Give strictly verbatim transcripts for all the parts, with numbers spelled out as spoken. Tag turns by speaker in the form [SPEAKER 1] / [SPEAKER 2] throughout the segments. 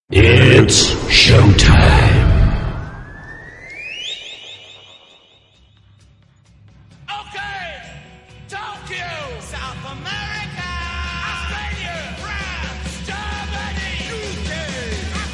[SPEAKER 1] It's showtime.
[SPEAKER 2] Okay, Tokyo, South America, Australia, France, Germany, U K,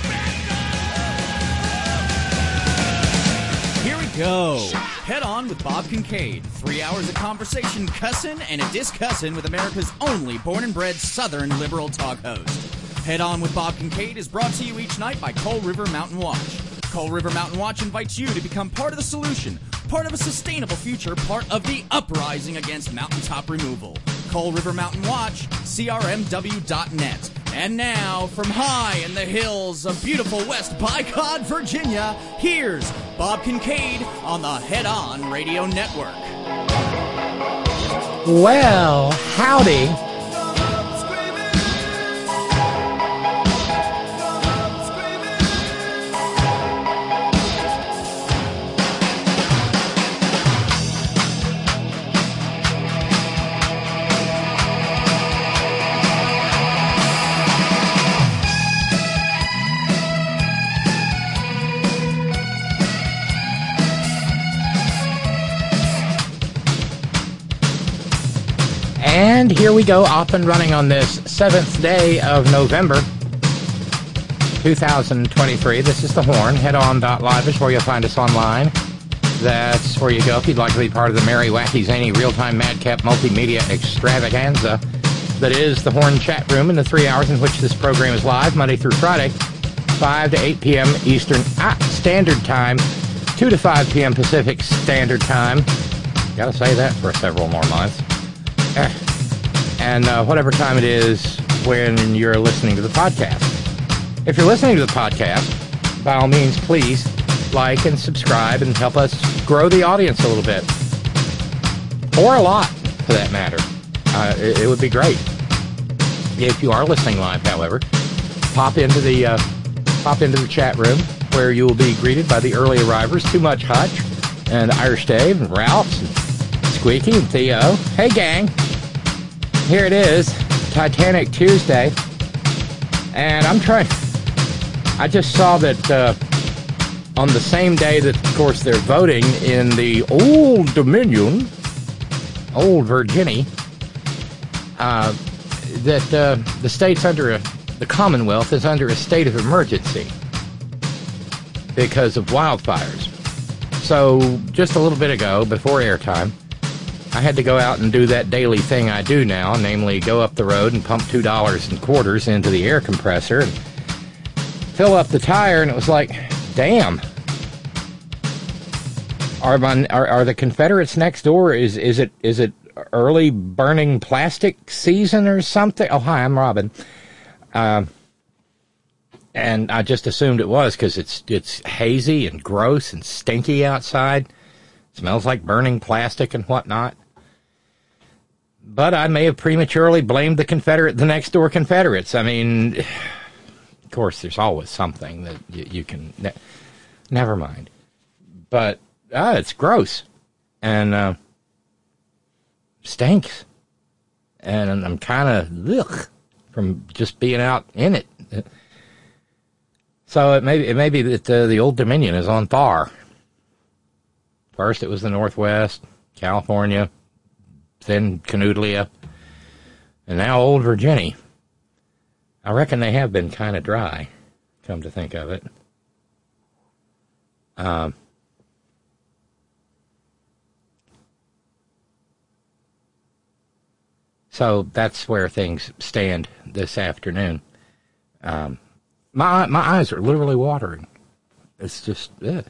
[SPEAKER 2] America.
[SPEAKER 3] Here we go. Head on with Bob Kincaid. Three hours of conversation, cussin' and a discussin' with America's only born and bred Southern liberal talk host. Head On with Bob Kincaid is brought to you each night by Coal River Mountain Watch. Coal River Mountain Watch invites you to become part of the solution, part of a sustainable future, part of the uprising against mountaintop removal. Coal River Mountain Watch, C R M W dot net. And now, from high in the hills of beautiful West Bycod, Virginia, here's Bob Kincaid on the Head On Radio Network.
[SPEAKER 4] Well, howdy. And here we go, off and running on this seventh day of November, two thousand twenty-three. This is The Horn. Head on dot live is where you'll find us online. That's where you go if you'd like to be part of the merry, wacky, zany, real-time, madcap, multimedia extravaganza that is The Horn chat room in the three hours in which this program is live, Monday through Friday, five to eight p.m. Eastern ah, Standard Time, two to five p.m. Pacific Standard Time. Gotta say that for several more months. Eh. And uh, whatever time it is when you're listening to the podcast. If you're listening to the podcast, by all means, please like and subscribe and help us grow the audience a little bit. Or a lot, for that matter. Uh, it, it would be great. If you are listening live, however, pop into the uh, pop into the chat room where you will be greeted by the early arrivers, Too Much Hutch, and Irish Dave, and Ralphs, and Squeaky, and Theo. Hey, gang! Here it is, Titanic Tuesday, and I'm trying, I just saw that uh, on the same day that, of course, they're voting in the Old Dominion, Old Virginia, uh, that uh, the state's under, a, the Commonwealth is under a state of emergency because of wildfires. So, just a little bit ago, before airtime, I had to go out and do that daily thing I do now, namely go up the road and pump two dollars and quarters into the air compressor and fill up the tire, and it was like, damn. Are, my, are, are the Confederates next door? Is is it is it early burning plastic season or something? Oh, hi, I'm Robin. Uh, and I just assumed it was because it's it's hazy and gross and stinky outside. Smells like burning plastic and whatnot. But I may have prematurely blamed the Confederate, the next door Confederates. I mean, of course, there's always something that you, you can. Ne- never mind. But ah, it's gross and uh, stinks, and I'm kind of ugh from just being out in it. So it may it may be that uh, the Old Dominion is on fire. First, it was the Northwest, California, then Canoodlia, and now Old Virginia. I reckon they have been kind of dry, come to think of it. Um, so that's where things stand this afternoon. Um, my my eyes are literally watering. It's just, ugh.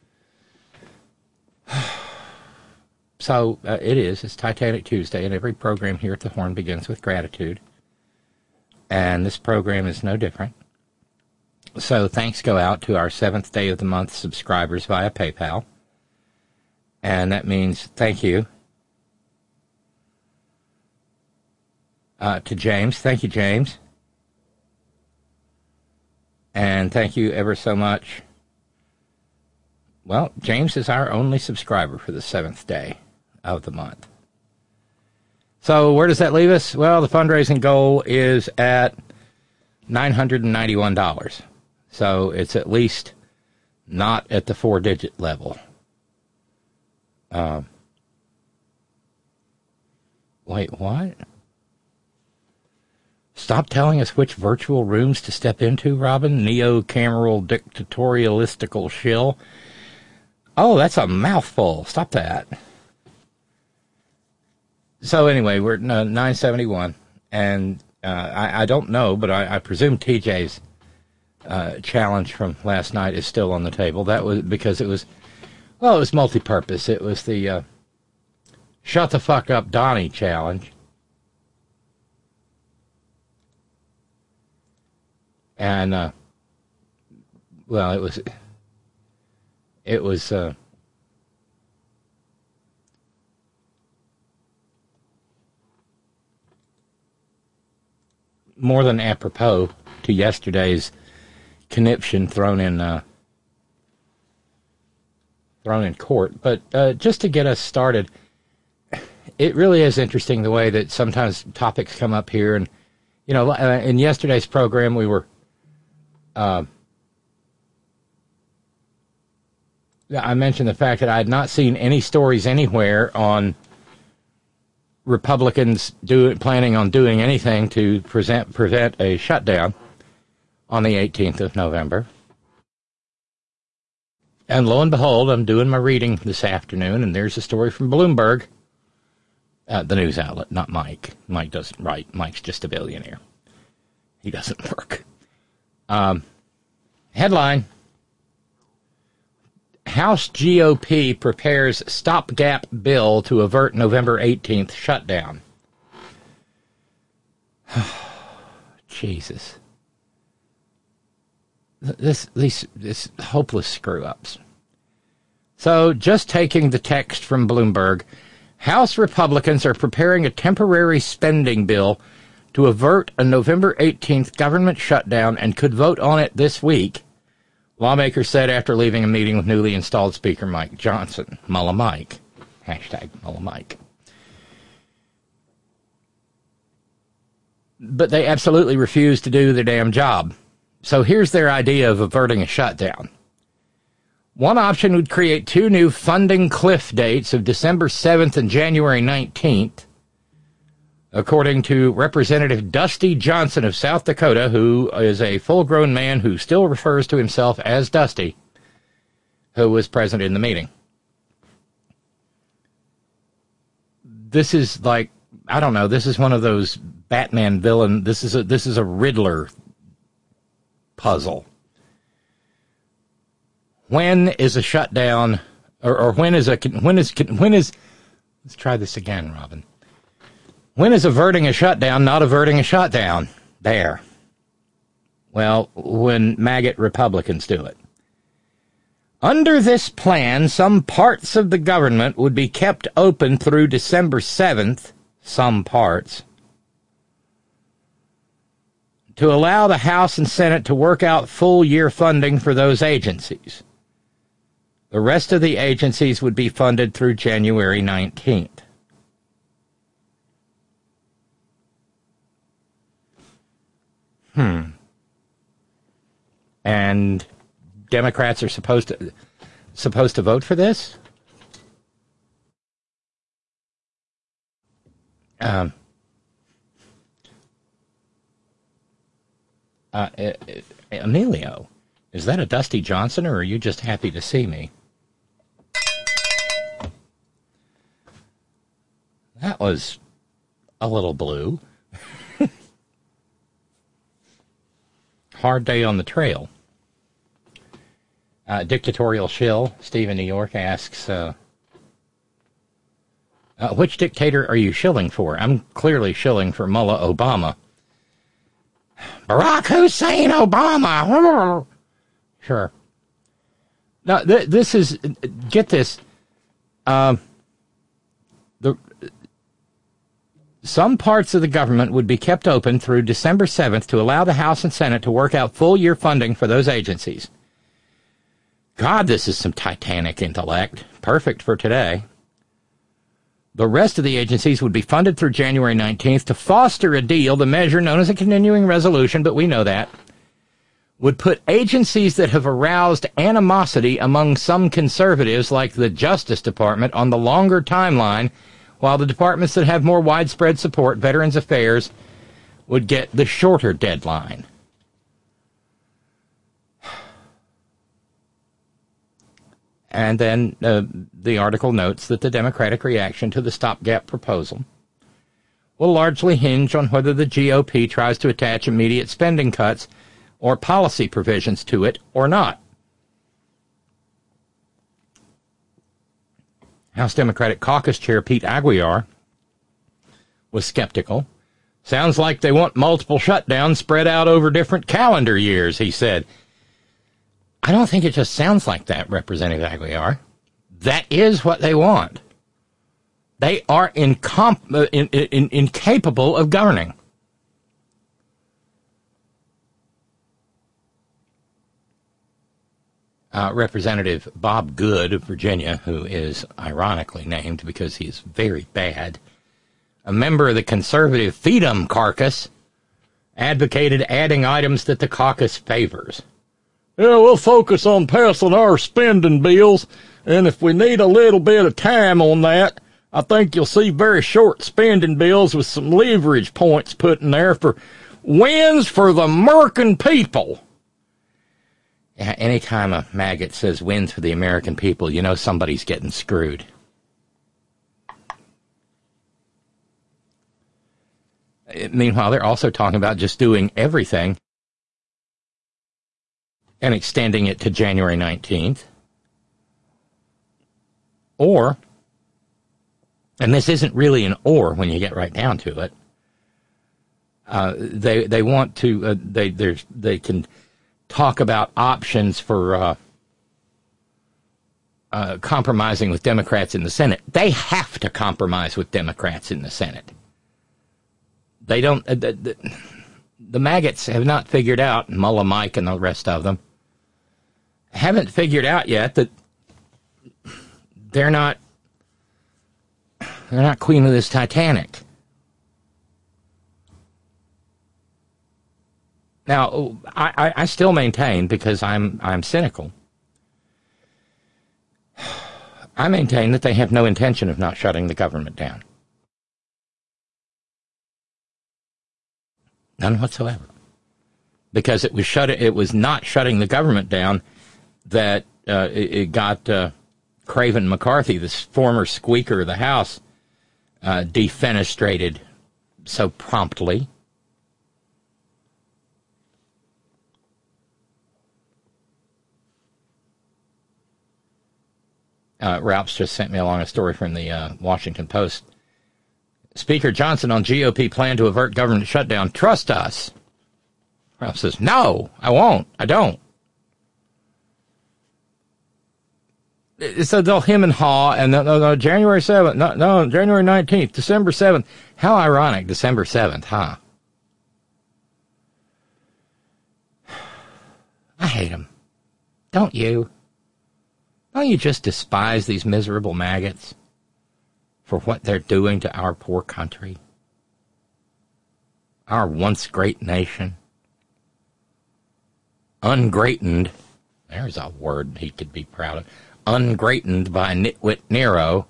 [SPEAKER 4] So uh, it is. It's Titanic Tuesday, and every program here at the Horn begins with gratitude. And this program is no different. So thanks go out to our seventh day of the month subscribers via PayPal. And that means thank you uh, to James. Thank you, James. And thank you ever so much. Well, James is our only subscriber for the seventh day of the month. So where does that leave us? Well, the fundraising goal is at nine hundred ninety-one dollars. So it's at least not at the four-digit level. Uh, wait, what? Stop telling us which virtual rooms to step into, Robin. Neo-cameral dictatorialistical shill. Oh, that's a mouthful. Stop that. So anyway, we're at uh, nine seventy-one, and uh, I, I don't know, but I, I presume T J's uh, challenge from last night is still on the table. That was because it was, well, it was multi-purpose. It was the uh, Shut the Fuck Up Donnie challenge. And, uh, well, it was, it was, uh, more than apropos to yesterday's conniption thrown in, uh, thrown in court. But, uh, just to get us started, it really is interesting the way that sometimes topics come up here. And, you know, uh, in yesterday's program, we were, Uh, I mentioned the fact that I had not seen any stories anywhere on Republicans do, planning on doing anything to present, prevent a shutdown on the eighteenth of November. And lo and behold, I'm doing my reading this afternoon, and there's a story from Bloomberg, uh, the news outlet, not Mike. Mike doesn't write. Mike's just a billionaire. He doesn't work. Um, headline, House G O P prepares stopgap bill to avert November eighteenth shutdown. Jesus. This, these, this hopeless screw-ups. So, just taking the text from Bloomberg, House Republicans are preparing a temporary spending bill to avert a November eighteenth government shutdown and could vote on it this week, lawmakers said after leaving a meeting with newly installed Speaker Mike Johnson. Mullah Mike. Hashtag Mullah Mike. But they absolutely refuse to do their damn job. So here's their idea of averting a shutdown. One option would create two new funding cliff dates of December seventh and January nineteenth, according to Representative Dusty Johnson of South Dakota, who is a full-grown man who still refers to himself as Dusty, who was present in the meeting. This is like, I don't know, this is one of those Batman villain, this is a, this is a Riddler puzzle. When is a shutdown, or, or when is a, when is, when is, let's try this again, Robin. When is averting a shutdown not averting a shutdown? There. Well, when maggot Republicans do it. Under this plan, some parts of the government would be kept open through December seventh, some parts, to allow the House and Senate to work out full-year funding for those agencies. The rest of the agencies would be funded through January nineteenth. Hmm. And Democrats are supposed to supposed to vote for this? Um. Uh, uh, Emilio, is that a Dusty Johnson, or are you just happy to see me? That was a little blue. Hard day on the trail. Uh, dictatorial shill, Steve in New York asks, uh, uh, which dictator are you shilling for? I'm clearly shilling for Mullah Obama. Barack Hussein Obama. Sure. Now, th- this is, get this, um, the some parts of the government would be kept open through December seventh to allow the House and Senate to work out full-year funding for those agencies. God, this is some Titanic intellect. Perfect for today. The rest of the agencies would be funded through January nineteenth to foster a deal, the measure known as a continuing resolution, but we know that, would put agencies that have aroused animosity among some conservatives, like the Justice Department, on the longer timeline, while the departments that have more widespread support, Veterans Affairs, would get the shorter deadline. And then uh, the article notes that the Democratic reaction to the stopgap proposal will largely hinge on whether the G O P tries to attach immediate spending cuts or policy provisions to it or not. House Democratic Caucus Chair Pete Aguilar was skeptical. Sounds like they want multiple shutdowns spread out over different calendar years, he said. I don't think it just sounds like that, Representative Aguilar. That is what they want. They are incom- uh, in, in, incapable of governing. Uh, Representative Bob Good of Virginia, who is ironically named because he is very bad, a member of the conservative Freedom Caucus, advocated adding items that the caucus favors. Yeah, we'll focus on passing our spending bills, and if we need a little bit of time on that, I think you'll see very short spending bills with some leverage points put in there for wins for the American people. Yeah, anytime a maggot says wins for the American people, you know somebody's getting screwed. Meanwhile, they're also talking about just doing everything and extending it to January nineteenth. Or, and this isn't really an or when you get right down to it, uh, they they want to, uh, they there's they can talk about options for uh, uh, compromising with Democrats in the Senate. They have to compromise with Democrats in the Senate. They don't, uh, the, the, the maggots have not figured out, Mullah Mike and the rest of them, haven't figured out yet that they're not, they're not queen of this Titanic. Now, I, I, I still maintain, because I'm I'm cynical, I maintain that they have no intention of not shutting the government down. None whatsoever. Because it was shut, it was not shutting the government down that uh, it, it got uh, Craven McCarthy, this former Squeaker of the House, uh, defenestrated so promptly. Uh, Ralph's just sent me along a story from the uh, Washington Post. Speaker Johnson on G O P plan to avert government shutdown. Trust us. Ralph says, no, I won't. I don't. So they'll him and haw, and no, no, no, January seventh, no, no, January nineteenth, December seventh. How ironic, December seventh, huh? I hate them. Don't you? Don't you just despise these miserable maggots for what they're doing to our poor country? Our once great nation. Ungreatened, there's a word he could be proud of, ungreatened by nitwit Nero.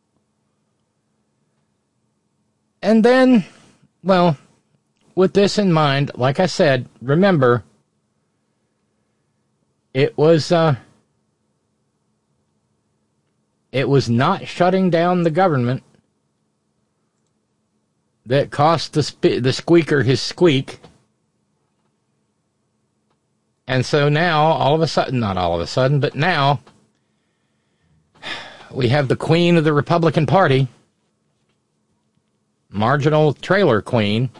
[SPEAKER 4] And then, well, with this in mind, like I said, remember, it was, uh, it was not shutting down the government that cost the, spe- the squeaker his squeak. And so now, all of a sudden, not all of a sudden, but now, we have the queen of the Republican Party, marginal trailer queen,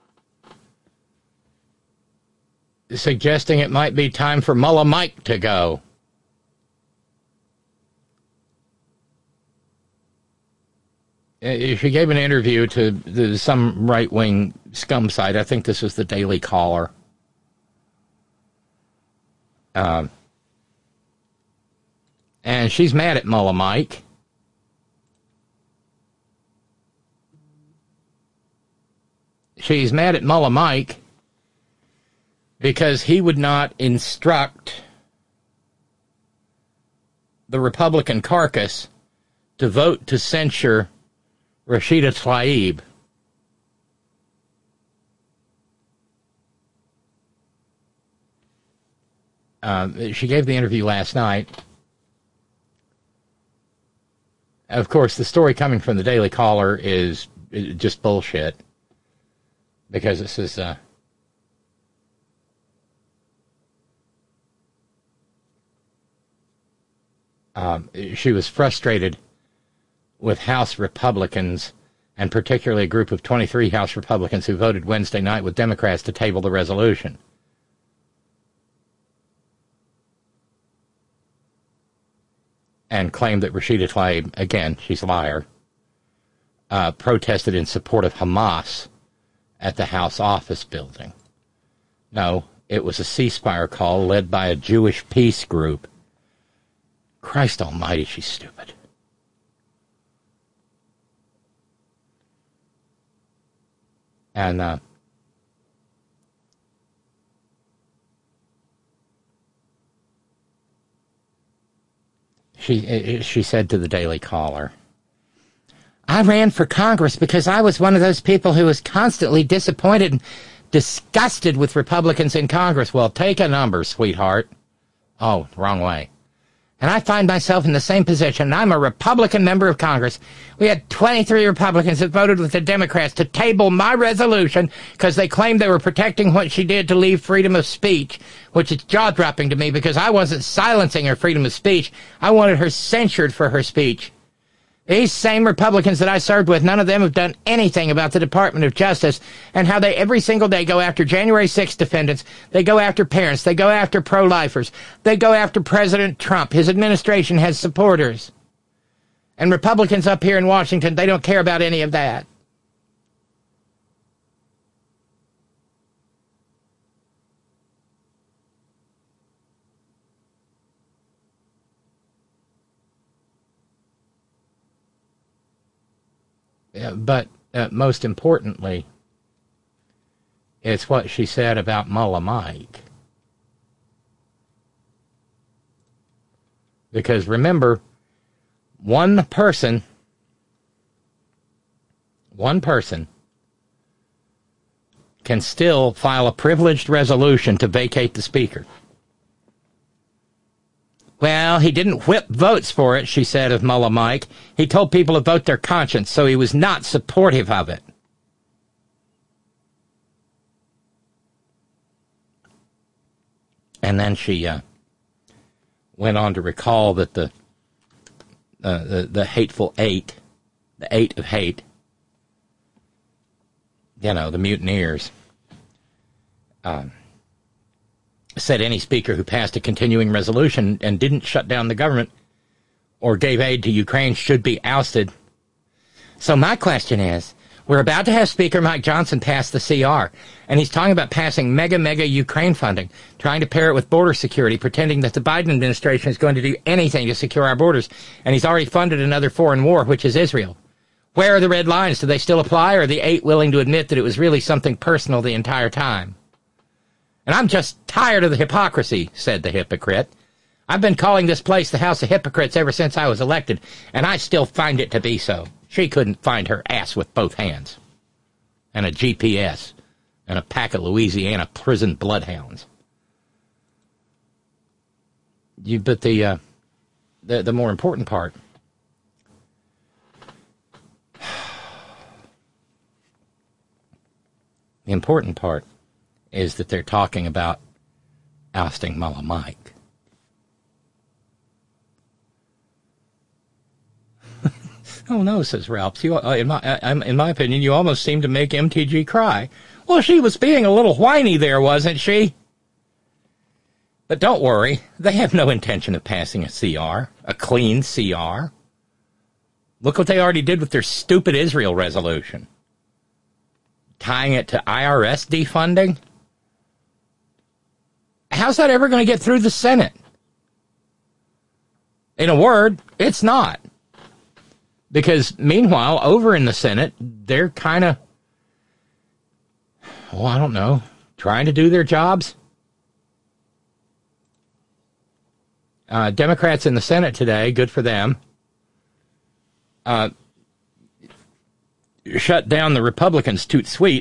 [SPEAKER 4] suggesting it might be time for Mullah Mike to go. She gave an interview to, to some right-wing scum site. I think this was the Daily Caller. Um, and she's mad at Mullah Mike. She's mad at Mullah Mike because he would not instruct the Republican caucus to vote to censure Rashida Tlaib. Uh, she gave the interview last night. Of course, the story coming from the Daily Caller is, is just bullshit, because this is uh, um, she was frustrated with House Republicans, and particularly a group of twenty-three House Republicans who voted Wednesday night with Democrats to table the resolution. And claimed that Rashida Tlaib, again, she's a liar, uh, protested in support of Hamas at the House office building. No, it was a ceasefire call led by a Jewish peace group. Christ almighty, she's stupid. And, uh, She she said to the Daily Caller, I ran for Congress because I was one of those people who was constantly disappointed and disgusted with Republicans in Congress. Well, take a number, sweetheart. Oh, wrong way. And I find myself in the same position. I'm a Republican member of Congress. We had twenty-three Republicans that voted with the Democrats to table my resolution because they claimed they were protecting what she did to leave freedom of speech, which is jaw-dropping to me because I wasn't silencing her freedom of speech. I wanted her censured for her speech. These same Republicans that I served with, none of them have done anything about the Department of Justice and how they every single day go after January sixth defendants. They go after parents. They go after pro-lifers. They go after President Trump. His administration has supporters. And Republicans up here in Washington, they don't care about any of that. Uh, but uh, most importantly, it's what she said about Mullah Mike. Because remember, one person, one person can still file a privileged resolution to vacate the speaker. Well, he didn't whip votes for it, she said of Mullah Mike. He told people to vote their conscience, so he was not supportive of it. And then she uh, went on to recall that the, uh, the the hateful eight, the eight of hate, you know, the mutineers, um, said any speaker who passed a continuing resolution and didn't shut down the government or gave aid to Ukraine should be ousted. So my question is, we're about to have Speaker Mike Johnson pass the C R, and he's talking about passing mega, mega Ukraine funding, trying to pair it with border security, pretending that the Biden administration is going to do anything to secure our borders, and he's already funded another foreign war, which is Israel. Where are the red lines? Do they still apply, or are the eight willing to admit that it was really something personal the entire time? And I'm just tired of the hypocrisy, said the hypocrite. I've been calling this place the House of Hypocrites ever since I was elected, and I still find it to be so. She couldn't find her ass with both hands. And a G P S. And a pack of Louisiana prison bloodhounds. You, but the, uh, the, the more important part... The important part is that they're talking about ousting Mullah Mike. Oh no, says Ralphs. You, uh, in my, uh, in my opinion, you almost seem to make M T G cry. Well, she was being a little whiny there, wasn't she? But don't worry, they have no intention of passing a C R, a clean C R. Look what they already did with their stupid Israel resolution. Tying it to I R S defunding? How's that ever going to get through the Senate? In a word, it's not. Because, meanwhile, over in the Senate, they're kind of, well, I don't know, trying to do their jobs. Uh, Democrats in the Senate today, good for them, uh, shut down the Republicans' toot sweet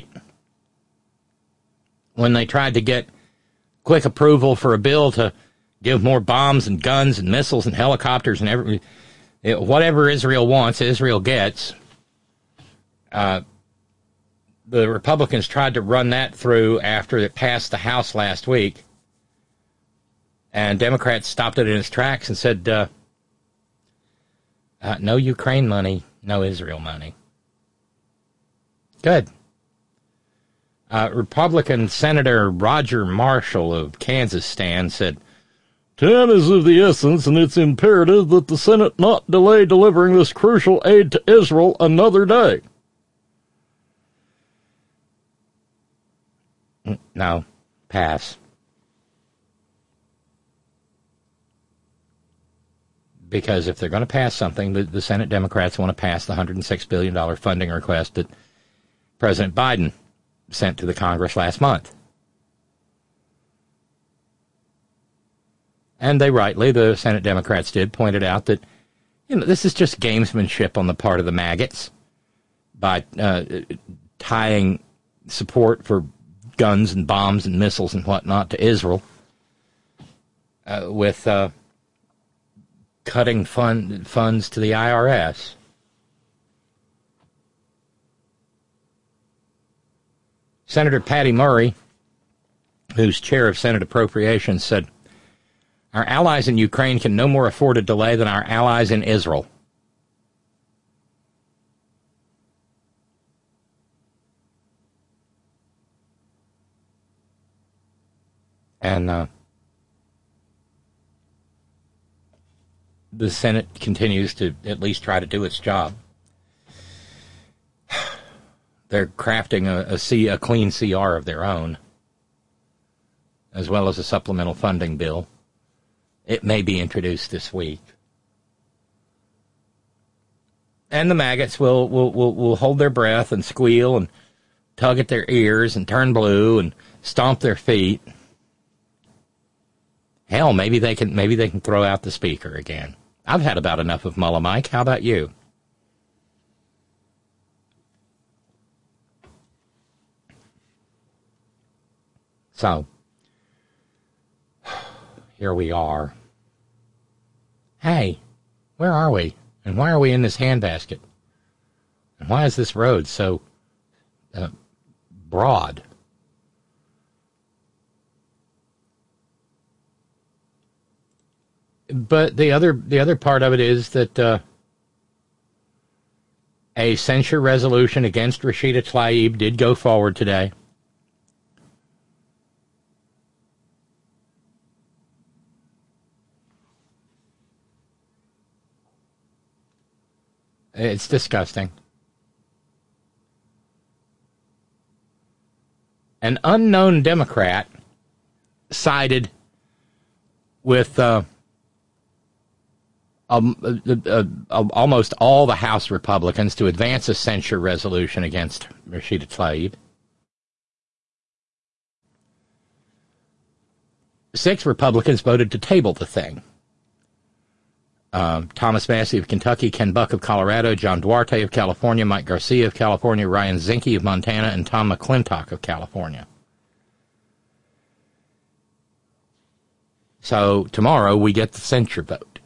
[SPEAKER 4] when they tried to get quick approval for a bill to give more bombs and guns and missiles and helicopters and every, whatever Israel wants, Israel gets. Uh, the Republicans tried to run that through after it passed the House last week. And Democrats stopped it in its tracks and said, uh, uh, no Ukraine money, no Israel money. Good. Uh, Republican Senator Roger Marshall of Kansas stand said, time is of the essence, and it's imperative that the Senate not delay delivering this crucial aid to Israel another day. No, pass. Because if they're going to pass something, the, the Senate Democrats want to pass the one hundred six billion dollars funding request that President Biden sent to the Congress last month. And they rightly, the Senate Democrats did, pointed out that, you know, this is just gamesmanship on the part of the maggots by uh, tying support for guns and bombs and missiles and whatnot to Israel uh, with uh, cutting fund, funds to the I R S. Senator Patty Murray, who's chair of Senate Appropriations, said, our allies in Ukraine can no more afford a delay than our allies in Israel. And uh, the Senate continues to at least try to do its job. They're crafting a, a, C, a clean C R of their own, as well as a supplemental funding bill. It may be introduced this week. And the maggots will, will, will, will hold their breath and squeal and tug at their ears and turn blue and stomp their feet. Hell, maybe they can maybe they can throw out the speaker again. I've had about enough of Mullah Mike. How about you? So, here we are. Hey, where are we? And why are we in this handbasket? And why is this road so uh, broad? But the other the other part of it is that uh, a censure resolution against Rashida Tlaib did go forward today. It's disgusting. An unknown Democrat sided with uh, um, uh, uh, uh, almost all the House Republicans to advance a censure resolution against Rashida Tlaib. Six Republicans voted to table the thing. Uh, Thomas Massey of Kentucky, Ken Buck of Colorado, John Duarte of California, Mike Garcia of California, Ryan Zinke of Montana, and Tom McClintock of California. So tomorrow we get the censure vote.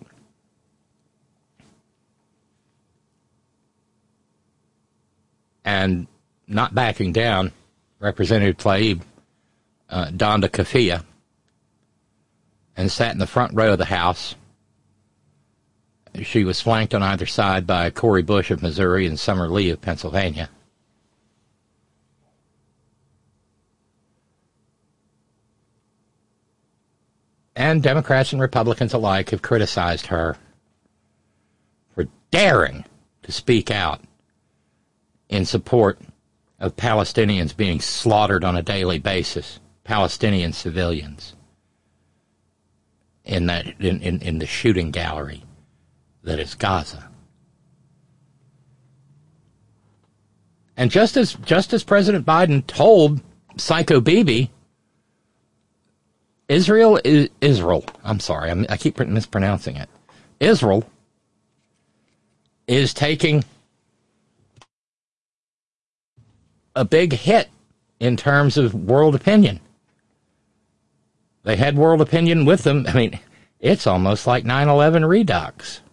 [SPEAKER 4] And not backing down, Representative Tlaib uh, donned a keffiyeh and sat in the front row of the House. She was flanked on either side by Cori Bush of Missouri and Summer Lee of Pennsylvania. And Democrats and Republicans alike have criticized her for daring to speak out in support of Palestinians being slaughtered on a daily basis, Palestinian civilians, in that in, in, in the shooting gallery that is Gaza. And just as just as President Biden told Psycho Bibi Israel is Israel. I'm sorry, I'm, I keep mispronouncing it. Israel is taking a big hit in terms of world opinion. They had world opinion with them. I mean, it's almost like nine eleven redux.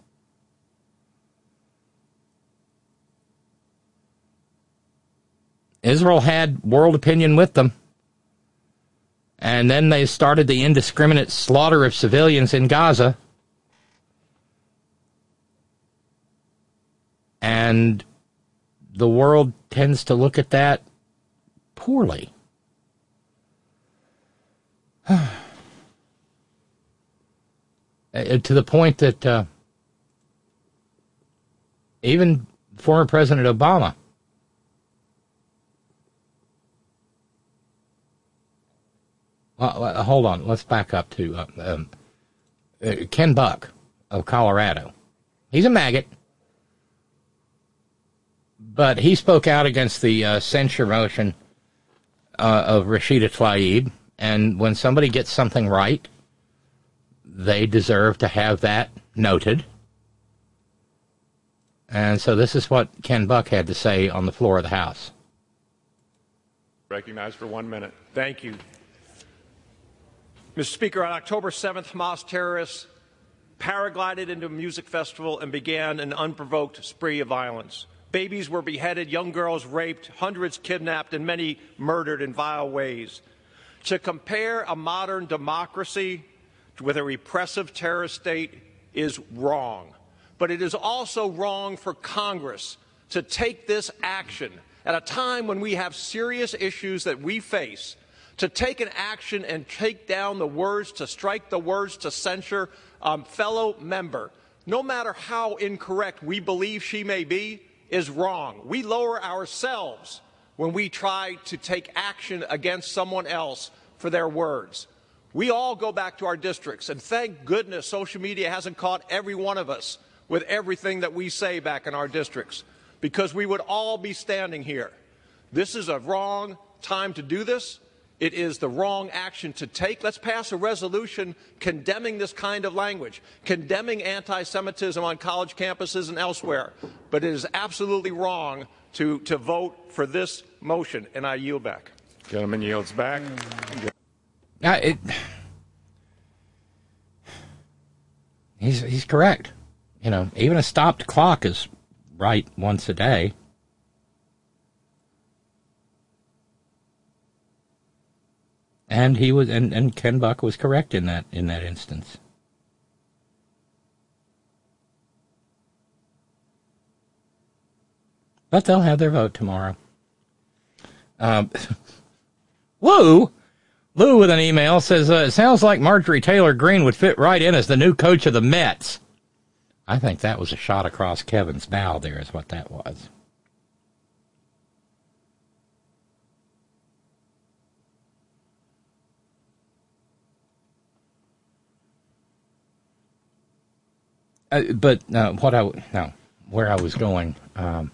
[SPEAKER 4] Israel had world opinion with them. And then they started the indiscriminate slaughter of civilians in Gaza. And the world tends to look at that poorly. To the point that uh, even former President Obama Well, hold on. Let's back up to uh, um, uh, Ken Buck of Colorado. He's a maggot, but he spoke out against the uh, censure motion uh, of Rashida Tlaib, and when somebody gets something right, they deserve to have that noted. And so this is what Ken Buck had to say on the floor of the House.
[SPEAKER 5] Recognized for one minute. Thank you. Mister Speaker, on October seventh, Hamas terrorists paraglided into a music festival and began an unprovoked spree of violence. Babies were beheaded, young girls raped, hundreds kidnapped, and many murdered in vile ways. To compare a modern democracy with a repressive terrorist state is wrong. But it is also wrong for Congress to take this action at a time when we have serious issues that we face, to take an action and take down the words, to strike the words, to censure a um, fellow member, no matter how incorrect we believe she may be, is wrong. We lower ourselves when we try to take action against someone else for their words. We all go back to our districts, and thank goodness social media hasn't caught every one of us with everything that we say back in our districts, because we would all be standing here. This is a wrong time to do this. It is the wrong action to take. Let's pass a resolution condemning this kind of language, condemning anti-Semitism on college campuses and elsewhere. But it is absolutely wrong to, to vote for this motion, and I yield back. Gentleman yields back.
[SPEAKER 4] Uh, it, he's, he's correct. You know, even a stopped clock is right once a day. And he was, and, and Ken Buck was correct in that in that instance. But they'll have their vote tomorrow. Um, Lou, Lou with an email says, uh, it sounds like Marjorie Taylor Greene would fit right in as the new coach of the Mets. I think that was a shot across Kevin's bow there is what that was. Uh, but uh, what I no, where I was going, um,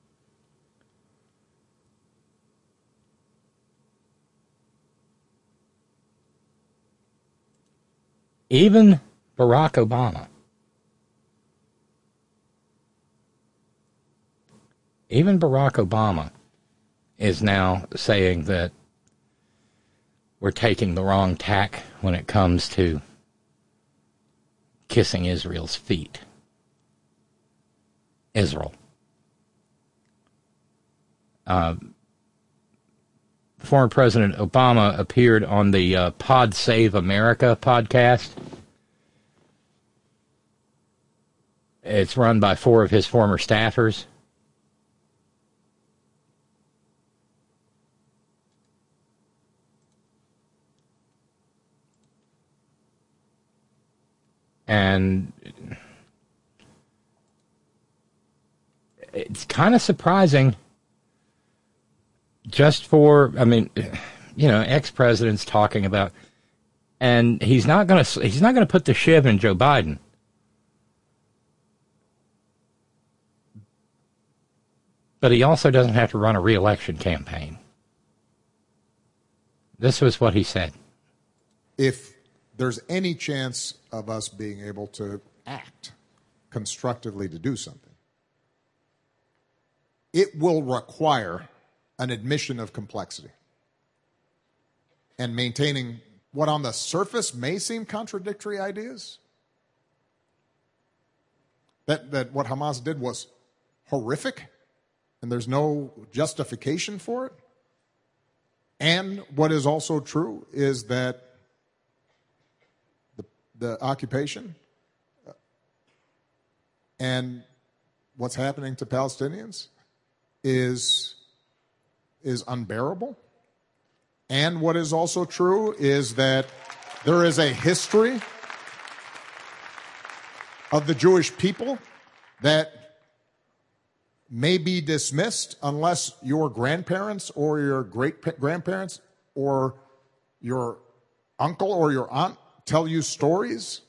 [SPEAKER 4] even Barack Obama, even Barack Obama is now saying that we're taking the wrong tack when it comes to kissing Israel's feet. Israel. Uh, former President Obama appeared on the uh, Pod Save America podcast. It's run by four of his former staffers. And it's kind of surprising just for, I mean, you know, ex-presidents talking about, and he's not going to, he's not going to put the shiv in Joe Biden. But he also doesn't have to run a re-election campaign. This was what he said.
[SPEAKER 6] if there's any chance of us being able to act constructively to do something, it will require an admission of complexity and maintaining what on the surface may seem contradictory ideas. That, that what Hamas did was horrific and there's no justification for it. And what is also true is that the, the occupation and what's happening to Palestinians is, is unbearable. And what is also true is that there is a history of the Jewish people that may be dismissed unless your grandparents or your great-grandparents or your uncle or your aunt tell you stories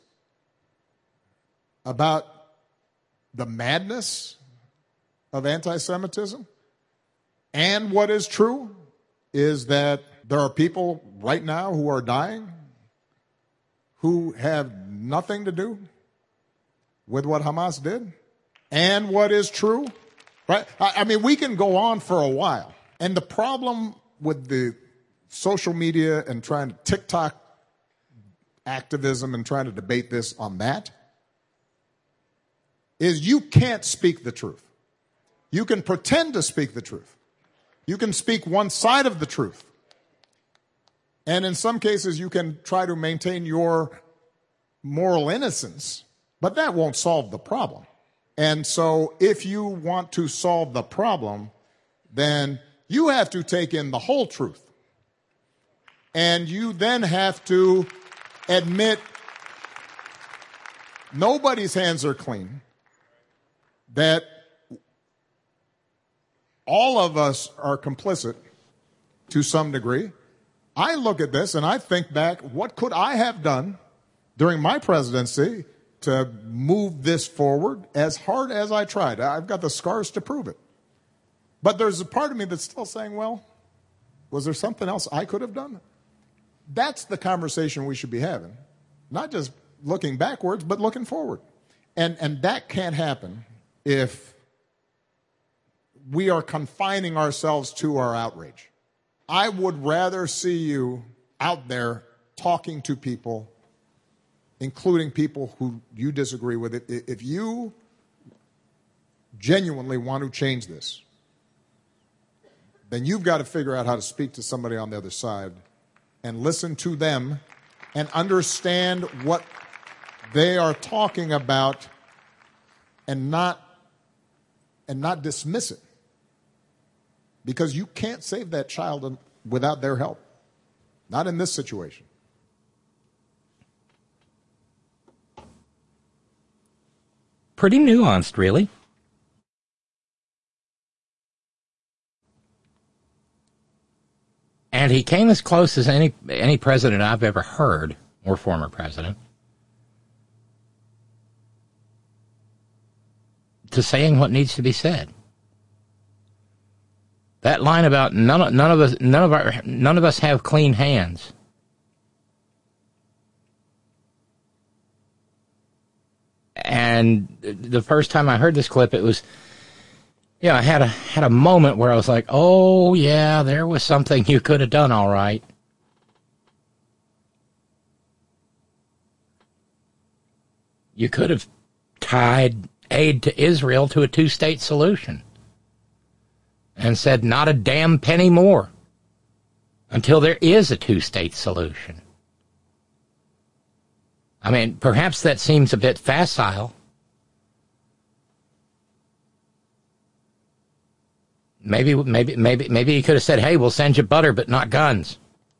[SPEAKER 6] about the madness of anti-Semitism. And what is true is that there are people right now who are dying who have nothing to do with what Hamas did. And what is true, right? I mean, we can go on for a while. And the problem with the social media and trying to TikTok activism and trying to debate this on that is you can't speak the truth. You can pretend to speak the truth. You can speak one side of the truth. And in some cases, you can try to maintain your moral innocence, but that won't solve the problem. And so if you want to solve the problem, then you have to take in the whole truth. And you then have to admit nobody's hands are clean, that all of us are complicit to some degree. I look at this and I think back, what could I have done during my presidency to move this forward as hard as I tried? I've got the scars to prove it. But there's a part of me that's still saying, well, was there something else I could have done? That's the conversation we should be having. Not just looking backwards, but looking forward. And, and that can't happen if we are confining ourselves to our outrage. I would rather see you out there talking to people, including people who you disagree with. It. If you genuinely want to change this, then you've got to figure out how to speak to somebody on the other side and listen to them and understand what they are talking about and not, and not dismiss it. Because you can't save that child without their help. Not in this situation.
[SPEAKER 4] Pretty nuanced, really. And he came as close as any any president I've ever heard, or former president, to saying what needs to be said. That line about none of, none of us none of our none of us have clean hands. And the first time I heard this clip, it was, yeah, I had a had a moment where I was like, oh yeah, there was something you could have done all right. You could have tied aid to Israel to a two-state solution and said not a damn penny more until there is a two-state solution. I mean, perhaps that seems a bit facile. Maybe, maybe, maybe, maybe he could have said, hey, we'll send you butter, but not guns.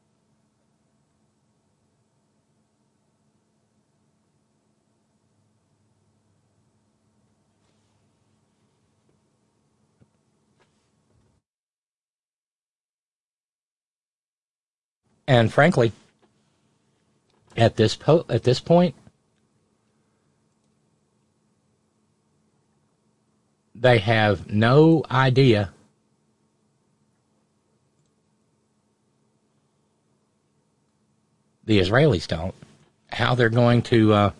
[SPEAKER 4] And frankly, at this po- at this point, they have no idea the Israelis don't, how they're going to uh,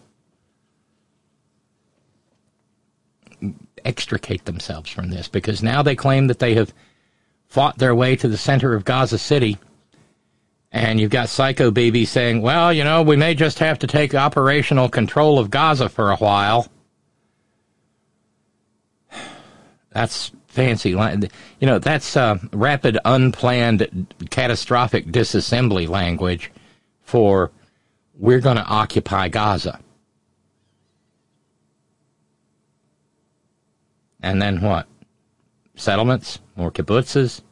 [SPEAKER 4] extricate themselves from this, because now they claim that they have fought their way to the center of Gaza City, and you've got Psycho Bibi saying, well, you know, we may just have to take operational control of Gaza for a while. That's fancy. You know, that's uh, rapid, unplanned, catastrophic disassembly language for we're going to occupy Gaza. And then what? Settlements? More kibbutzes?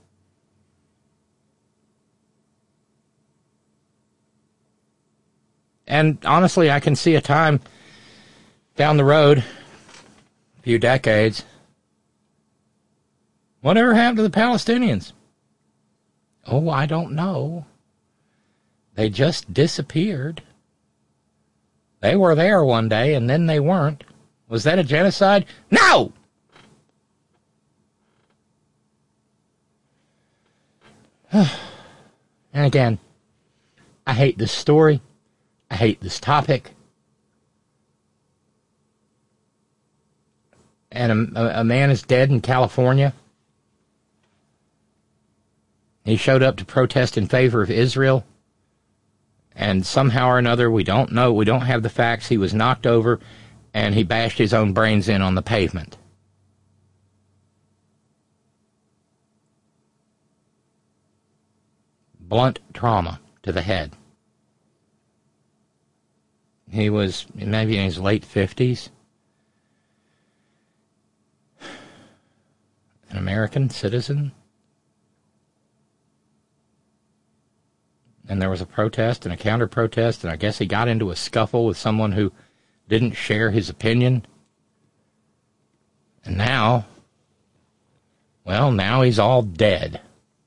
[SPEAKER 4] And honestly, I can see a time down the road, a few decades, whatever happened to the Palestinians? Oh, I don't know. They just disappeared. They were there one day, and then they weren't. Was that a genocide? No! And again, I hate this story. I hate this topic. And a, a man is dead in California. He showed up to protest in favor of Israel. And somehow or another, we don't know, we don't have the facts, he was knocked over and he bashed his own brains in on the pavement. Blunt trauma to the head. He was maybe in his late fifties. An American citizen. And there was a protest and a counter-protest, and I guess he got into a scuffle with someone who didn't share his opinion. And now, well, now he's all dead.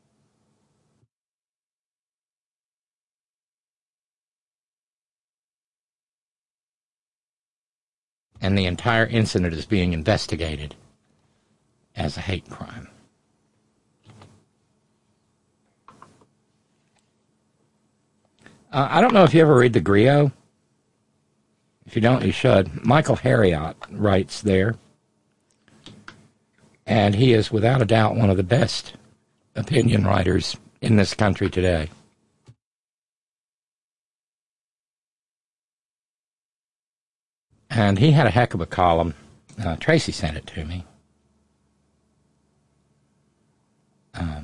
[SPEAKER 4] And the entire incident is being investigated as a hate crime. Uh, I don't know if you ever read the Griot. If you don't, you should. Michael Harriot writes there. And he is, without a doubt, one of the best opinion writers in this country today. And he had a heck of a column. Uh, Tracy sent it to me. Um,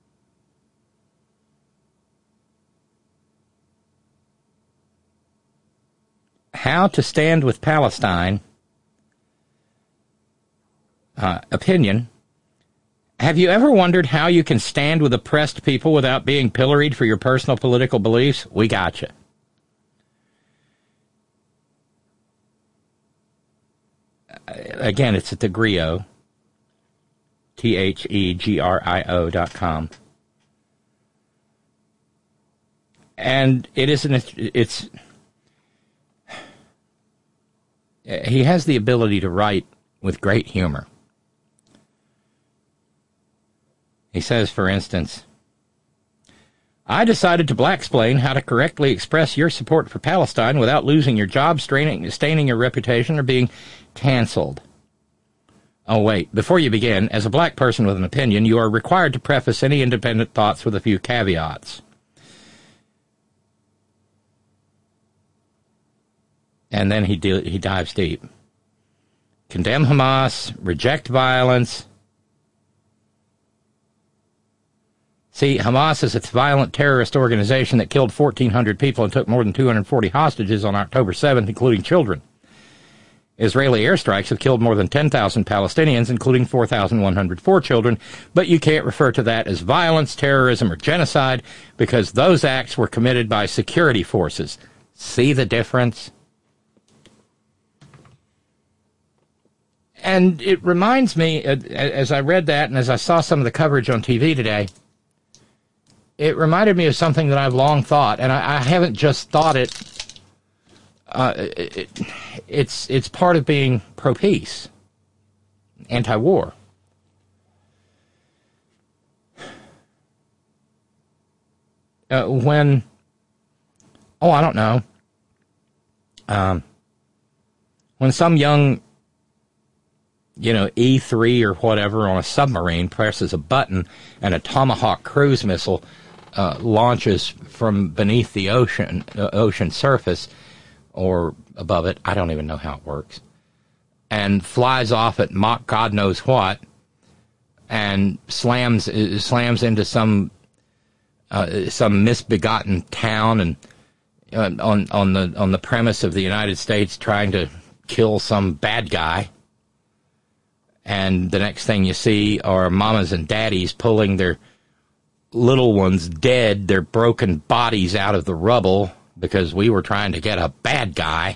[SPEAKER 4] how to stand with Palestine. Uh, opinion. Have you ever wondered how you can stand with oppressed people without being pilloried for your personal political beliefs? We gotcha. Again, it's at the Griot, T H E G R I O dot com. And it isn't, it's, he has the ability to write with great humor. He says, for instance, I decided to blaxplain how to correctly express your support for Palestine without losing your job, straining, staining your reputation, or being canceled. Oh, wait. Before you begin, as a black person with an opinion, you are required to preface any independent thoughts with a few caveats. And then he de- he dives deep. Condemn Hamas, reject violence. See, Hamas is a violent terrorist organization that killed fourteen hundred people and took more than two hundred forty hostages on October seventh, including children. Israeli airstrikes have killed more than ten thousand Palestinians, including four thousand one hundred four children, but you can't refer to that as violence, terrorism, or genocide because those acts were committed by security forces. See the difference? And it reminds me, as I read that and as I saw some of the coverage on T V today, it reminded me of something that I've long thought, and I, I haven't just thought it. Uh, it, it's it's part of being pro-peace, anti-war. Uh, when oh, I don't know. Um, when some young, you know, E three or whatever on a submarine presses a button and a Tomahawk cruise missile uh, launches from beneath the ocean, uh, ocean surface or above it, I don't even know how it works, and flies off at Mach God knows what, and slams uh, slams into some uh, some misbegotten town, and uh, on on the on the premise of the United States trying to kill some bad guy, and the next thing you see are mamas and daddies pulling their little ones dead, their broken bodies out of the rubble because we were trying to get a bad guy.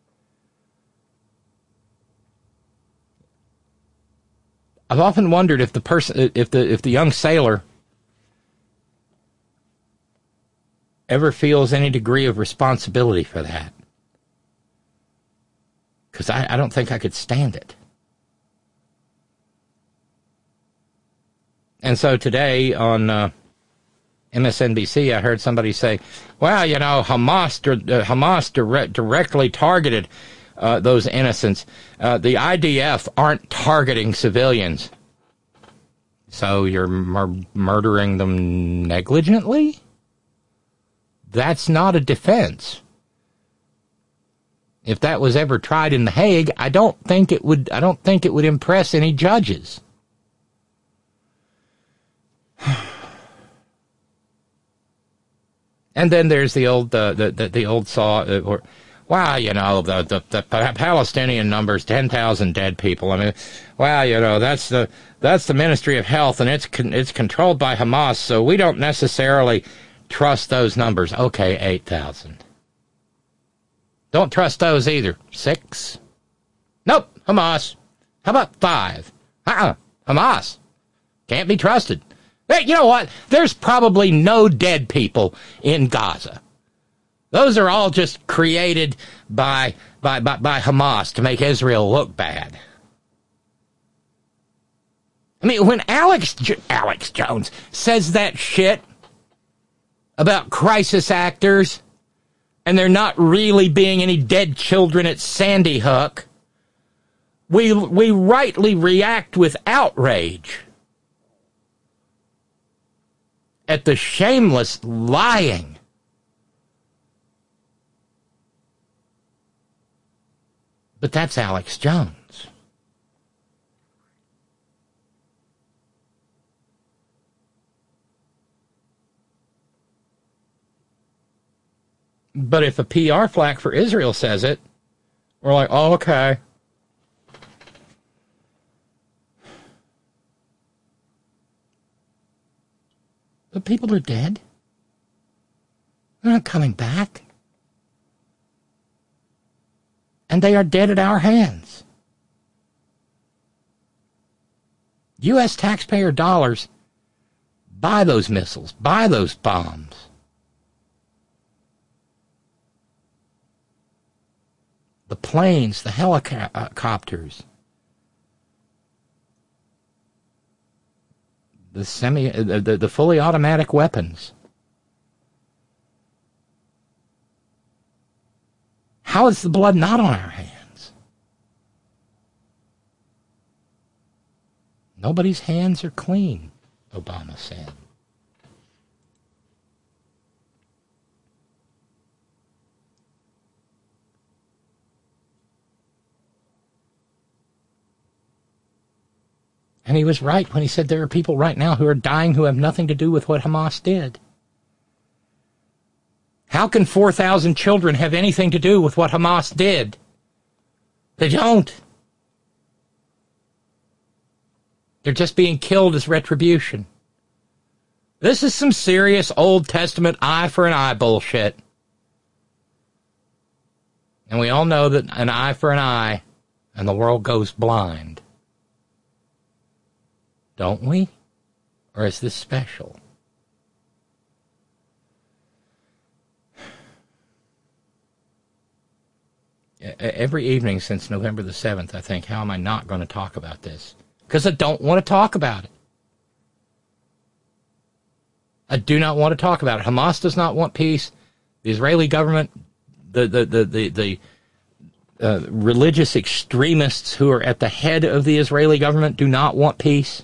[SPEAKER 4] I've often wondered if the person, if the if the young sailor ever feels any degree of responsibility for that. Because I, I don't think I could stand it. And so today on uh, M S N B C, I heard somebody say, well, you know, Hamas, uh, Hamas dire- directly targeted uh, those innocents. Uh, the I D F aren't targeting civilians. So you're mur- murdering them negligently? That's not a defense. If that was ever tried in The Hague, I don't think it would. I don't think it would impress any judges. And then there's the old uh, the, the the old saw. Uh, or, well, you know, the the, the Palestinian numbers, ten thousand dead people. I mean, well, you know, that's the that's the Ministry of Health, and it's con- it's controlled by Hamas, so we don't necessarily trust those numbers. Okay, eight thousand. Don't trust those either. Six? Nope, Hamas. How about five? Uh-uh, Hamas. Can't be trusted. Hey, you know what? There's probably no dead people in Gaza. Those are all just created by by by, by Hamas to make Israel look bad. I mean, when Alex Alex Jones says that shit about crisis actors, and there not really being any dead children at Sandy Hook, we we rightly react with outrage at the shameless lying. But that's Alex Jones. But if a P R flack for Israel says it, we're like, oh, okay. But people are dead. They're not coming back. And they are dead at our hands. U S taxpayer dollars buy those missiles, buy those bombs. The planes, the helicopters, the semi, the, the, the fully automatic weapons. How is the blood not on our hands? Nobody's hands are clean, Obama said. And he was right when he said there are people right now who are dying who have nothing to do with what Hamas did. How can four thousand children have anything to do with what Hamas did? They don't. They're just being killed as retribution. This is some serious Old Testament eye for an eye bullshit. And we all know that an eye for an eye and the world goes blind. Don't we? Or is this special? Every evening since November the seventh, I think, how am I not going to talk about this? Because I don't want to talk about it. I do not want to talk about it. Hamas does not want peace. The Israeli government, the the the the, the uh, religious extremists who are at the head of the Israeli government do not want peace.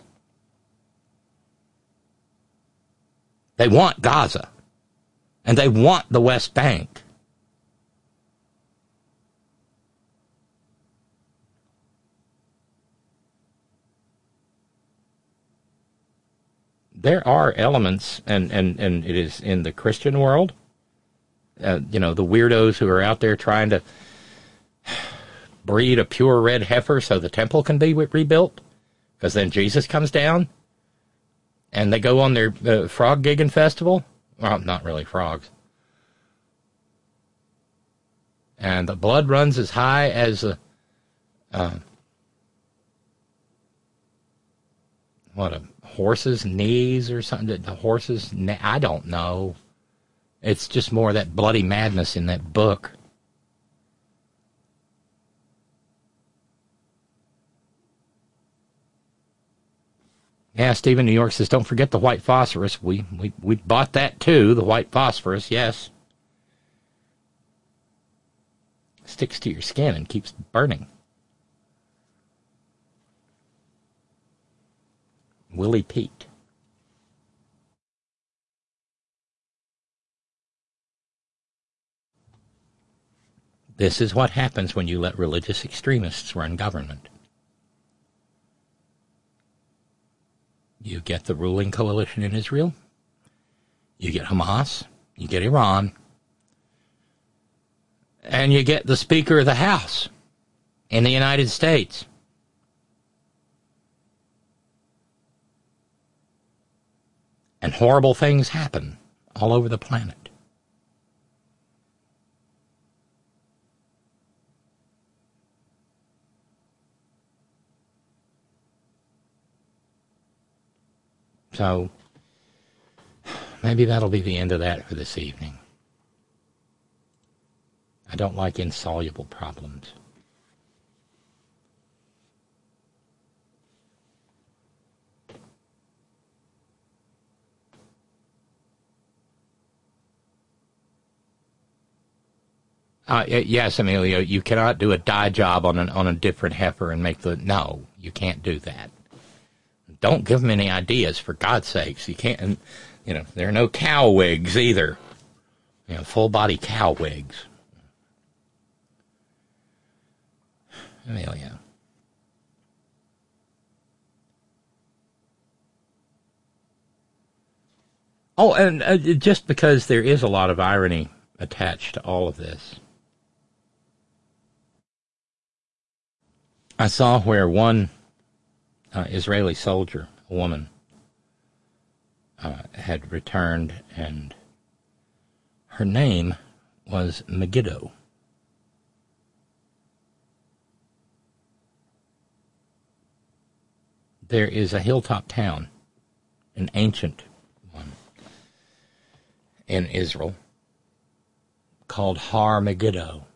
[SPEAKER 4] They want Gaza, and they want the West Bank. There are elements, and, and, and it is in the Christian world, uh, you know, the weirdos who are out there trying to breed a pure red heifer so the temple can be rebuilt, because then Jesus comes down, and they go on their uh, frog gigging festival. Well, not really frogs. And the blood runs as high as a, uh, what, a horse's knees or something? The horse's ne- I don't know. It's just more of that bloody madness in that book. Yeah, Stephen, New York says, don't forget the white phosphorus. We, we, we bought that too, the white phosphorus, yes. Sticks to your skin and keeps burning. Willie Pete. This is what happens when you let religious extremists run government. You get the ruling coalition in Israel, you get Hamas, you get Iran, and you get the Speaker of the House in the United States. And horrible things happen all over the planet. So, maybe that'll be the end of that for this evening. I don't like insoluble problems. Uh, yes, Emilio, you cannot do a dye job on an, on a different heifer and make the... No, you can't do that. Don't give them any ideas, for God's sakes. You can't... You know, there are no cow wigs either. You know, full-body cow wigs. Emilio. Oh, and uh, just because there is a lot of irony attached to all of this, I saw where one uh, Israeli soldier, a woman, uh, had returned, and her name was Megiddo. There is a hilltop town, an ancient one, in Israel, called Har Megiddo.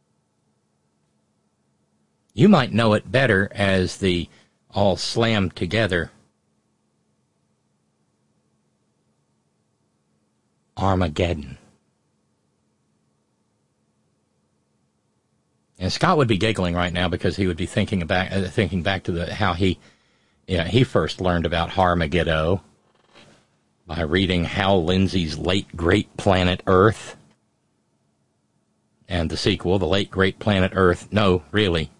[SPEAKER 4] You might know it better as the all slammed together Armageddon. And Scott would be giggling right now because he would be thinking back, uh, thinking back to the how he, you know, he first learned about Har Megiddo by reading Hal Lindsey's Late Great Planet Earth, and the sequel, The Late Great Planet Earth. No, really.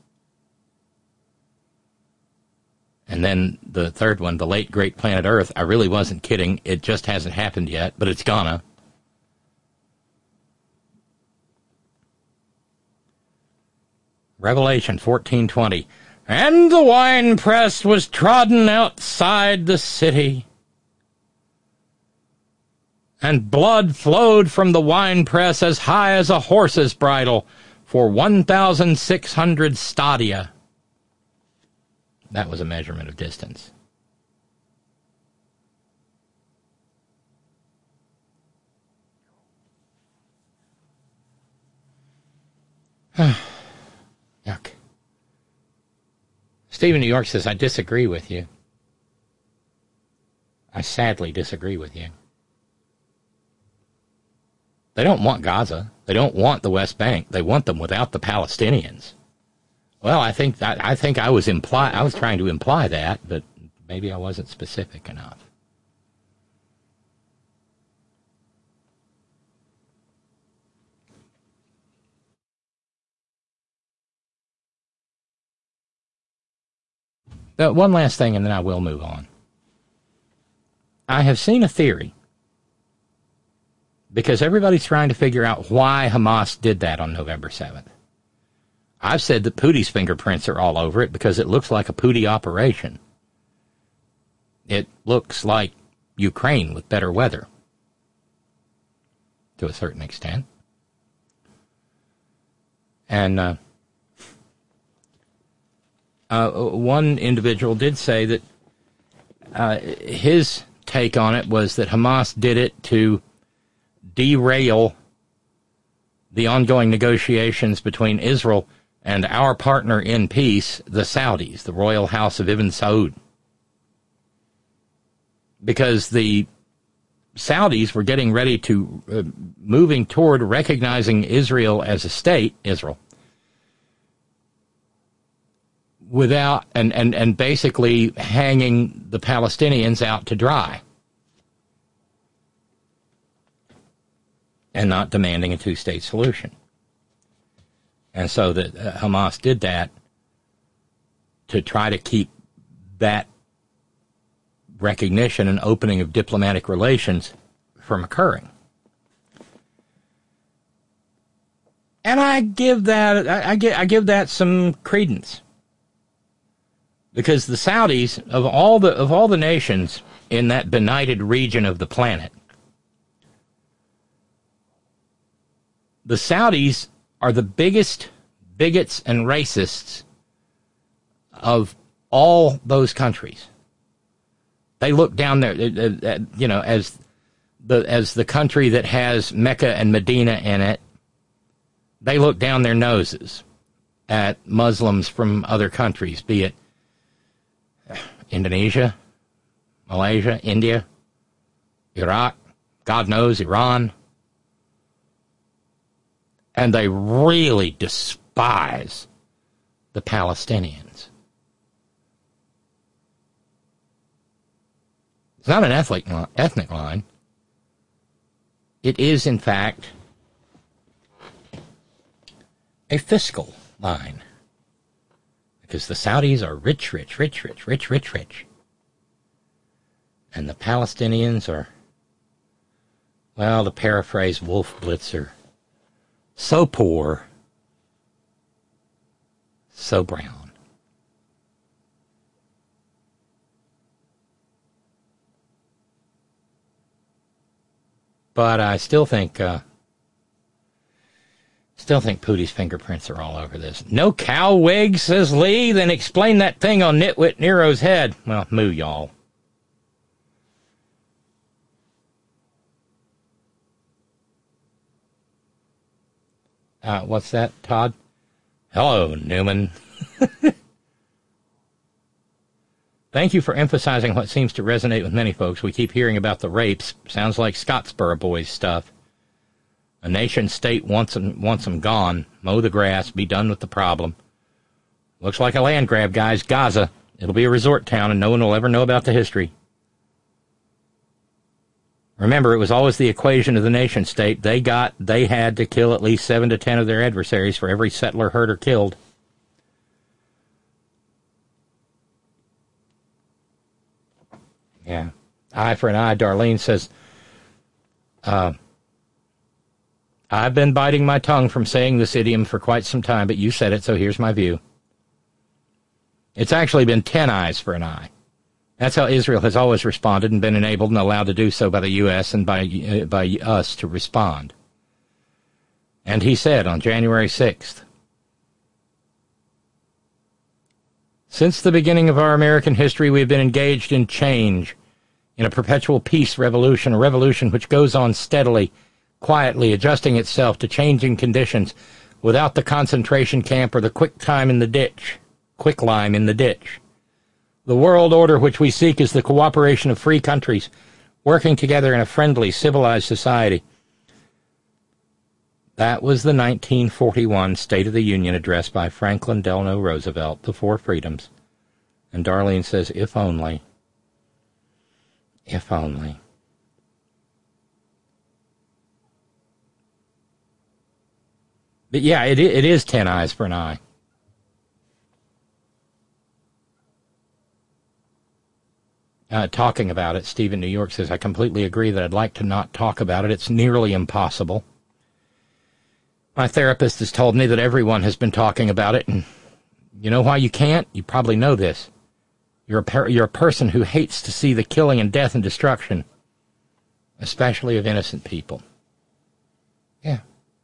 [SPEAKER 4] And then the third one, The Late Great Planet Earth. I really wasn't kidding. It just hasn't happened yet, but it's gonna. Revelation fourteen twenty. And the winepress was trodden outside the city, and blood flowed from the winepress as high as a horse's bridle for one thousand six hundred stadia. That was a measurement of distance. Yuck. Stephen New York says, I disagree with you. I sadly disagree with you. They don't want Gaza. They don't want the West Bank. They want them without the Palestinians. Well, I think that, I think I was imply I was trying to imply that, but maybe I wasn't specific enough. Uh, one last thing, and then I will move on. I have seen a theory, because everybody's trying to figure out why Hamas did that on November seventh. I've said that Putin's fingerprints are all over it because it looks like a Putin operation. It looks like Ukraine with better weather, to a certain extent. And uh, uh, one individual did say that uh, his take on it was that Hamas did it to derail the ongoing negotiations between Israel and our partner in peace, the Saudis, the royal house of Ibn Saud. Because the Saudis were getting ready to, uh, moving toward recognizing Israel as a state, Israel, without, and, and, and basically hanging the Palestinians out to dry. And not demanding a two-state solution. And so that uh, Hamas did that to try to keep that recognition and opening of diplomatic relations from occurring. And I give that I, I, give, I give that some credence, because the Saudis, of all the of all the nations in that benighted region of the planet, the Saudis are the biggest bigots and racists of all those countries. They look down there, you know, as the as the country that has Mecca and Medina in it. They look down their noses at Muslims from other countries, be it Indonesia, Malaysia, India, Iraq, God knows, Iran. And they really despise the Palestinians. It's not an ethnic ethnic line. It is, in fact, a fiscal line. Because the Saudis are rich, rich, rich, rich, rich, rich, rich. And the Palestinians are, well, to paraphrase Wolf Blitzer, so poor, so brown. But I still think, uh, still think Putin's fingerprints are all over this. No cow wig, says Lee. Then explain that thing on Nitwit Nero's head. Well, moo, y'all. Uh, what's that, Todd? Hello, Newman. Thank you for emphasizing what seems to resonate with many folks. We keep hearing about the rapes. Sounds like Scottsboro Boys stuff. A nation state wants them, wants them gone. Mow the grass. Be done with the problem. Looks like a land grab, guys. Gaza. It'll be a resort town, and no one will ever know about the history. Remember, it was always the equation of the nation state. They got, they had to kill at least seven to ten of their adversaries for every settler hurt or killed. Yeah. Eye for an eye, Darlene says, uh, I've been biting my tongue from saying this idiom for quite some time, but you said it, so here's my view. It's actually been ten eyes for an eye. That's how Israel has always responded and been enabled and allowed to do so by the U S and by uh, by us to respond. And he said on January sixth, since the beginning of our American history, we have been engaged in change, in a perpetual peace revolution, a revolution which goes on steadily, quietly, adjusting itself to changing conditions without the concentration camp or the quick time in the ditch, quick lime in the ditch. The world order which we seek is the cooperation of free countries working together in a friendly, civilized society. That was the nineteen forty-one State of the Union address by Franklin Delano Roosevelt, the Four Freedoms. And Darlene says, if only. If only. But yeah, it it is ten eyes for an eye. Uh, talking about it, Steve in New York says, I completely agree that I'd like to not talk about it. It's nearly impossible. My therapist has told me that everyone has been talking about it, and you know why you can't? You probably know this. You're a, per- you're a person who hates to see the killing and death and destruction, especially of innocent people. Yeah.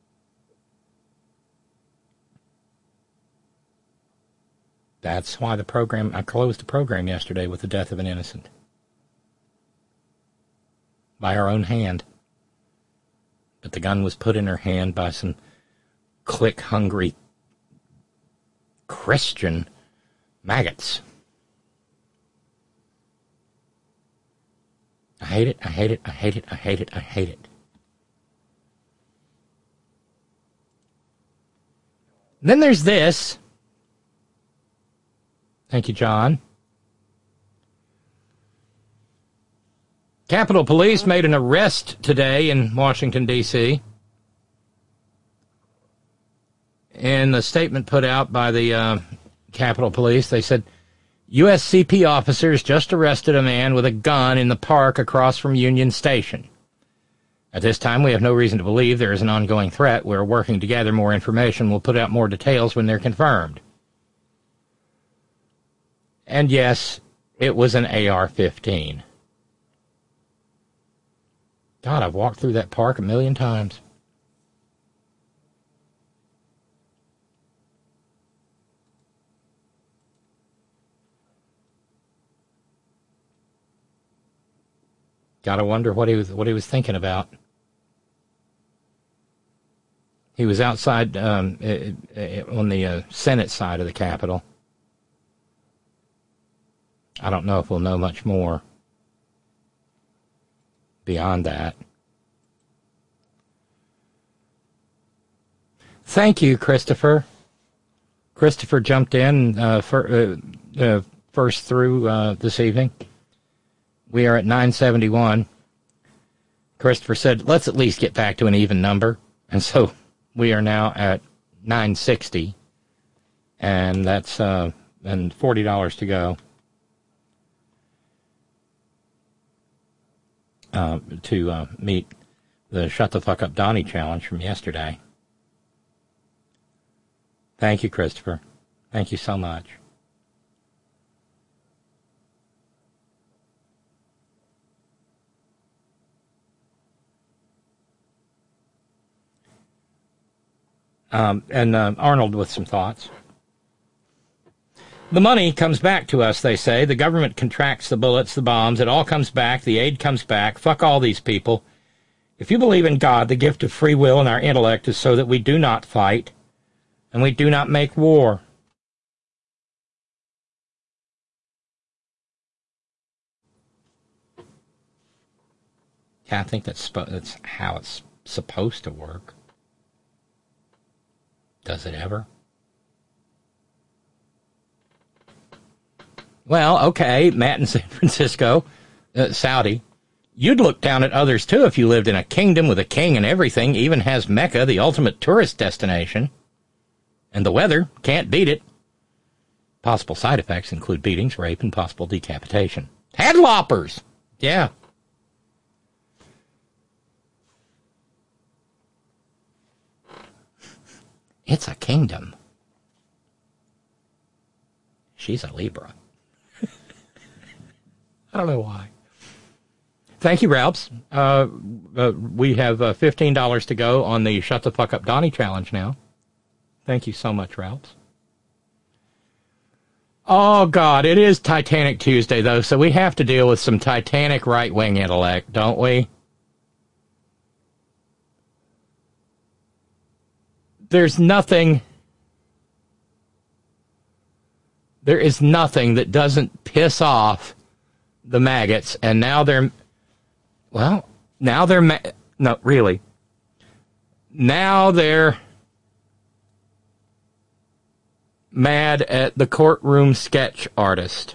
[SPEAKER 4] That's why the program, I closed the program yesterday with the death of an innocent. By our own hand. But the gun was put in her hand by some click-hungry Christian maggots. I hate it, I hate it, I hate it, I hate it, I hate it. Then there's this. Thank you, John. Capitol Police made an arrest today in Washington, D C In the statement put out by the uh, Capitol Police, they said, U S C P officers just arrested a man with a gun in the park across from Union Station. At this time, we have no reason to believe there is an ongoing threat. We're working to gather more information. We'll put out more details when they're confirmed. And yes, it was an A R fifteen. God, I've walked through that park a million times. Gotta wonder what he was what he was thinking about. He was outside um, on the uh, Senate side of the Capitol. I don't know if we'll know much more beyond that. Thank you, Christopher. Christopher jumped in uh, for, uh, uh, first through uh, this evening. We are at nine seventy-one. Christopher said, let's at least get back to an even number. And so we are now at nine sixty. And that's uh, and forty dollars to go. Uh, to uh, meet the Shut the Fuck Up Donnie challenge from yesterday. Thank you, Christopher. Thank you so much. Um, and uh, Arnold with some thoughts. The money comes back to us, they say. The government contracts the bullets, the bombs. It all comes back. The aid comes back. Fuck all these people. If you believe in God, the gift of free will and our intellect is so that we do not fight and we do not make war. Yeah, I think that's, that's how it's supposed to work. Does it ever? Well, okay, Matt in San Francisco, uh, Saudi. You'd look down at others, too, if you lived in a kingdom with a king and everything, even has Mecca, the ultimate tourist destination. And the weather, can't beat it. Possible side effects include beatings, rape, and possible decapitation. Head loppers! Yeah. It's a kingdom. She's a Libra. I don't know why. Thank you, Ralphs. Uh, uh, we have uh, fifteen dollars to go on the Shut the Fuck Up Donnie challenge now. Thank you so much, Ralphs. Oh, God, it is Titanic Tuesday, though, so we have to deal with some Titanic right-wing intellect, don't we? There's nothing... There is nothing that doesn't piss off the maggots, and now they're... Well, now they're... Ma- no, really. now they're mad at the courtroom sketch artist.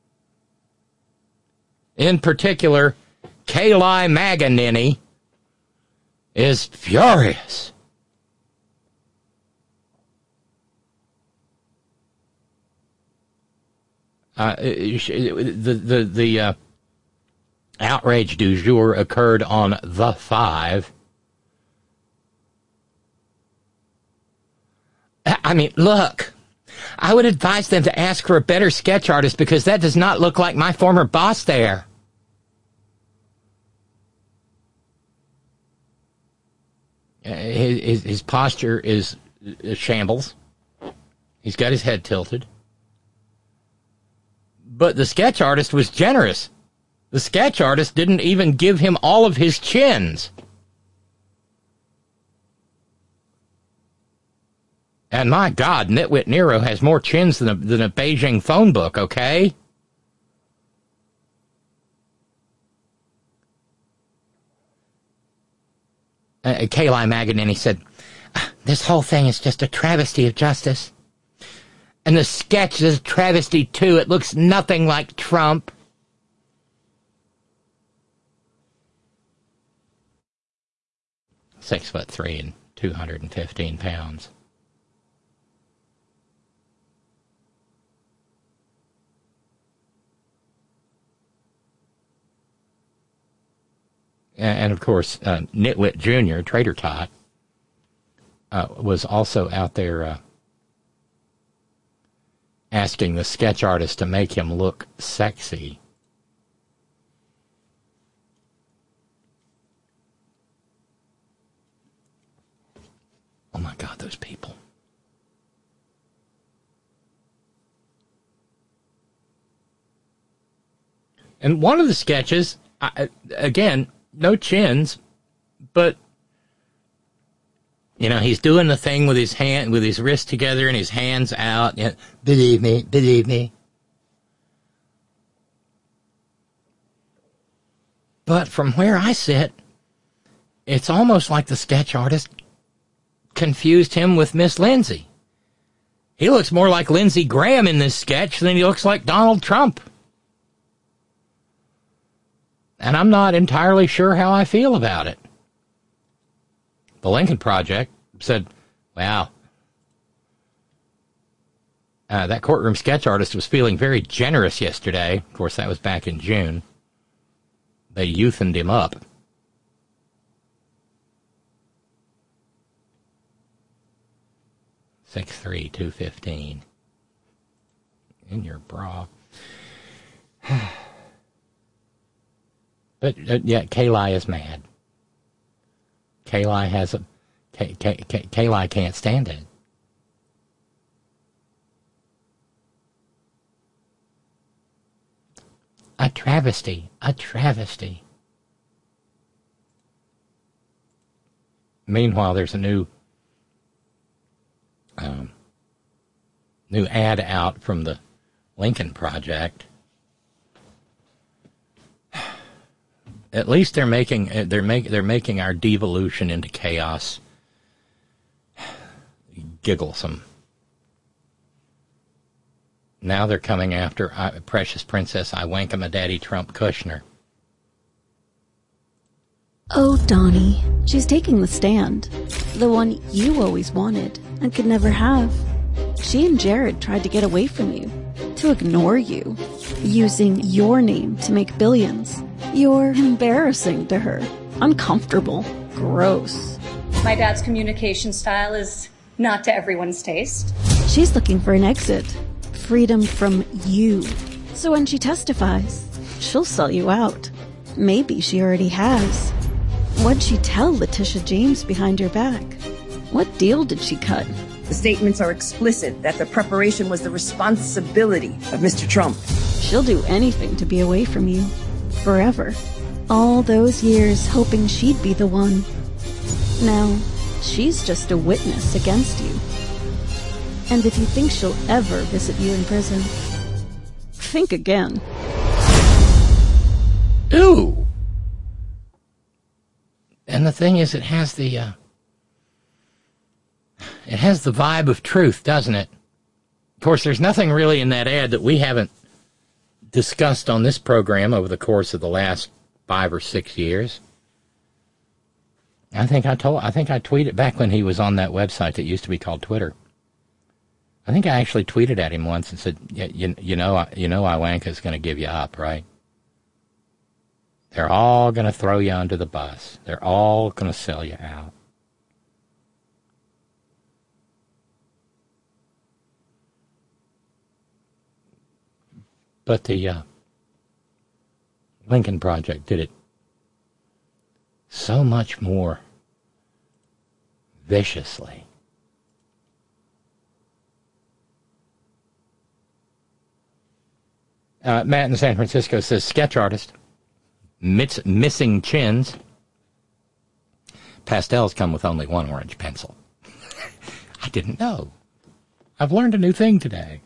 [SPEAKER 4] In particular, Kayli Maganini is furious. Uh, the the the uh, outrage du jour occurred on The Five. I mean, look, I would advise them to ask for a better sketch artist because that does not look like my former boss there. Uh, his, his posture is a shambles. He's got his head tilted. But the sketch artist was generous. The sketch artist didn't even give him all of his chins. And my God, Nitwit Nero has more chins than a, than a Beijing phone book, okay? Uh, Kayli Maganini said, this whole thing is just a travesty of justice. And the sketch is a travesty, too. It looks nothing like Trump. Six foot three and two hundred fifteen pounds. And, of course, uh, Nitwit Junior, Trader Tot, uh, was also out there uh, asking the sketch artist to make him look sexy. Oh, my God, those people. And one of the sketches, I, again, no chins, but, you know, he's doing the thing with his hand, with his wrists together and his hands out. You know, believe me, believe me. But from where I sit, it's almost like the sketch artist confused him with Miss Lindsay. He looks more like Lindsey Graham in this sketch than he looks like Donald Trump. And I'm not entirely sure how I feel about it. The Lincoln Project said, wow, uh, that courtroom sketch artist was feeling very generous yesterday. Of course, that was back in June. They youthened him up. six three, two fifteen. In your bra. But, uh, yeah, Kayli is mad. Kayli has a... Kay, Kay, Kay, Kayli can't stand it. A travesty. A travesty. Meanwhile, there's a new... Um, new ad out from the Lincoln Project. At least they're making they're make they're making our devolution into chaos gigglesome. Now they're coming after I, Precious Princess Iwanka Daddy Trump Kushner.
[SPEAKER 7] Oh, Donnie, she's taking the stand. The one you always wanted and could never have. She and Jared tried to get away from you, to ignore you, using your name to make billions. You're embarrassing to her. Uncomfortable. Gross.
[SPEAKER 8] My dad's communication style is not to everyone's taste.
[SPEAKER 7] She's looking for an exit. Freedom from you. So when she testifies, she'll sell you out. Maybe she already has. What'd she tell Letitia James behind your back? What deal did she cut?
[SPEAKER 9] The statements are explicit that the preparation was the responsibility of Mister Trump.
[SPEAKER 7] She'll do anything to be away from you. Forever. All those years hoping she'd be the one. Now, she's just a witness against you. And if you think she'll ever visit you in prison, think again.
[SPEAKER 4] Ooh! And the thing is, it has the, uh, It has the vibe of truth, doesn't it? Of course, there's nothing really in that ad that we haven't discussed on this program over the course of the last five or six years. I think I told, I think I tweeted back when he was on that website that used to be called Twitter. I think I actually tweeted at him once and said, "Yeah, you, you know, you know, Iwanka's going to give you up, right? They're all going to throw you under the bus. They're all going to sell you out." But the uh, Lincoln Project did it so much more viciously. Uh, Matt in San Francisco says, sketch artist, miss, missing chins. Pastels come with only one orange pencil. I didn't know. I've learned a new thing today.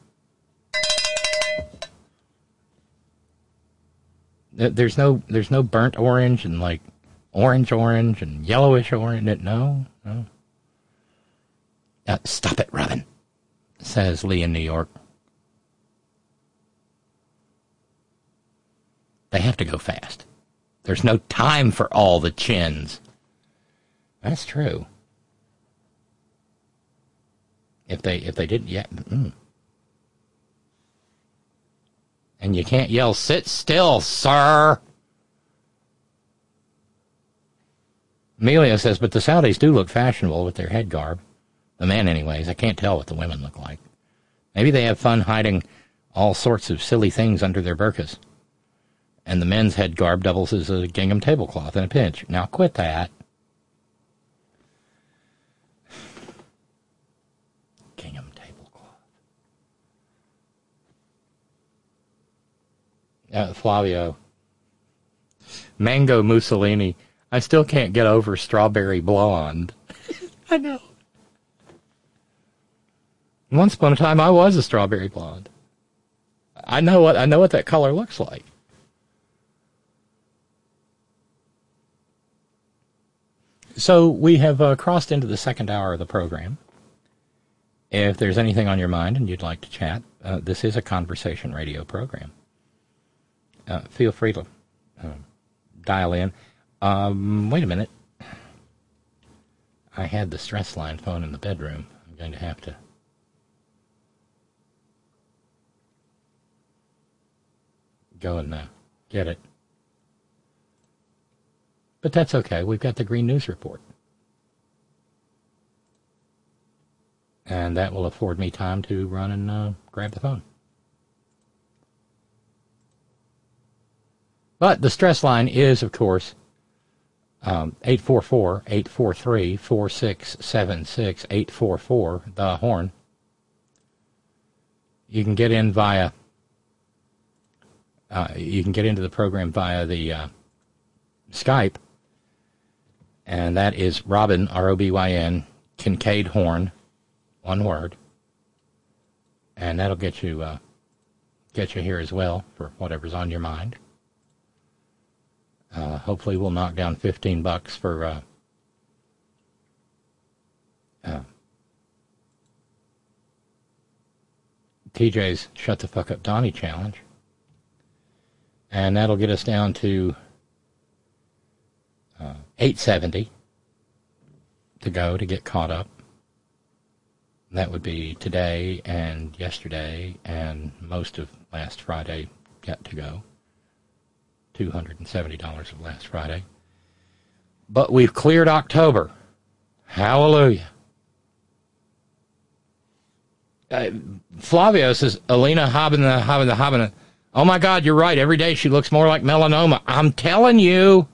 [SPEAKER 4] There's no, there's no burnt orange and like orange orange and yellowish orange. No, no. Uh, stop it, Robin, says Lee in New York. They have to go fast. There's no time for all the chins. That's true. If they, if they didn't yet. Mm. And you can't yell, sit still, sir. Amelia says, but the Saudis do look fashionable with their head garb. The men, anyways. I can't tell what the women look like. Maybe they have fun hiding all sorts of silly things under their burqas. And the men's head garb doubles as a gingham tablecloth in a pinch. Now quit that. Gingham tablecloth. Uh, Flavio. Mango Mussolini. I still can't get over strawberry blonde. I know. Once upon a time, I was a strawberry blonde. I know what I know what that color looks like. So we have uh, crossed into the second hour of the program. If there's anything on your mind and you'd like to chat, uh, this is a conversation radio program. Uh, feel free to uh, dial in. Um, wait a minute. I had the stress line phone in the bedroom. I'm going to have to go and uh, get it. But that's okay. We've got the Green News Report. And that will afford me time to run and uh, grab the phone. But the stress line is, of course, um, eight four four, eight four three, four six seven six, eight four four, the horn. You can get in via, uh, you can get into the program via the uh, Skype. And that is Robin, R O B Y N, Kincaid Horn, one word. And that'll get you uh, get you here as well for whatever's on your mind. Uh, hopefully we'll knock down fifteen bucks for uh, uh, T J's Shut the Fuck Up Donnie Challenge. And that'll get us down to Uh, eight seventy to go to get caught up. That would be today and yesterday and most of last Friday yet to go. two hundred seventy dollars of last Friday. But we've cleared October. Hallelujah. Uh, Flavio says, Alina Habana, Habana, Habana. Oh my God, you're right. Every day she looks more like melanoma. I'm telling you.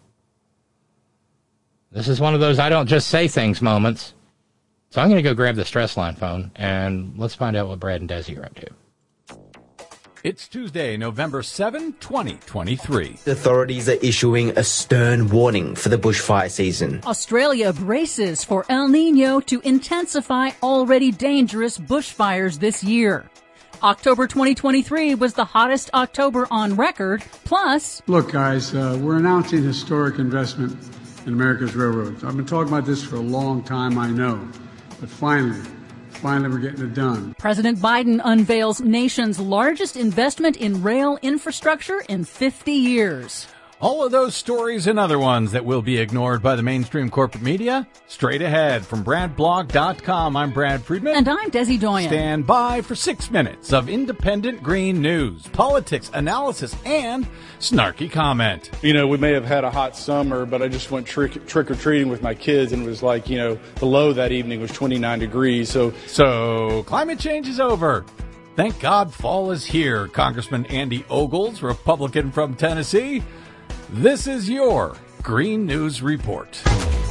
[SPEAKER 4] This is one of those I don't just say things moments. So I'm going to go grab the stress line phone, and let's find out what Brad and Desi are up to.
[SPEAKER 10] It's Tuesday, November seventh, twenty twenty-three.
[SPEAKER 11] Authorities are issuing a stern warning for the bushfire season.
[SPEAKER 12] Australia braces for El Nino to intensify already dangerous bushfires this year. October twenty twenty-three was the hottest October on record, plus...
[SPEAKER 13] Look, guys, uh, we're announcing historic investment in America's railroads. I've been talking about this for a long time, I know. but finally, finally we're getting it done.
[SPEAKER 12] President Biden unveils nation's largest investment in rail infrastructure in fifty years.
[SPEAKER 10] All of those stories and other ones that will be ignored by the mainstream corporate media, straight ahead from Brad Blog dot com. I'm Brad Friedman.
[SPEAKER 12] And I'm Desi Doyen.
[SPEAKER 10] Stand by for six minutes of independent green news, politics, analysis, and snarky comment.
[SPEAKER 14] You know, we may have had a hot summer, but I just went trick, trick-or-treating with my kids, and it was like, you know, the low that evening was twenty-nine degrees. So,
[SPEAKER 10] so climate change is over. Thank God fall is here, Congressman Andy Ogles, Republican from Tennessee. This is your Green News Report.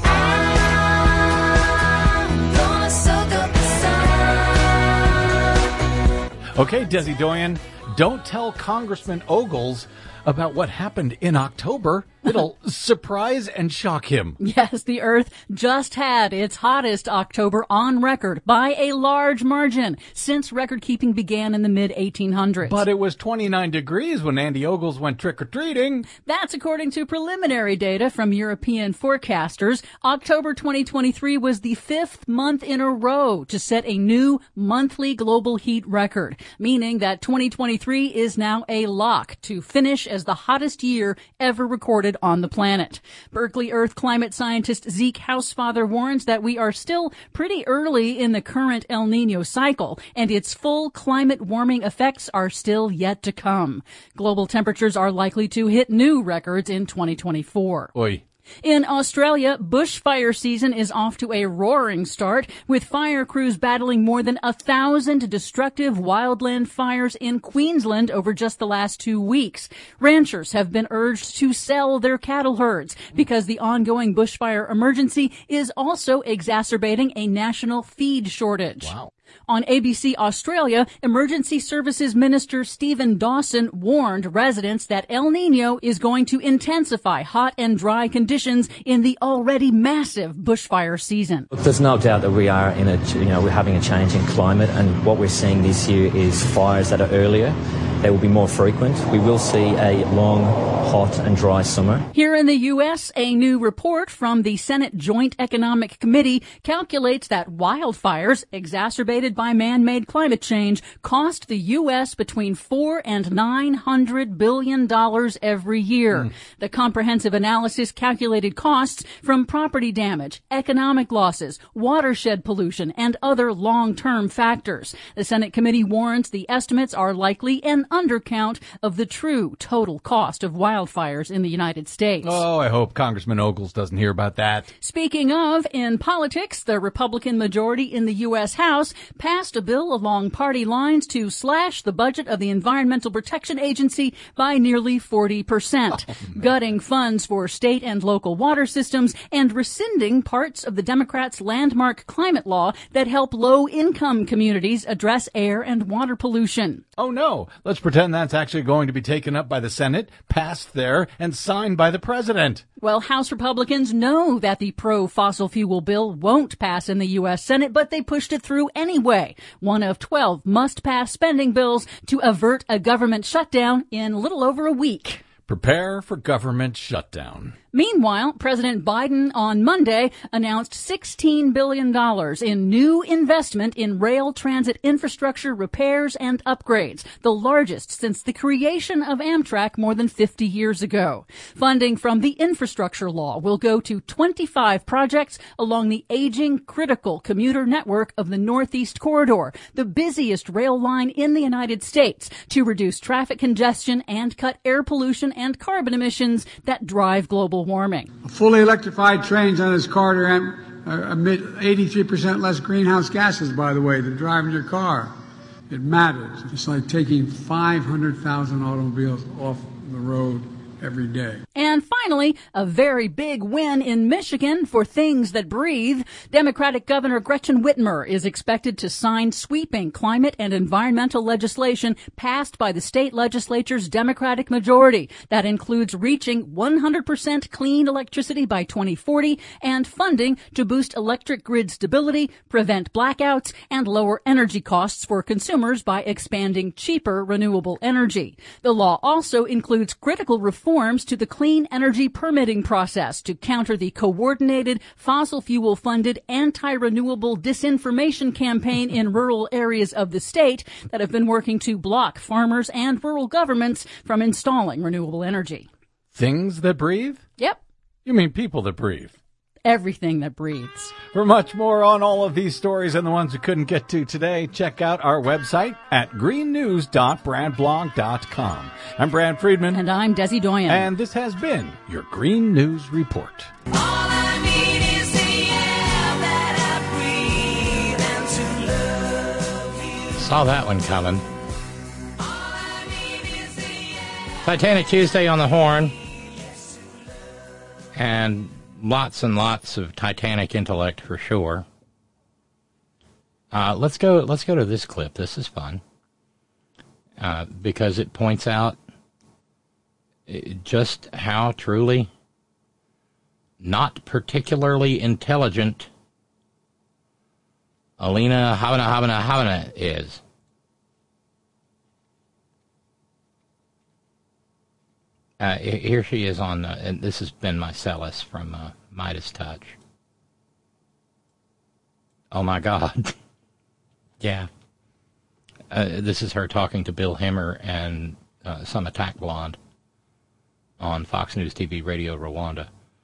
[SPEAKER 10] Okay, Desi Doyen, don't tell Congressman Ogles about what happened in October. It'll surprise and shock him.
[SPEAKER 12] Yes, the Earth just had its hottest October on record by a large margin since record-keeping began in the mid eighteen hundreds.
[SPEAKER 10] But it was twenty-nine degrees when Andy Ogles went trick-or-treating.
[SPEAKER 12] That's according to preliminary data from European forecasters. October twenty twenty-three was the fifth month in a row to set a new monthly global heat record, meaning that twenty twenty-three is now a lock to finish as the hottest year ever recorded on the planet. Berkeley Earth climate scientist Zeke Hausfather warns that we are still pretty early in the current El Nino cycle, and its full climate warming effects are still yet to come. Global temperatures are likely to hit new records in twenty twenty-four.
[SPEAKER 10] Oi.
[SPEAKER 12] In Australia, bushfire season is off to a roaring start, with fire crews battling more than a thousand destructive wildland fires in Queensland over just the last two weeks. Ranchers have been urged to sell their cattle herds because the ongoing bushfire emergency is also exacerbating a national feed shortage.
[SPEAKER 10] Wow.
[SPEAKER 12] On A B C Australia, Emergency Services Minister Stephen Dawson warned residents that El Nino is going to intensify hot and dry conditions in the already massive bushfire season.
[SPEAKER 15] Look, there's no doubt that we are in a, you know, we're having a change in climate, and what we're seeing this year is fires that are earlier. They will be more frequent. We will see a long, hot and dry summer.
[SPEAKER 12] Here in the U S, a new report from the Senate Joint Economic Committee calculates that wildfires exacerbated by man-made climate change cost the U S between four and nine hundred billion dollars every year. Mm. The comprehensive analysis calculated costs from property damage, economic losses, watershed pollution, and other long-term factors. The Senate committee warns the estimates are likely an undercount of the true total cost of wildfires in the United States.
[SPEAKER 10] Oh, I hope Congressman Ogles doesn't hear about that.
[SPEAKER 12] Speaking of, in politics, the Republican majority in the U S House passed a bill along party lines to slash the budget of the Environmental Protection Agency by nearly forty percent, oh, gutting funds for state and local water systems and rescinding parts of the Democrats' landmark climate law that help low-income communities address air and water pollution.
[SPEAKER 10] Oh, no. Let's pretend that's actually going to be taken up by the Senate, passed there, and signed by the president.
[SPEAKER 12] Well, House Republicans know that the pro-fossil fuel bill won't pass in the U S Senate, but they pushed it through anyway. One of twelve must-pass spending bills to avert a government shutdown in a little over a week.
[SPEAKER 10] Prepare for government shutdown.
[SPEAKER 12] Meanwhile, President Biden on Monday announced sixteen billion dollars in new investment in rail transit infrastructure repairs and upgrades, the largest since the creation of Amtrak more than fifty years ago. Funding from the infrastructure law will go to twenty-five projects along the aging critical commuter network of the Northeast Corridor, the busiest rail line in the United States, to reduce traffic congestion and cut air pollution and carbon emissions that drive global warming.
[SPEAKER 13] Fully electrified trains on this corridor emit eighty-three percent less greenhouse gases, by the way, than driving your car. It matters. It's like taking five hundred thousand automobiles off the road every day.
[SPEAKER 12] And finally, a very big win in Michigan for things that breathe. Democratic Governor Gretchen Whitmer is expected to sign sweeping climate and environmental legislation passed by the state legislature's Democratic majority. That includes reaching one hundred percent clean electricity by twenty forty and funding to boost electric grid stability, prevent blackouts, and lower energy costs for consumers by expanding cheaper renewable energy. The law also includes critical reform reforms to the clean energy permitting process to counter the coordinated fossil fuel-funded anti-renewable disinformation campaign in rural areas of the state that have been working to block farmers and rural governments from installing renewable energy.
[SPEAKER 10] Things that breathe?
[SPEAKER 12] Yep.
[SPEAKER 10] You mean people that breathe?
[SPEAKER 12] Everything that breathes.
[SPEAKER 10] For much more on all of these stories and the ones we couldn't get to today, check out our website at green news dot brad blog dot com. I'm Brad Friedman.
[SPEAKER 12] And I'm Desi Doyen.
[SPEAKER 10] And this has been your Green News Report.
[SPEAKER 2] All I need is the air that I breathe and to love you.
[SPEAKER 4] Saw that one coming. Titanic Tuesday on the Horn. And lots and lots of Titanic intellect for sure. Uh, let's go. Let's go to this clip. This is fun uh, because it points out just how truly not particularly intelligent Alina Havana Havana Havana is. Uh, here she is on, uh, and this is Ben Meiselas from uh, Midas Touch. Oh my God. Yeah. Uh, this is her talking to Bill Hemmer and uh, some attack blonde on Fox News T V Radio Rwanda.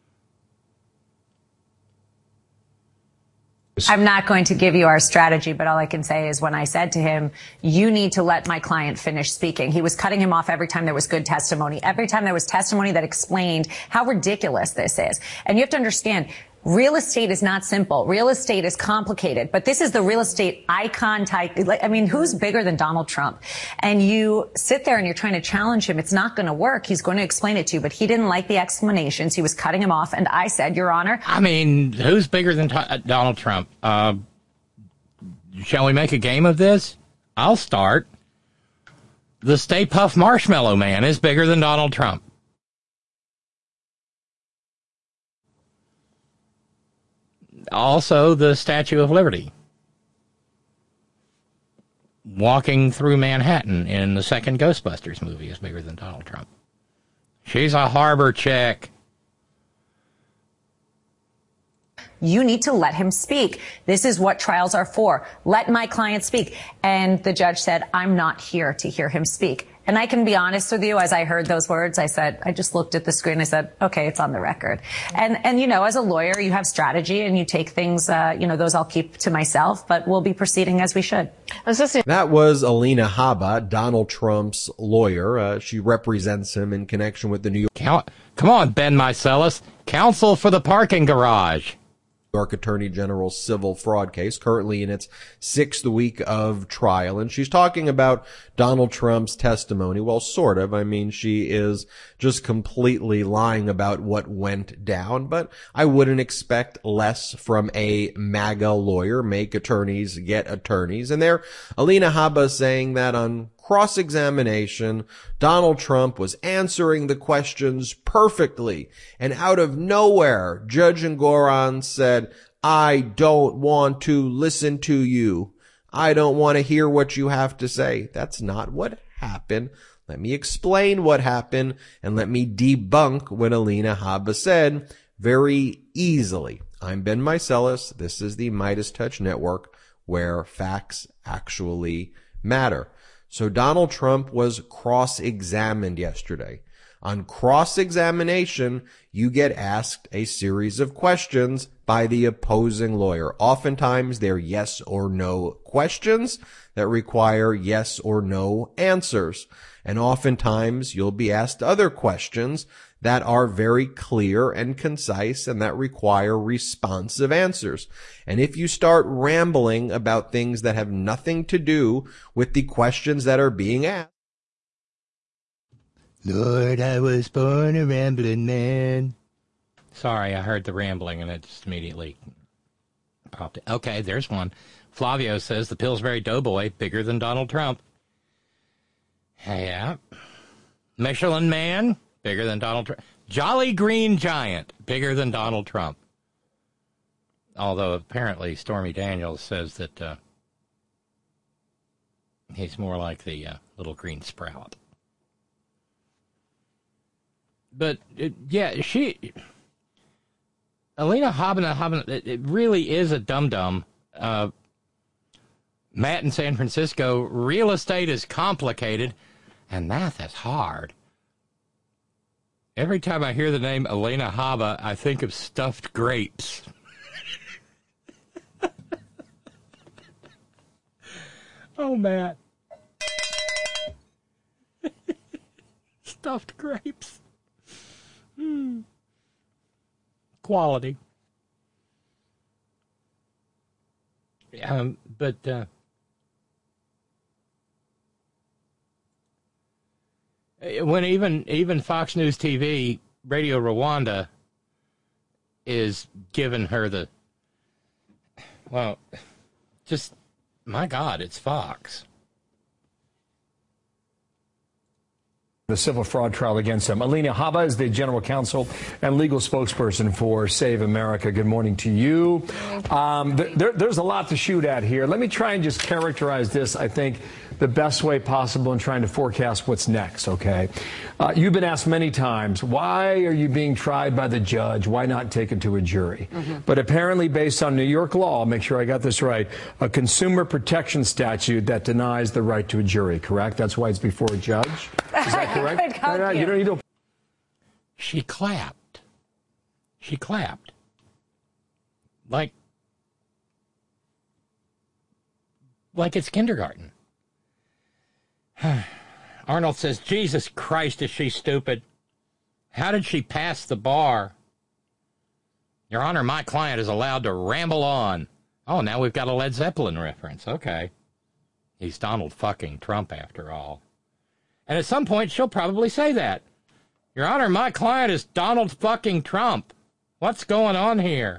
[SPEAKER 16] I'm not going to give you our strategy, but all I can say is when I said to him, you need to let my client finish speaking, he was cutting him off every time there was good testimony, every time there was testimony that explained how ridiculous this is. And you have to understand, real estate is not simple. Real estate is complicated, but this is the real estate icon type. I mean, who's bigger than Donald Trump? And you sit there and you're trying to challenge him. It's not going to work. He's going to explain it to you, but he didn't like the explanations. He was cutting him off. And I said, Your Honor.
[SPEAKER 4] I mean, who's bigger than t- Donald Trump? Uh, shall we make a game of this? I'll start. The Stay Puft Marshmallow Man is bigger than Donald Trump. Also, the Statue of Liberty. Walking through Manhattan in the second Ghostbusters movie is bigger than Donald Trump. She's a harbor chick.
[SPEAKER 16] You need to let him speak. This is what trials are for. Let my client speak. And the judge said, I'm not here to hear him speak. And I can be honest with you, as I heard those words, I said, I just looked at the screen. I said, okay, it's on the record. And, and, you know, as a lawyer, you have strategy and you take things, uh, you know, those I'll keep to myself, but we'll be proceeding as we should.
[SPEAKER 17] That was Alina Habba, Donald Trump's lawyer. Uh, she represents him in connection with the New York.
[SPEAKER 4] Come on, Ben Meiselas. Counsel for the parking garage.
[SPEAKER 17] York Attorney General's civil fraud case, currently in its sixth week of trial. And she's talking about Donald Trump's testimony. Well, sort of. I mean, she is just completely lying about what went down, but I wouldn't expect less from a MAGA lawyer. Make attorneys get attorneys. And there, Alina Habba saying that on cross-examination, Donald Trump was answering the questions perfectly. And out of nowhere, Judge Engoron said, I don't want to listen to you. I don't want to hear what you have to say. That's not what happened. Let me explain what happened and let me debunk what Alina Habba said very easily. I'm Ben Meiselas. This is the Midas Touch Network, where facts actually matter. So Donald Trump was cross-examined yesterday. On cross-examination, you get asked a series of questions by the opposing lawyer. Oftentimes, they're yes or no questions that require yes or no answers. And oftentimes, you'll be asked other questions that are very clear and concise and that require responsive answers. And if you start rambling about things that have nothing to do with the questions that are being asked.
[SPEAKER 4] Lord, I was born a rambling man. Sorry, I heard the rambling and it just immediately popped in. Okay, there's one. Flavio says the Pillsbury Doughboy, bigger than Donald Trump. Yeah. Michelin Man, bigger than Donald Trump. Jolly Green Giant, bigger than Donald Trump. Although apparently Stormy Daniels says that uh, he's more like the uh, little green sprout. but it, yeah, she, Alina Habana, Habana, it, it really is a dum-dum. Uh, Matt in San Francisco, real estate is complicated and math is hard. Every time I hear the name Alina Habba, I think of stuffed grapes. Oh, Matt. Stuffed grapes. Hmm. Quality. Um, but, uh, when even, even Fox News T V, Radio Rwanda is giving her the, well, just, my God, it's Fox.
[SPEAKER 18] The civil fraud trial against him. Alina Habba is the general counsel and legal spokesperson for Save America. Good morning to you. Um, th- there, there's a lot to shoot at here. Let me try and just characterize this, I think, the best way possible in trying to forecast what's next, okay? Uh, you've been asked many times, why are you being tried by the judge? Why not take it to a jury? Mm-hmm. But apparently, based on New York law, make sure I got this right, a consumer protection statute that denies the right to a jury, correct? That's why it's before a judge? Is that correct?
[SPEAKER 16] no, no,
[SPEAKER 18] you don't need to.
[SPEAKER 4] She clapped. She clapped. Like, like it's kindergarten. Arnold says, Jesus Christ, is she stupid? How did she pass the bar? Your Honor, my client is allowed to ramble on. Oh, now we've got a Led Zeppelin reference. Okay. He's Donald fucking Trump, after all. And at some point, she'll probably say that. Your Honor, my client is Donald fucking Trump. What's going on here?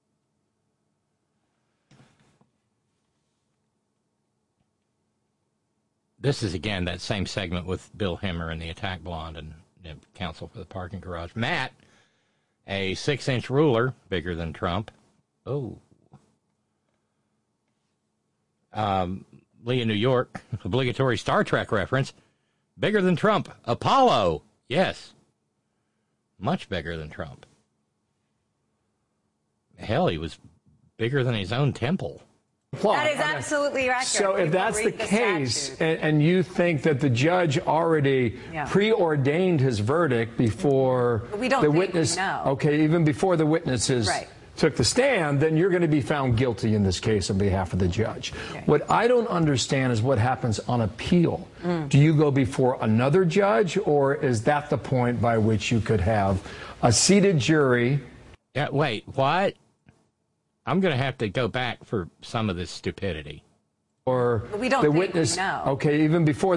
[SPEAKER 4] This is, again, that same segment with Bill Hemmer and the Attack Blonde and the counsel for the parking garage. Matt, a six-inch ruler, bigger than Trump. Oh. Um, Lee in New York, obligatory Star Trek reference. Bigger than Trump. Apollo. Yes. Much bigger than Trump. Hell, he was bigger than his own temple.
[SPEAKER 16] That is absolutely accurate.
[SPEAKER 18] So if that's the case, and, and you think that the judge already yeah. preordained his verdict before
[SPEAKER 16] we don't
[SPEAKER 18] the
[SPEAKER 16] think
[SPEAKER 18] witness,
[SPEAKER 16] we know.
[SPEAKER 18] okay, even before the witnesses
[SPEAKER 16] right.
[SPEAKER 18] took the stand, then you're going to be found guilty in this case on behalf of the judge. Okay. What I don't understand is what happens on appeal. Mm. Do you go before another judge, or is that the point by which you could have a seated jury?
[SPEAKER 4] Yeah, wait, what? I'm going to have to go back for some of this stupidity.
[SPEAKER 18] Or
[SPEAKER 16] we don't
[SPEAKER 18] the
[SPEAKER 16] think
[SPEAKER 18] witness,
[SPEAKER 16] we know.
[SPEAKER 18] Okay, even before.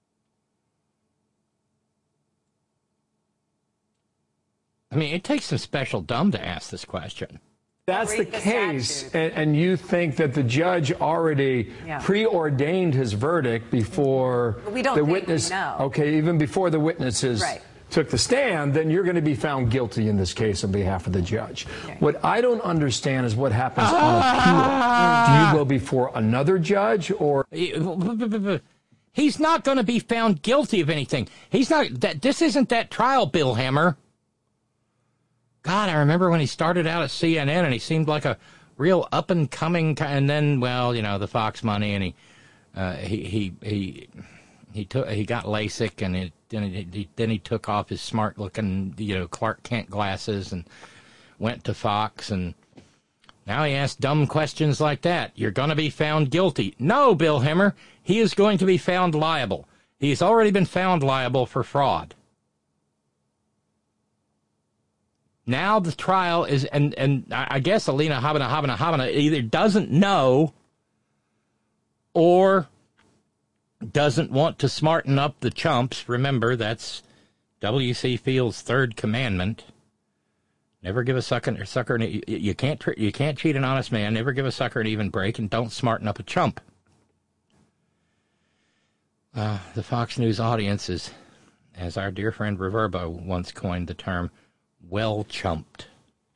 [SPEAKER 4] I mean, it takes some special dumb to ask this question.
[SPEAKER 18] That's the, the case, and, and you think that the judge already yeah. preordained his verdict before
[SPEAKER 16] we don't
[SPEAKER 18] the
[SPEAKER 16] think
[SPEAKER 18] witness.
[SPEAKER 16] We know.
[SPEAKER 18] Okay, even before the witnesses.
[SPEAKER 16] Right.
[SPEAKER 18] took the stand, then you're going to be found guilty in this case on behalf of the judge. Okay. What I don't understand is what happens ah! on appeal. Do you go before another judge, or
[SPEAKER 4] he's not going to be found guilty of anything? He's not that. This isn't that trial, Bill Hemmer. God, I remember when he started out at C N N, and he seemed like a real up and coming, and then, well, you know, the Fox money, and he, uh, he, he, he. He took. He got LASIK, and it, then he then he took off his smart-looking, you know, Clark Kent glasses and went to Fox, and now he asks dumb questions like that. You're going to be found guilty. No, Bill Hemmer, he is going to be found liable. He's already been found liable for fraud. Now the trial is, and and I guess Alina Habana Habana Habana either doesn't know or doesn't want to smarten up the chumps. Remember, that's W C Field's third commandment. Never give a sucker, sucker an, you can't you can't cheat an honest man. Never give a sucker an even break, and don't smarten up a chump. Uh, the Fox News audience is, as our dear friend Reverbo once coined the term, well chumped.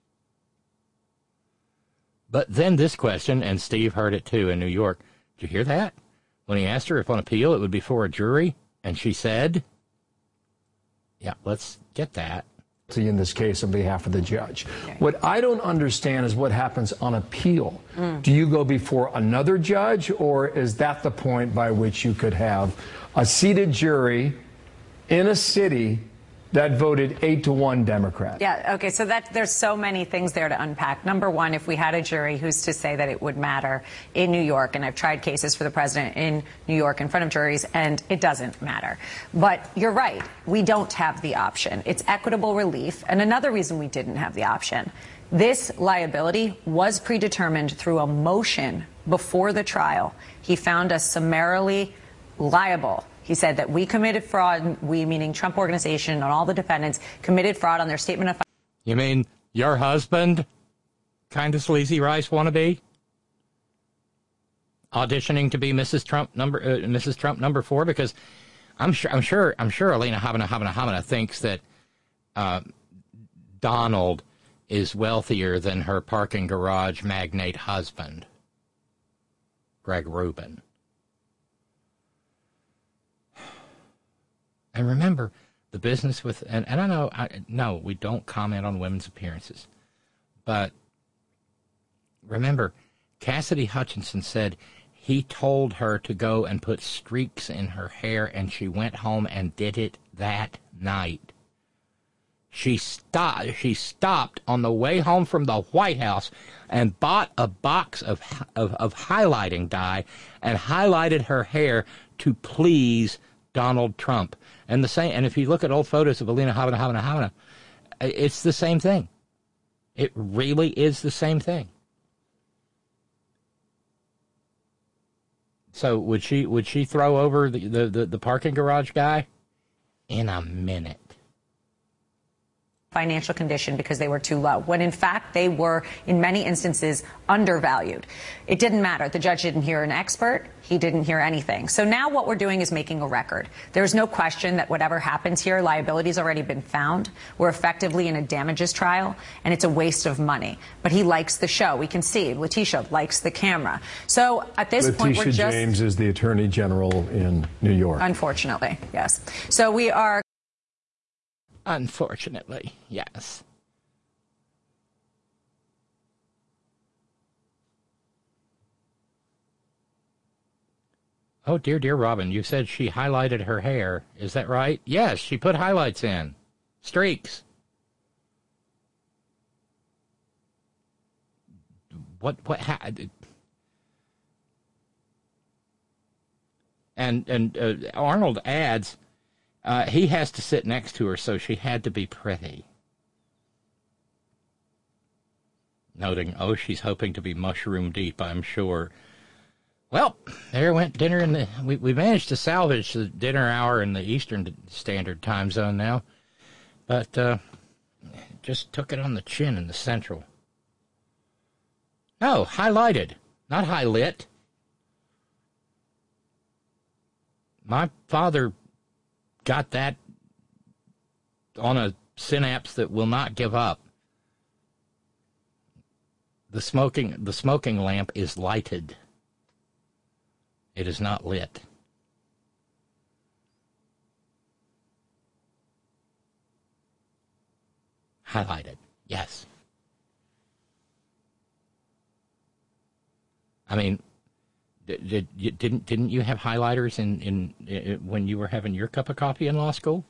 [SPEAKER 4] But then this question, and Steve heard it too in New York. Did you hear that? When he asked her if on appeal it would be for a jury, and she said, Yeah, let's get that.
[SPEAKER 18] In this case, on behalf of the judge. Okay. What I don't understand is what happens on appeal. Mm. Do you go before another judge, or is that the point by which you could have a seated jury in a city that voted eight to one Democrat?
[SPEAKER 16] Yeah, okay, so that there's so many things there to unpack. Number one, if we had a jury, who's to say that it would matter in New York? And I've tried cases for the president in New York in front of juries, and it doesn't matter. But you're right, we don't have the option. It's equitable relief. And another reason we didn't have the option, this liability was predetermined through a motion before the trial. He found us summarily liable. He said that we committed fraud, we meaning Trump Organization and all the defendants, committed fraud on their statement of...
[SPEAKER 4] You mean your husband, kind of sleazy rice wannabe, auditioning to be Missus Trump number uh, Missus Trump number four? Because I'm sure I'm sure I'm sure Alina Habana Habana Habana thinks that uh, Donald is wealthier than her parking garage magnate husband, Greg Rubin. And remember, the business with, and, and I know, I, no, we don't comment on women's appearances. But remember, Cassidy Hutchinson said he told her to go and put streaks in her hair, and she went home and did it that night. She stopped, she stopped on the way home from the White House and bought a box of, of, of highlighting dye and highlighted her hair to please Donald Trump. And the same, and if you look at old photos of Alina Habana Habana Habana, it's the same thing. It really is the same thing. So would she would she throw over the, the, the, the parking garage guy? In a minute.
[SPEAKER 16] Financial condition because they were too low, when in fact they were, in many instances, undervalued. It didn't matter. The judge didn't hear an expert. He didn't hear anything. So now what we're doing is making a record. There's no question that whatever happens here, liability's already been found. We're effectively in a damages trial, and it's a waste of money. But he likes the show. We can see Letitia likes the camera. So at this
[SPEAKER 18] Letitia
[SPEAKER 16] point, we're just...
[SPEAKER 18] James is the Attorney General in New York.
[SPEAKER 16] Unfortunately, yes. So we are...
[SPEAKER 4] Unfortunately, yes. Oh, dear, dear Robin, you said she highlighted her hair. Is that right? Yes, she put highlights in. Streaks. What, what, ha- and, and uh, Arnold adds, uh, he has to sit next to her, so she had to be pretty. Noting, oh, she's hoping to be mushroom deep, I'm sure. Well, there went dinner in the... We, we managed to salvage the dinner hour in the Eastern Standard Time Zone now. But, uh, just took it on the chin in the Central. No, highlighted, not high-lit. My father got that on a synapse that will not give up. The smoking, the smoking lamp is lighted. It is not lit. Highlighted, yes. I mean, did, did you, didn't didn't you have highlighters in, in, in when you were having your cup of coffee in law school?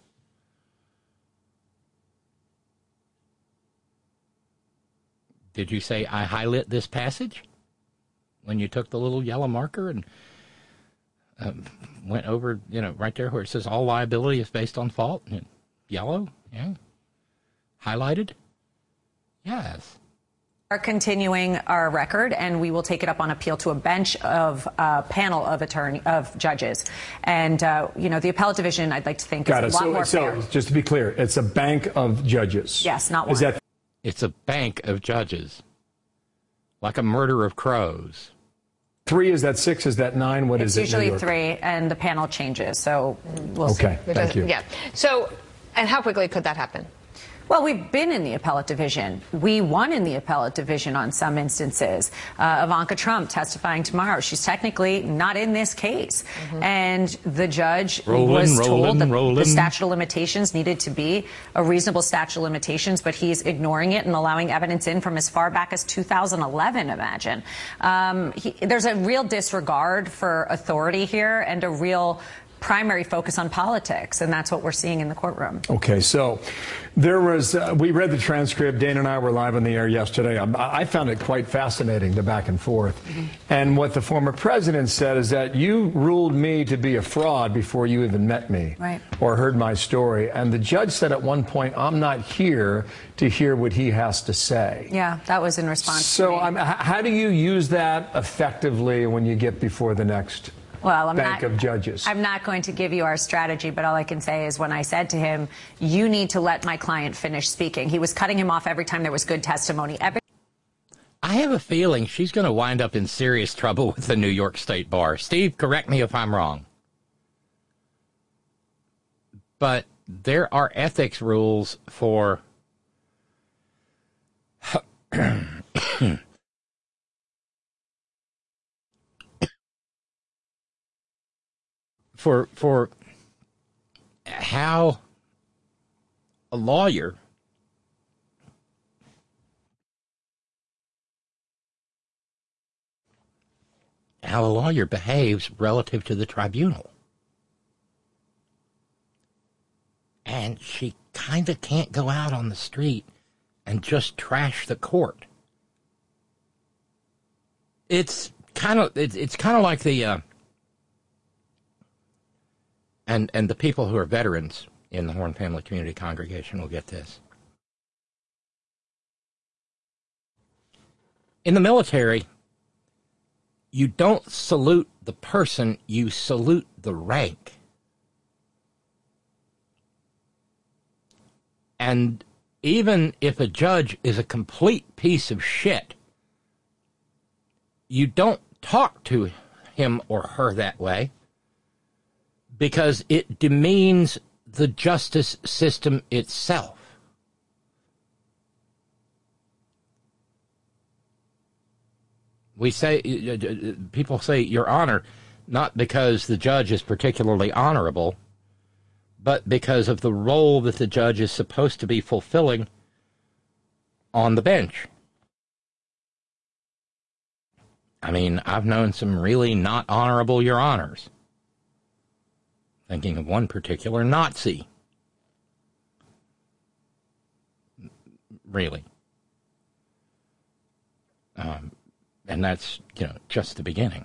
[SPEAKER 4] Did you say, I highlight this passage? When you took the little yellow marker and um, went over, you know, right there where it says all liability is based on fault? And yellow? Yeah. Highlighted? Yes.
[SPEAKER 16] Are continuing our record, and we will take it up on appeal to a bench of a uh, panel of attorney of judges. And uh, you know, the appellate division, I'd like to think,
[SPEAKER 18] Got
[SPEAKER 16] is
[SPEAKER 18] it.
[SPEAKER 16] a lot
[SPEAKER 18] so,
[SPEAKER 16] more
[SPEAKER 18] so,
[SPEAKER 16] fair.
[SPEAKER 18] Just to be clear, it's a bank of judges.
[SPEAKER 16] Yes, not one.
[SPEAKER 18] Is that?
[SPEAKER 4] It's a bank of judges, like a murder of crows.
[SPEAKER 18] Three, is that six? Is that nine? What
[SPEAKER 16] it's
[SPEAKER 18] is it?
[SPEAKER 16] It's usually
[SPEAKER 18] New York?
[SPEAKER 16] three, and the panel changes. So we'll
[SPEAKER 18] okay,
[SPEAKER 16] see.
[SPEAKER 18] thank you.
[SPEAKER 19] Yeah. So, and how quickly could that happen?
[SPEAKER 16] Well, we've been in the appellate division. We won in the appellate division on some instances. Uh, Ivanka Trump testifying tomorrow. She's technically not in this case. Mm-hmm. And the judge
[SPEAKER 4] rolling,
[SPEAKER 16] was
[SPEAKER 4] rolling,
[SPEAKER 16] told that
[SPEAKER 4] rolling.
[SPEAKER 16] the statute of limitations needed to be a reasonable statute of limitations, but he's ignoring it and allowing evidence in from as far back as two thousand eleven, imagine. Um, he, there's a real disregard for authority here and a real primary focus on politics, and that's what we're seeing in the courtroom.
[SPEAKER 18] Okay, so there was, uh, we read the transcript. Dana and I were live on the air yesterday. I, I found it quite fascinating, the back and forth. Mm-hmm. And what the former president said is that you ruled me to be a fraud before you even met me
[SPEAKER 16] right.
[SPEAKER 18] or heard my story. And the judge said at one point, I'm not here to hear what he has to say.
[SPEAKER 16] Yeah, that was in response
[SPEAKER 18] so
[SPEAKER 16] to me.
[SPEAKER 18] I'm, how do you use that effectively when you get before the next
[SPEAKER 16] Well, I'm
[SPEAKER 18] bank
[SPEAKER 16] not,
[SPEAKER 18] of judges?
[SPEAKER 16] I'm not going to give you our strategy, but all I can say is when I said to him, you need to let my client finish speaking, he was cutting him off every time there was good testimony. Every
[SPEAKER 4] I have a feeling she's going to wind up in serious trouble with the New York State Bar. Steve, correct me if I'm wrong. But there are ethics rules for for for how a lawyer how a lawyer behaves relative to the tribunal. And she kind of can't go out on the street and just trash the court. It's kind of it's, it's kind of like the uh, and and the people who are veterans in the Horn Family Community Congregation will get this. In the military, you don't salute the person, you salute the rank. And even if a judge is a complete piece of shit, you don't talk to him or her that way because it demeans the justice system itself. We say, people say, Your Honor, not because the judge is particularly honorable, but because of the role that the judge is supposed to be fulfilling on the bench. I mean, I've known some really not honorable Your Honors. Thinking of one particular Nazi. Really. Um, and that's, you know, just the beginning.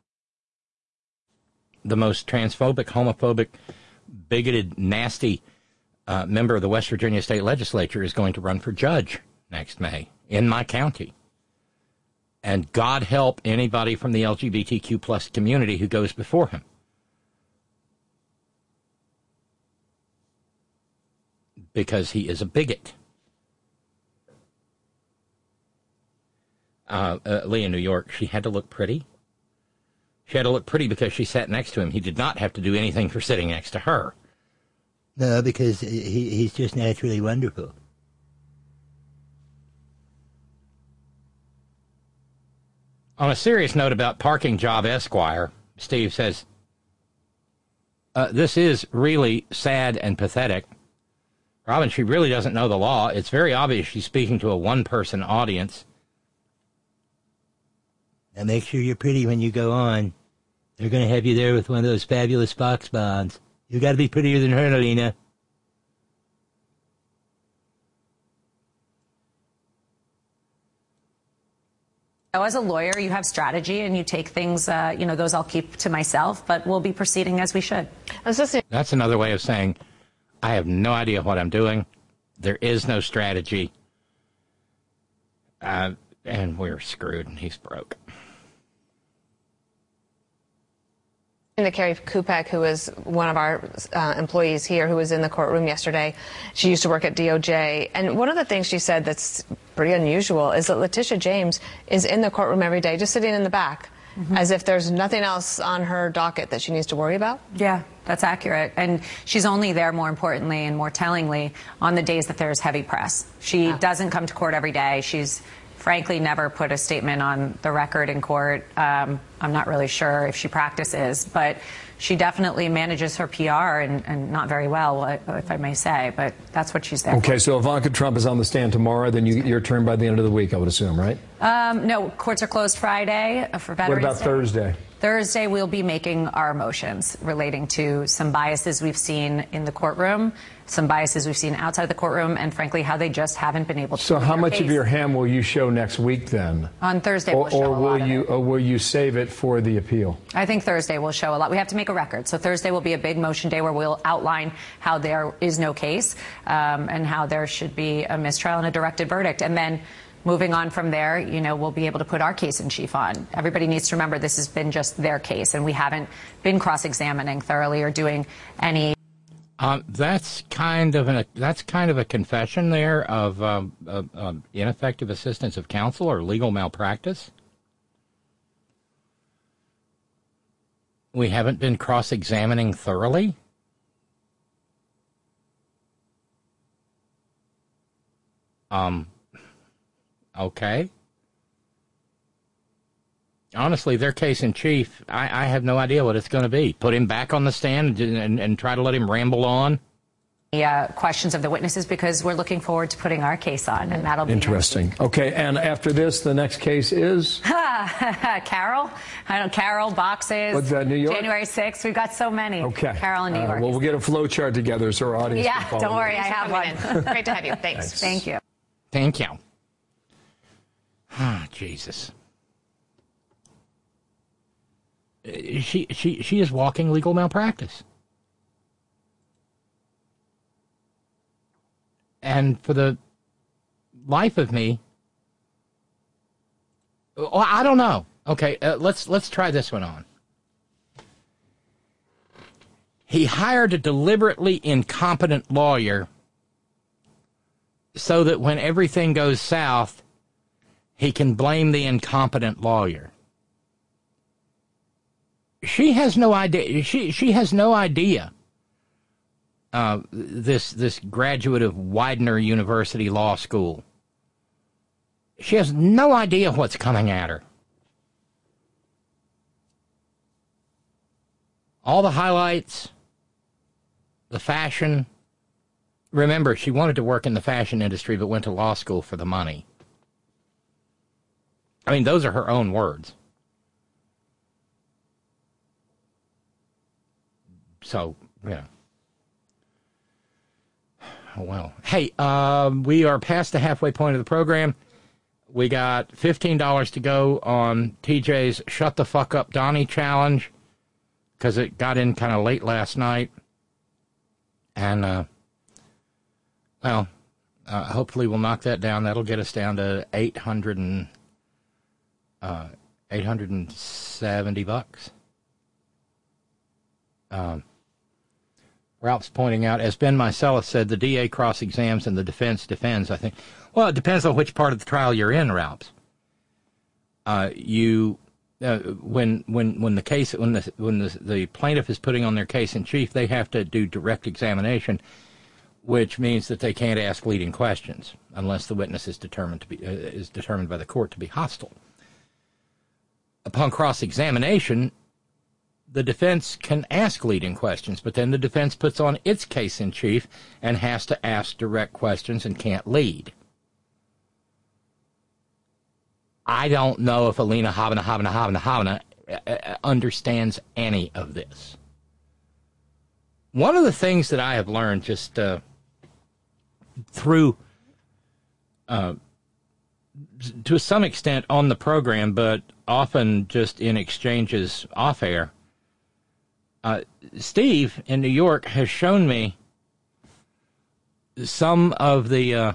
[SPEAKER 4] The most transphobic, homophobic, bigoted, nasty uh, member of the West Virginia State Legislature is going to run for judge next May in my county. And God help anybody from the L G B T Q plus community who goes before him. Because he is a bigot. Uh, uh, Lee in New York, she had to look pretty. She had to look pretty because she sat next to him. He did not have to do anything for sitting next to her.
[SPEAKER 19] No, because he, he's just naturally wonderful.
[SPEAKER 4] On a serious note about Parking Job Esquire, Steve says, uh, this is really sad and pathetic. Robin, she really doesn't know the law. It's very obvious she's speaking to a one-person audience.
[SPEAKER 19] Now make sure you're pretty when you go on. They're going to have you there with one of those fabulous box bonds. You got to be prettier than her, Alina.
[SPEAKER 16] As a lawyer, you have strategy and you take things, uh, you know, those I'll keep to myself, but we'll be proceeding as we should.
[SPEAKER 4] That's another way of saying, I have no idea what I'm doing. There is no strategy. Uh, and we're screwed and he's broke.
[SPEAKER 20] To Carrie Kupek, who was one of our uh, employees here who was in the courtroom yesterday. She used to work at D O J. And one of the things she said that's pretty unusual is that Letitia James is in the courtroom every day, just sitting in the back. mm-hmm. as if there's nothing else on her docket that she needs to worry about?
[SPEAKER 16] Yeah, that's accurate. And she's only there, more importantly and more tellingly, on the days that there's heavy press. She yeah. doesn't come to court every day. She's frankly never put a statement on the record in court. Um, I'm not really sure if she practices, but she definitely manages her P R, and, and not very well, if I may say, but that's what she's there
[SPEAKER 18] okay,
[SPEAKER 16] for.
[SPEAKER 18] So Ivanka Trump is on the stand tomorrow, then you get your turn by the end of the week, I would assume, right?
[SPEAKER 16] Um, no, courts are closed Friday for Veterans
[SPEAKER 18] What about
[SPEAKER 16] Day.
[SPEAKER 18] Thursday?
[SPEAKER 16] Thursday, we'll be making our motions relating to some biases we've seen in the courtroom, some biases we've seen outside of the courtroom, and frankly, how they just haven't been able to.
[SPEAKER 18] So, how much
[SPEAKER 16] case.
[SPEAKER 18] of your hand will you show next week then?
[SPEAKER 16] On Thursday,
[SPEAKER 18] or,
[SPEAKER 16] we'll show
[SPEAKER 18] or
[SPEAKER 16] a
[SPEAKER 18] will
[SPEAKER 16] lot of
[SPEAKER 18] you,
[SPEAKER 16] it.
[SPEAKER 18] Or will you save it for the appeal?
[SPEAKER 16] I think Thursday will show a lot. We have to make a record. So Thursday will be a big motion day where we'll outline how there is no case um, and how there should be a mistrial and a directed verdict. And then moving on from there, you know, we'll be able to put our case in chief on. Everybody needs to remember this has been just their case, and we haven't been cross-examining thoroughly or doing any.
[SPEAKER 4] Um, that's kind of an that's kind of a confession there of um, uh, um, ineffective assistance of counsel or legal malpractice. We haven't been cross-examining thoroughly. Um. Okay. Honestly, their case in chief, I, I have no idea what it's going to be. Put him back on the stand and, and, and try to let him ramble on.
[SPEAKER 16] Uh, questions of the witnesses, because we're looking forward to putting our case on, and that'll be
[SPEAKER 18] interesting. Okay, and after this, the next case is
[SPEAKER 16] Carol. I don't Carol boxes.
[SPEAKER 18] What's that, New York?
[SPEAKER 16] January sixth. We've got so many.
[SPEAKER 18] Okay,
[SPEAKER 16] Carol in New York.
[SPEAKER 18] Uh, well, we'll get a flow chart together so our audience.
[SPEAKER 16] Yeah,
[SPEAKER 18] can follow
[SPEAKER 16] don't worry,
[SPEAKER 18] it.
[SPEAKER 16] I have one.
[SPEAKER 20] Great to have you. Thanks.
[SPEAKER 18] Thanks.
[SPEAKER 16] Thank you.
[SPEAKER 4] Thank you. Ah, Jesus. She she she is walking legal malpractice. And for the life of me, well, I don't know. Okay, uh, let's let's try this one on. He hired a deliberately incompetent lawyer so that when everything goes south, he can blame the incompetent lawyer. She has no idea. She she has no idea. Uh, this this graduate of Widener University Law School. She has no idea what's coming at her. All the highlights, the fashion. Remember, she wanted to work in the fashion industry, but went to law school for the money. I mean, those are her own words. So, you know. Oh, well. Hey, um, we are past the halfway point of the program. We got fifteen dollars to go on T J's Shut the Fuck Up Donnie challenge, because it got in kind of late last night. And, uh, well, uh, hopefully we'll knock that down. That'll get us down to eight hundred and, uh, eight hundred seventy bucks. Um, Ralph's pointing out, as Ben Meiselas said, the D A cross-exams and the defense defends, I think. Well, it depends on which part of the trial you're in, Ralphs. Uh, you, uh, when when when the case when the when the, the plaintiff is putting on their case in chief, they have to do direct examination, which means that they can't ask leading questions unless the witness is determined to be uh, is determined by the court to be hostile. Upon cross-examination, the defense can ask leading questions, but then the defense puts on its case in chief and has to ask direct questions and can't lead. I don't know if Alina Habana Habana Habana Habana understands any of this. One of the things that I have learned just uh, through, uh, to some extent on the program, but often just in exchanges off air, Uh, Steve in New York has shown me some of the uh,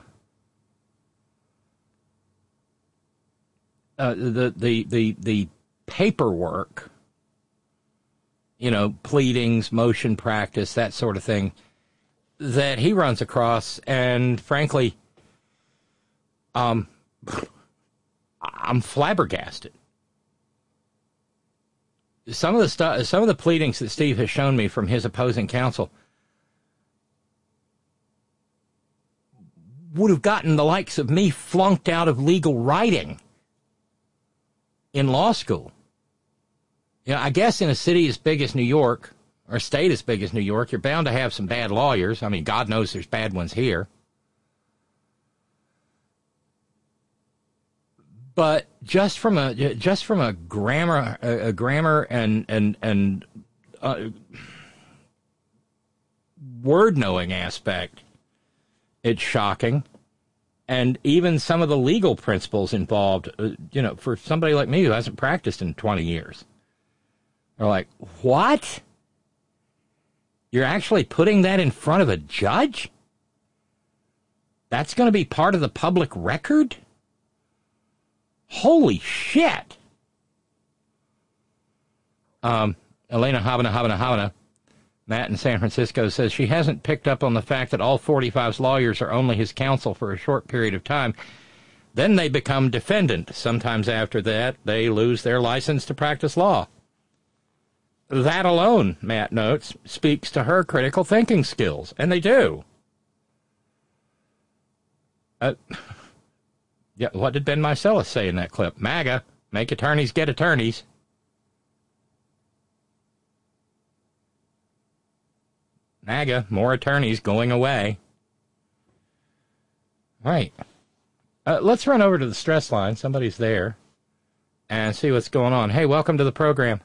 [SPEAKER 4] uh, the, the the the paperwork, you know, pleadings, motion practice, that sort of thing, that he runs across, and frankly, um, I'm flabbergasted. some of the stuff, some of the pleadings that Steve has shown me from his opposing counsel would have gotten the likes of me flunked out of legal writing in law school. You know, I guess in a city as big as New York, or a state as big as New York, you're bound to have some bad lawyers. I mean, God knows there's bad ones here. But just from a just from a grammar a, a grammar and and and uh, word knowing aspect, it's shocking. And even some of the legal principles involved, uh, you know, for somebody like me who hasn't practiced in twenty years, they're like, what? You're actually putting that in front of a judge? That's going to be part of the public record? Holy shit. Um, Elena Havana, Havana, Havana, Matt in San Francisco says she hasn't picked up on the fact that all forty-five's lawyers are only his counsel for a short period of time. Then they become defendant. Sometimes after that, they lose their license to practice law. That alone, Matt notes, speaks to her critical thinking skills. And they do. Uh, yeah, what did Ben Meiselas say in that clip? MAGA, make attorneys get attorneys. MAGA, more attorneys going away. All right. Uh, let's run over to the stress line. Somebody's there. And see what's going on. Hey, welcome to the program.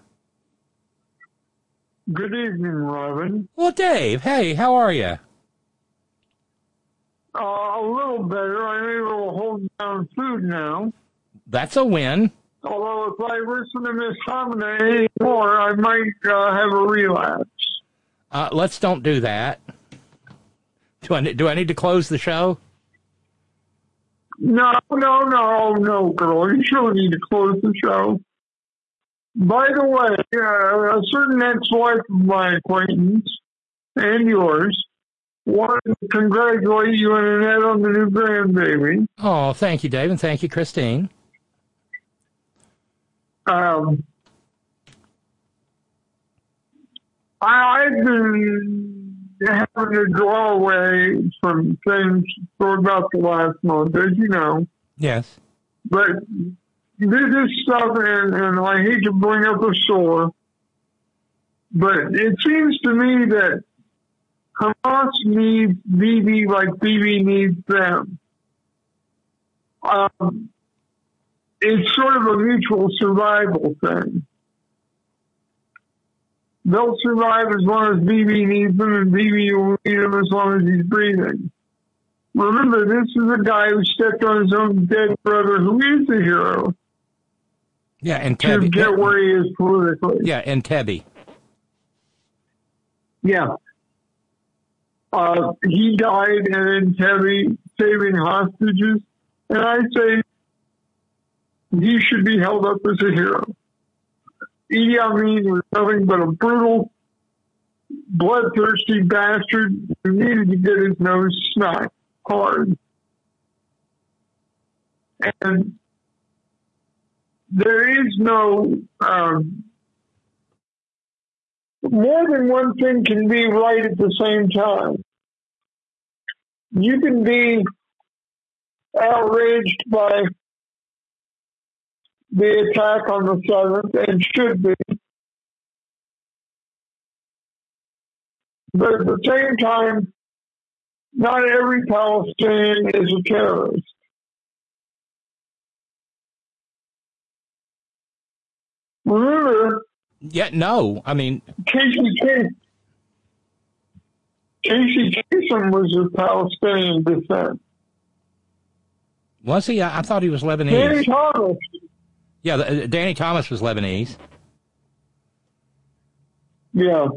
[SPEAKER 21] Good evening, Robin.
[SPEAKER 4] Well, Dave, hey, how are you?
[SPEAKER 21] Uh, a little better. I'm able to hold down food now.
[SPEAKER 4] That's a win.
[SPEAKER 21] Although if I listen to Miss Havana anymore, I might uh, have a relapse.
[SPEAKER 4] Uh, let's don't do that. Do I, do I need to close the show?
[SPEAKER 21] No, no, no, no, girl. You sure need to close the show. By the way, uh, a certain ex-wife of my acquaintance, and yours, wanted to congratulate you and Annette on the new grandbaby.
[SPEAKER 4] Oh, thank you, Dave, and thank you, Christine.
[SPEAKER 21] Um, I, I've been having to draw away from things for about the last month, as you know.
[SPEAKER 4] Yes.
[SPEAKER 21] But this is stuff, and, and I hate to bring up a sore, but it seems to me that Hamas needs Bibi like Bibi needs them. Um, it's sort of a mutual survival thing. They'll survive as long as Bibi needs them, and Bibi will need them as long as he's breathing. Remember, this is a guy who stepped on his own dead brother, who is a hero.
[SPEAKER 4] Yeah, and
[SPEAKER 21] to
[SPEAKER 4] Tebby.
[SPEAKER 21] get where he is politically.
[SPEAKER 4] Yeah, and Tebby.
[SPEAKER 21] Yeah. Uh, he died, and then Tebby saving hostages. And I say he should be held up as a hero. Idi Amin was nothing but a brutal, bloodthirsty bastard who needed to get his nose smacked hard. And there is no, um, more than one thing can be right at the same time. You can be outraged by the attack on the seventh, and should be. But at the same time, not every Palestinian is a terrorist. Remember?
[SPEAKER 4] Yeah, no, I mean...
[SPEAKER 21] Casey Kasem. Casey Kasem was of Palestinian descent.
[SPEAKER 4] Was he? I, I thought he was Lebanese.
[SPEAKER 21] Danny Thomas.
[SPEAKER 4] Yeah, the, uh, Danny Thomas was Lebanese.
[SPEAKER 21] Yeah.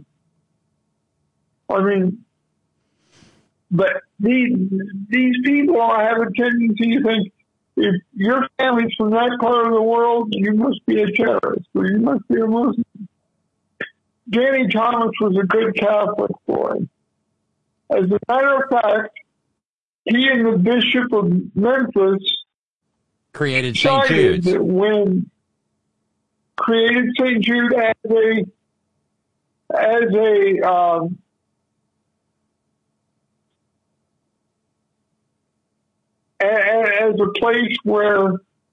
[SPEAKER 21] I mean, but these, these people have a tendency to think, if your family's from that part of the world, you must be a terrorist, or you must be a Muslim. Danny Thomas was a good Catholic boy. As a matter of fact, he and the Bishop of Memphis
[SPEAKER 4] created Saint Jude's.
[SPEAKER 21] That when created Saint Jude as a as a um, as a place where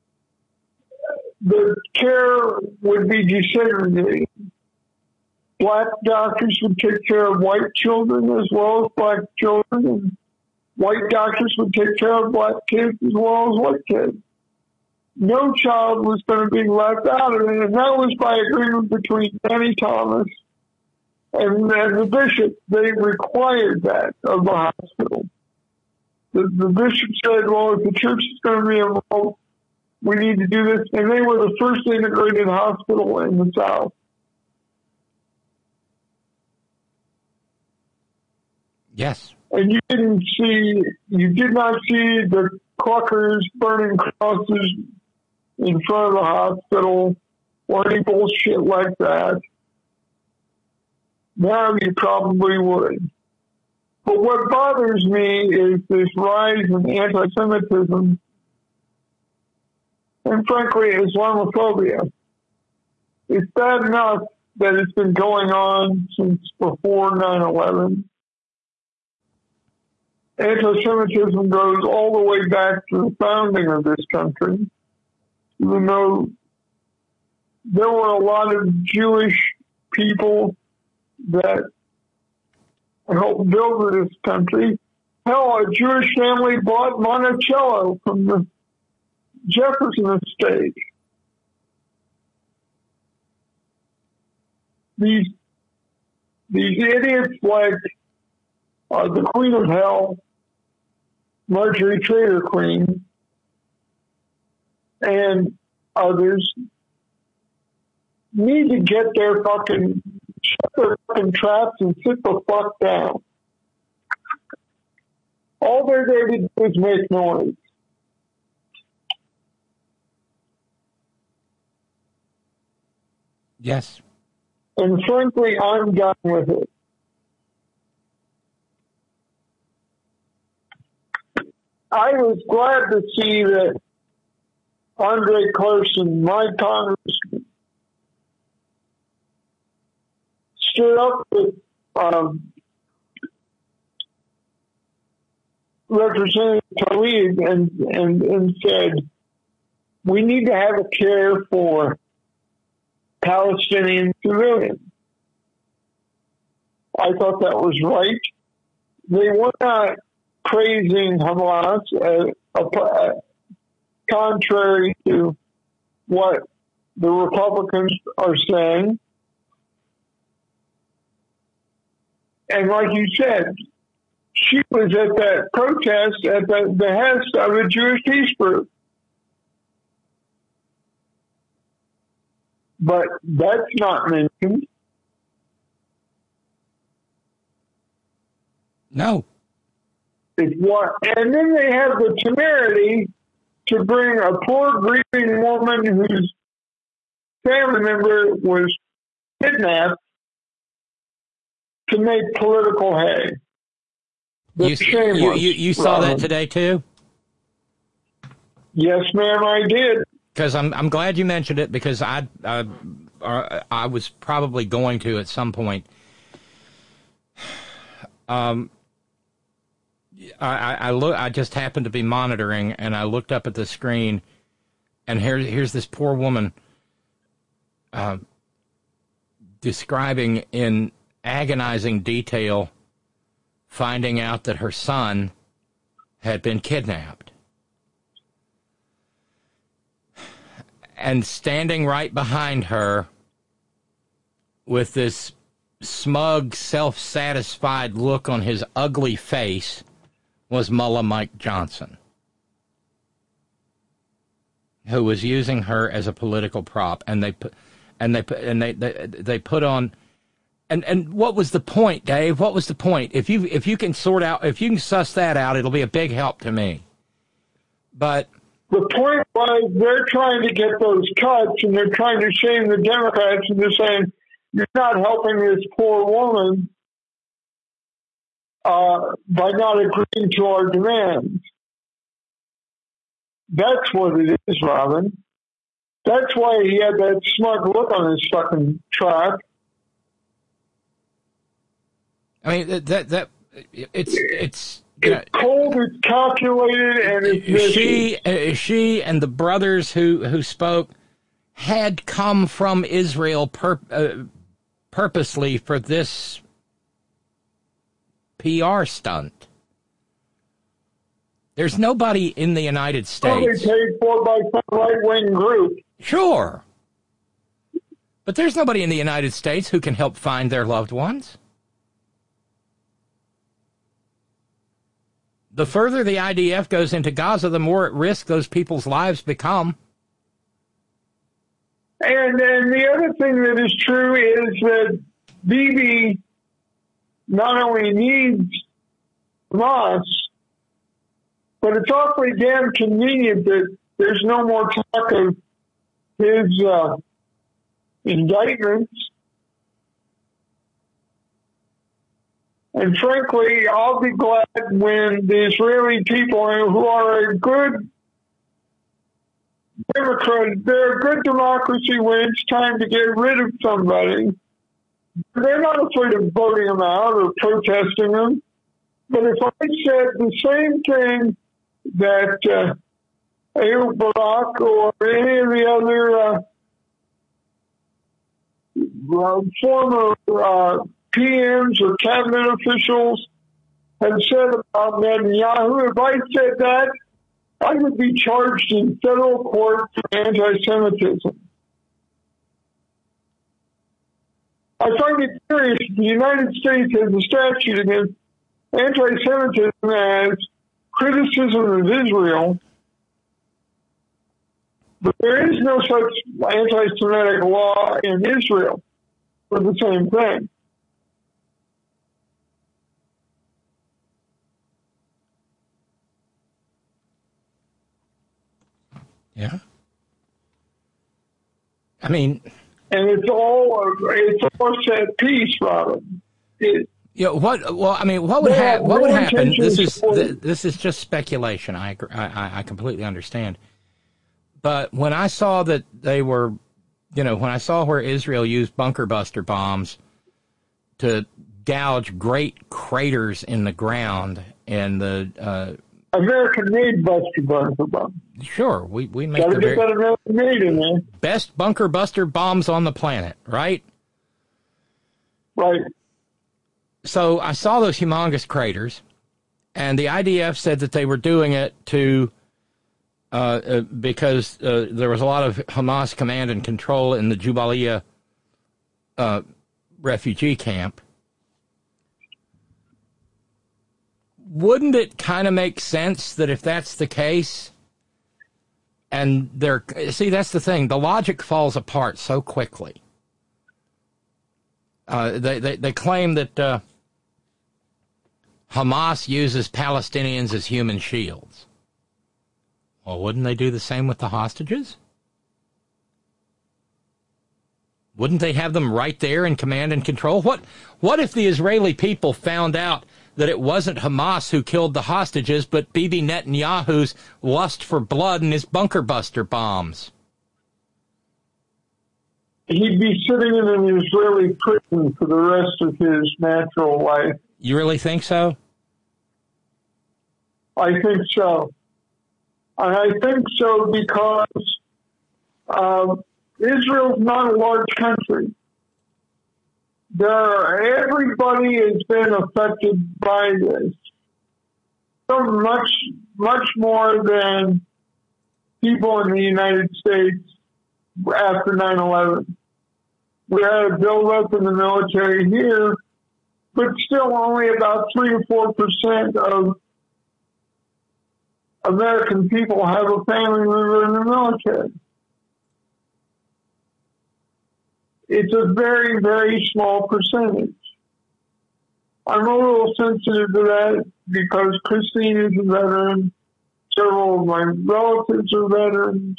[SPEAKER 21] the care would be desegregated. Black doctors would take care of white children as well as black children, and white doctors would take care of black kids as well as white kids. No child was going to be left out of it, and that was by agreement between Danny Thomas and, and the bishop. They required that of the hospital. The, the bishop said, well, if the church is going to be involved, we need to do this. And they were the first integrated hospital in the South.
[SPEAKER 4] Yes.
[SPEAKER 21] And you didn't see, you did not see the cluckers burning crosses in front of the hospital or any bullshit like that. Now you probably would. But what bothers me is this rise in anti-Semitism and, frankly, Islamophobia. It's bad enough that it's been going on since before nine eleven. Anti-Semitism goes all the way back to the founding of this country, even though there were a lot of Jewish people that helped build this country. Hell, a Jewish family bought Monticello from the Jefferson estate. These these idiots like uh, the Queen of Hell, Marjorie Trader Queen, and others need to get their fucking shut their fucking traps and sit the fuck down. All they're there to do is make noise.
[SPEAKER 4] Yes.
[SPEAKER 21] And frankly, I'm done with it. I was glad to see that Andre Carson, my congressman, stood up with um, Representative Tlaib and, and, and said, we need to have a care for Palestinian civilians. I thought that was right. They were not praising Hamas, uh, uh, contrary to what the Republicans are saying. And like you said, she was at that protest at the behest of a Jewish peace group. But that's not mentioned.
[SPEAKER 4] No.
[SPEAKER 21] It's what, and then they have the temerity to bring a poor grieving woman whose family member was kidnapped to make political hay.
[SPEAKER 4] You, you, you, you saw that today too?
[SPEAKER 21] Yes, ma'am, I did.
[SPEAKER 4] Because I'm I'm glad you mentioned it, because I uh, uh, I was probably going to at some point. Um, I I look I just happened to be monitoring, and I looked up at the screen, and here here's this poor woman uh, describing in agonizing detail finding out that her son had been kidnapped. And standing right behind her with this smug, self-satisfied look on his ugly face was Mullah Mike Johnson, who was using her as a political prop. And they put, and they put, and they, they they put on, and and what was the point, Dave? What was the point? If you if you can sort out, if you can suss that out, it'll be a big help to me. But
[SPEAKER 21] the point was they're trying to get those cuts, and they're trying to shame the Democrats, and they're saying, you're not helping this poor woman uh, by not agreeing to our demands. That's what it is, Robin. That's why he had that smug look on his fucking truck.
[SPEAKER 4] I mean, that, that, that it's, it's,
[SPEAKER 21] It's cold, it's calculated, and it's
[SPEAKER 4] she, uh, she and the brothers who, who spoke had come from Israel pur- uh, purposely for this P R stunt. There's nobody in the United States.
[SPEAKER 21] Probably paid for by some right-wing group.
[SPEAKER 4] Sure. But there's nobody in the United States who can help find their loved ones. The further the I D F goes into Gaza, the more at risk those people's lives become.
[SPEAKER 21] And and the other thing that is true is that Bibi not only needs Hamas, but it's awfully damn convenient that there's no more talk of his uh, indictments. And frankly, I'll be glad when the Israeli people who are a good Democrat, they're a good democracy when it's time to get rid of somebody. They're not afraid of voting them out or protesting them. But if I said the same thing that uh, Ehud Barak or any of the other uh, uh, former uh, P Ms or cabinet officials have said about Netanyahu, if I said that, I would be charged in federal court for anti-Semitism. I find it curious the United States has a statute against anti-Semitism as criticism of Israel, but there is no such anti-Semitic law in Israel for the same thing.
[SPEAKER 4] Yeah. I mean,
[SPEAKER 21] and it's all it's all set piece, Robin. It,
[SPEAKER 4] yeah. What? Well, I mean, what would ha- what would happen? This is th- this is just speculation. I, agree, I I completely understand. But when I saw that they were, you know, when I saw where Israel used bunker buster bombs to gouge great craters in the ground and the uh,
[SPEAKER 21] American-made bunker buster bombs.
[SPEAKER 4] Sure, we we make
[SPEAKER 21] Gotta
[SPEAKER 4] the
[SPEAKER 21] get
[SPEAKER 4] very
[SPEAKER 21] that American-made in there.
[SPEAKER 4] best bunker buster bombs on the planet, right?
[SPEAKER 21] Right.
[SPEAKER 4] So I saw those humongous craters, and the I D F said that they were doing it to uh, uh, because uh, there was a lot of Hamas command and control in the Jabalia uh, refugee camp. Wouldn't it kind of make sense that if that's the case, and they're, see, that's the thing, the logic falls apart so quickly. Uh, they, they, they claim that uh, Hamas uses Palestinians as human shields. Well, wouldn't they do the same with the hostages? Wouldn't they have them right there in command and control? What, what if the Israeli people found out that it wasn't Hamas who killed the hostages, but Bibi Netanyahu's lust for blood and his bunker buster bombs?
[SPEAKER 21] He'd be sitting in an Israeli prison for the rest of his natural life.
[SPEAKER 4] You really think so?
[SPEAKER 21] I think so. And I think so because uh, Israel's not a large country. There, everybody has been affected by this. So much, much more than people in the United States after nine eleven. We had a build-up in the military here, but still only about three or four percent of American people have a family member in the military. It's a very, very small percentage. I'm a little sensitive to that because Christine is a veteran. Several of my relatives are veterans.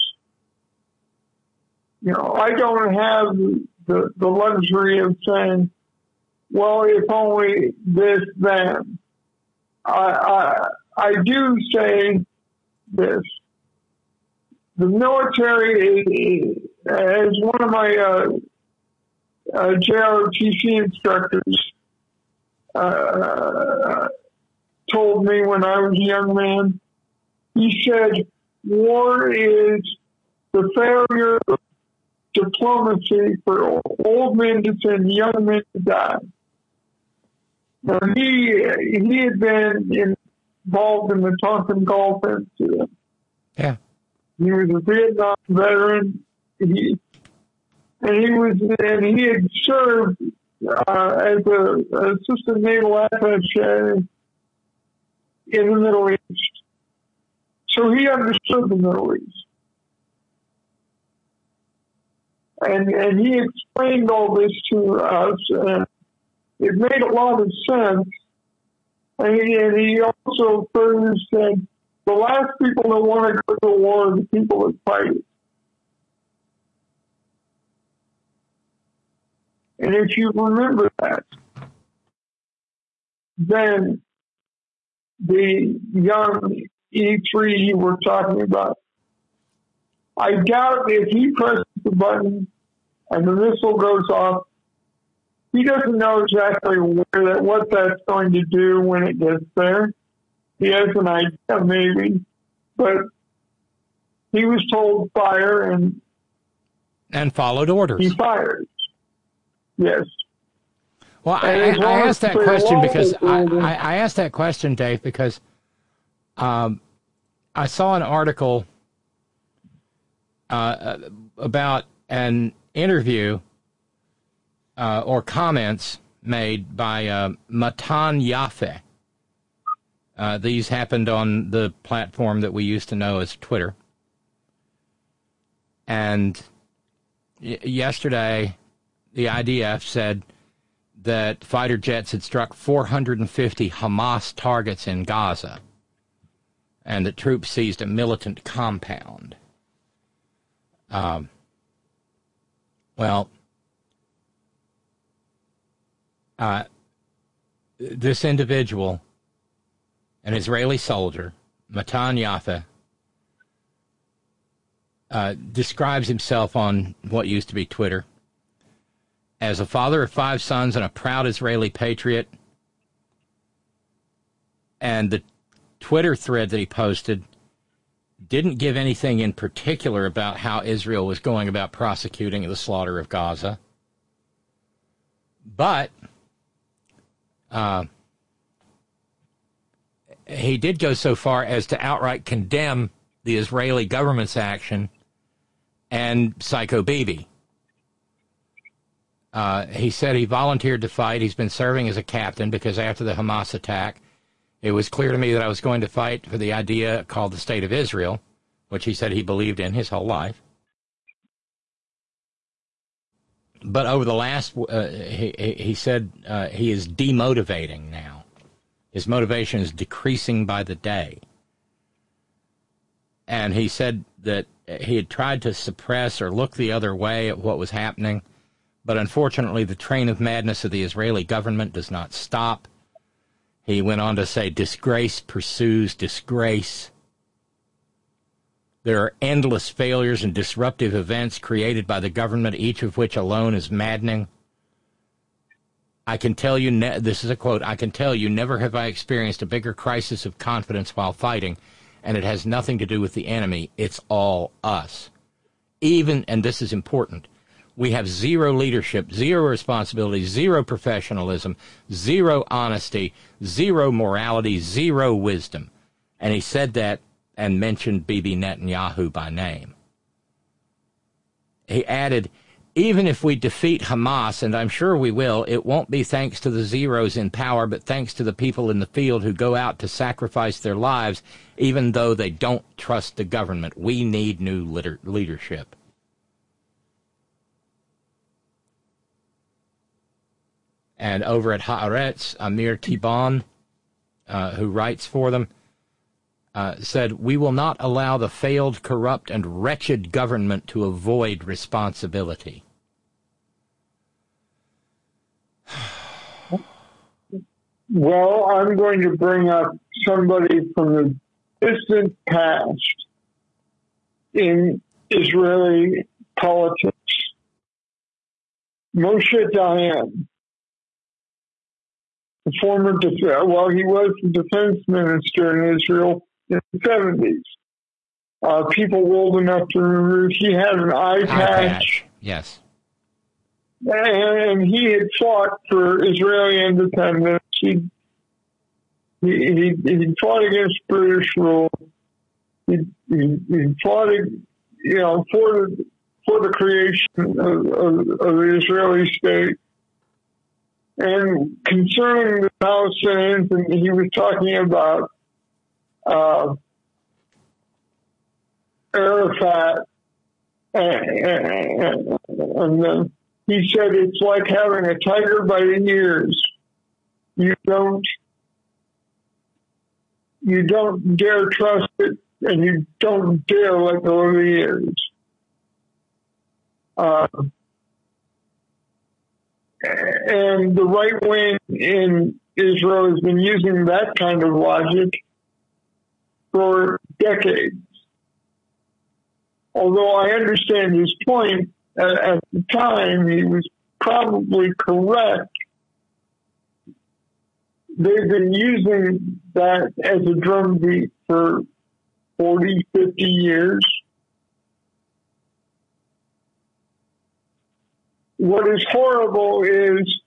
[SPEAKER 21] You know, I don't have the, the luxury of saying, well, if only this, then. I, I, I do say this. the military, as one of my uh, uh, J R O T C instructors uh, told me when I was a young man, he said, war is the failure of diplomacy for old men to send young men to die. Now, he, he had been involved in the Tonkin Gulf incident.
[SPEAKER 4] Yeah.
[SPEAKER 21] He was a Vietnam veteran. He, and he was, and he had served uh, as an assistant naval attaché in the Middle East. So he understood the Middle East. And, and he explained all this to us, and it made a lot of sense. And he, and he also further said, the last people that want to go to war are the people that fight it. And if you remember that, then the young E three you were talking about, I doubt if he presses the button and the missile goes off, he doesn't know exactly where that, what that's going to do when it gets there. He has an idea, maybe, but he was told fire and
[SPEAKER 4] and followed orders.
[SPEAKER 21] He fired. Yes.
[SPEAKER 4] Well, I, I asked that question because I, I, I asked that question, Dave, because um, I saw an article uh, about an interview uh, or comments made by uh, Matan Yaffe. Uh, these happened on the platform that we used to know as Twitter. And y- yesterday, the I D F said that fighter jets had struck four hundred fifty Hamas targets in Gaza, and that troops seized a militant compound. Um, well, uh, this individual, an Israeli soldier, Matan Yaffe, uh, describes himself on what used to be Twitter as a father of five sons and a proud Israeli patriot. And the Twitter thread that he posted didn't give anything in particular about how Israel was going about prosecuting the slaughter of Gaza. But uh, he did go so far as to outright condemn the Israeli government's action and Psycho Bibi. Uh, he said he volunteered to fight. He's been serving as a captain because after the Hamas attack, it was clear to me that I was going to fight for the idea called the State of Israel, which he said he believed in his whole life. But over the last, uh, he, he said uh, he is demotivating now. His motivation is decreasing by the day. And he said that he had tried to suppress or look the other way at what was happening, but unfortunately the train of madness of the Israeli government does not stop. He went on to say, disgrace pursues disgrace. There are endless failures and disruptive events created by the government, each of which alone is maddening. I can tell you, ne- this is a quote, I can tell you, never have I experienced a bigger crisis of confidence while fighting, and it has nothing to do with the enemy. It's all us. Even, and this is important, we have zero leadership, zero responsibility, zero professionalism, zero honesty, zero morality, zero wisdom. And he said that and mentioned Bibi Netanyahu by name. He added, even if we defeat Hamas, and I'm sure we will, it won't be thanks to the zeros in power, but thanks to the people in the field who go out to sacrifice their lives, even though they don't trust the government. We need new leader- leadership. And over at Haaretz, Amir Tiban, uh, who writes for them, uh, said, we will not allow the failed, corrupt, and wretched government to avoid responsibility.
[SPEAKER 21] Well, I'm going to bring up somebody from the distant past in Israeli politics. Moshe Dayan, the former, def- well, he was the defense minister in Israel in the seventies. Uh, people old enough to remember he had an eye patch.
[SPEAKER 4] Yes.
[SPEAKER 21] And he had fought for Israeli independence. He he, he, he fought against British rule. He, he, he fought, you know, for the, for the creation of, of, of the Israeli state. And concerning the Palestinians, and he was talking about uh, Arafat, and, and, and then he said it's like having a tiger by the ears. You don't, you don't dare trust it, and you don't dare let go of the ears. Uh, and the right wing in Israel has been using that kind of logic for decades. Although I understand his point, at, at the time he was probably correct. They've been using that as a drumbeat for forty, fifty years. What is horrible is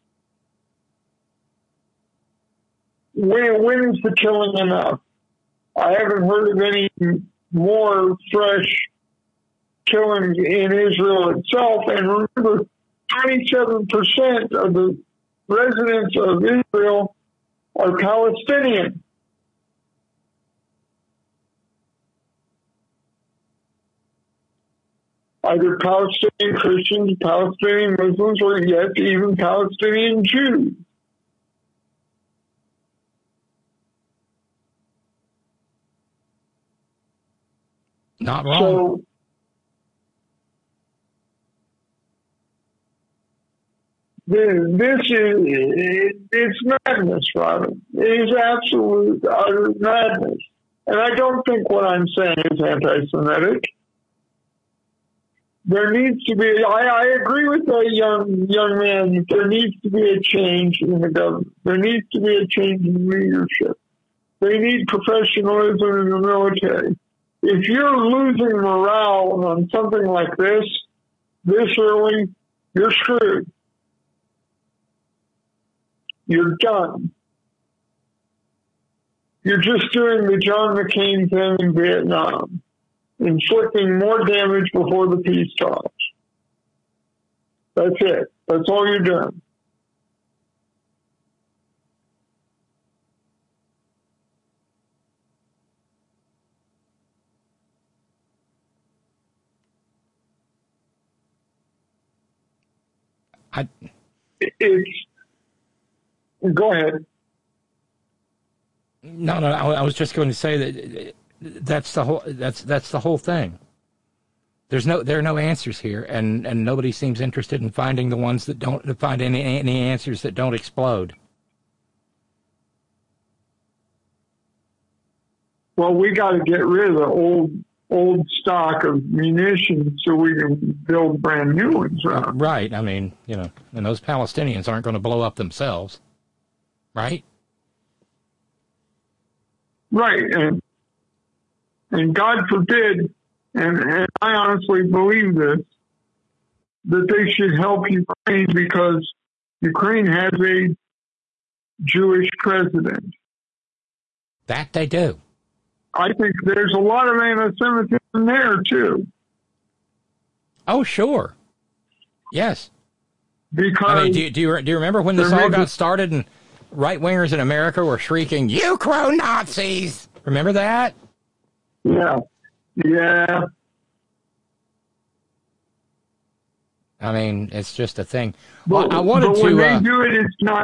[SPEAKER 21] when, when is the killing enough? I haven't heard of any more fresh killings in Israel itself. And remember, twenty-seven percent of the residents of Israel are Palestinian. Either Palestinian Christians, Palestinian Muslims, or yet even Palestinian Jews.
[SPEAKER 4] Not wrong.
[SPEAKER 21] So, this is, it's madness, Robin. It is absolute, utter madness. And I don't think what I'm saying is anti-Semitic. There needs to be, I, I agree with that young young man, that there needs to be a change in the government. There needs to be a change in leadership. They need professionalism in the military. If you're losing morale on something like this, this early, you're screwed. You're done. You're just doing the John McCain thing in Vietnam, inflicting more damage before the peace talks. That's it. That's all you're doing.
[SPEAKER 4] I...
[SPEAKER 21] It's... Go ahead.
[SPEAKER 4] No, no, I, I was just going to say that that's the whole that's that's the whole thing. There's no there are no answers here, and, and nobody seems interested in finding the ones that don't to find any any answers that don't explode.
[SPEAKER 21] Well, we got to get rid of the old old stock of munitions so we can build brand new ones. Right?
[SPEAKER 4] Right. I mean, you know, and those Palestinians aren't going to blow up themselves, right?
[SPEAKER 21] Right, and and God forbid, and, and I honestly believe this, that they should help Ukraine because Ukraine has a Jewish president.
[SPEAKER 4] That they do.
[SPEAKER 21] I think there's a lot of anti-Semitism there, too.
[SPEAKER 4] Oh, sure. Yes.
[SPEAKER 21] Because
[SPEAKER 4] I mean, do you, do you, do you remember when this all got started and right-wingers in America were shrieking, "You crow Nazis"? Remember that?
[SPEAKER 21] Yeah. Yeah.
[SPEAKER 4] I mean, it's just a thing.
[SPEAKER 21] But,
[SPEAKER 4] well, I wanted
[SPEAKER 21] but when
[SPEAKER 4] to.
[SPEAKER 21] they
[SPEAKER 4] uh,
[SPEAKER 21] do it, it's not.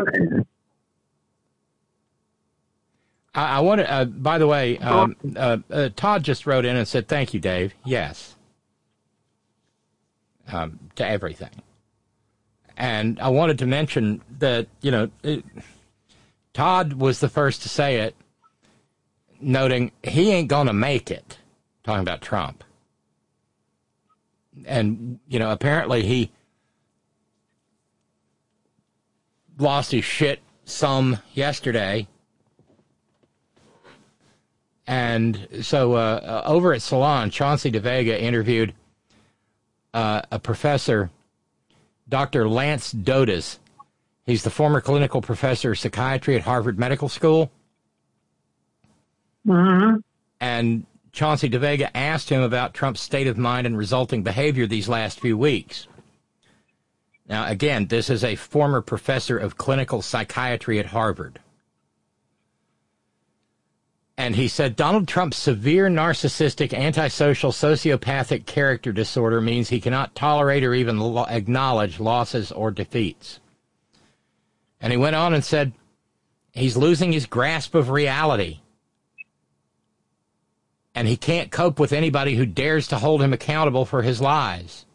[SPEAKER 4] I, I wanted. Uh, by the way, um, uh, uh, Todd just wrote in and said, "Thank you, Dave." Yes. Um, to everything. And I wanted to mention that, you know, it, Todd was the first to say it, noting he ain't going to make it, talking about Trump. and, you know, apparently he lost his shit some yesterday. And so uh, over at Salon, Chauncey DeVega interviewed uh, a professor, Doctor Lance Dodas. He's the former clinical professor of psychiatry at Harvard Medical School.
[SPEAKER 21] Mm-hmm.
[SPEAKER 4] And Chauncey DeVega asked him about Trump's state of mind and resulting behavior these last few weeks. Now, again, this is a former professor of clinical psychiatry at Harvard. And he said Donald Trump's severe narcissistic, antisocial, sociopathic character disorder means he cannot tolerate or even lo- acknowledge losses or defeats. And he went on and said he's losing his grasp of reality. And he can't cope with anybody who dares to hold him accountable for his lies.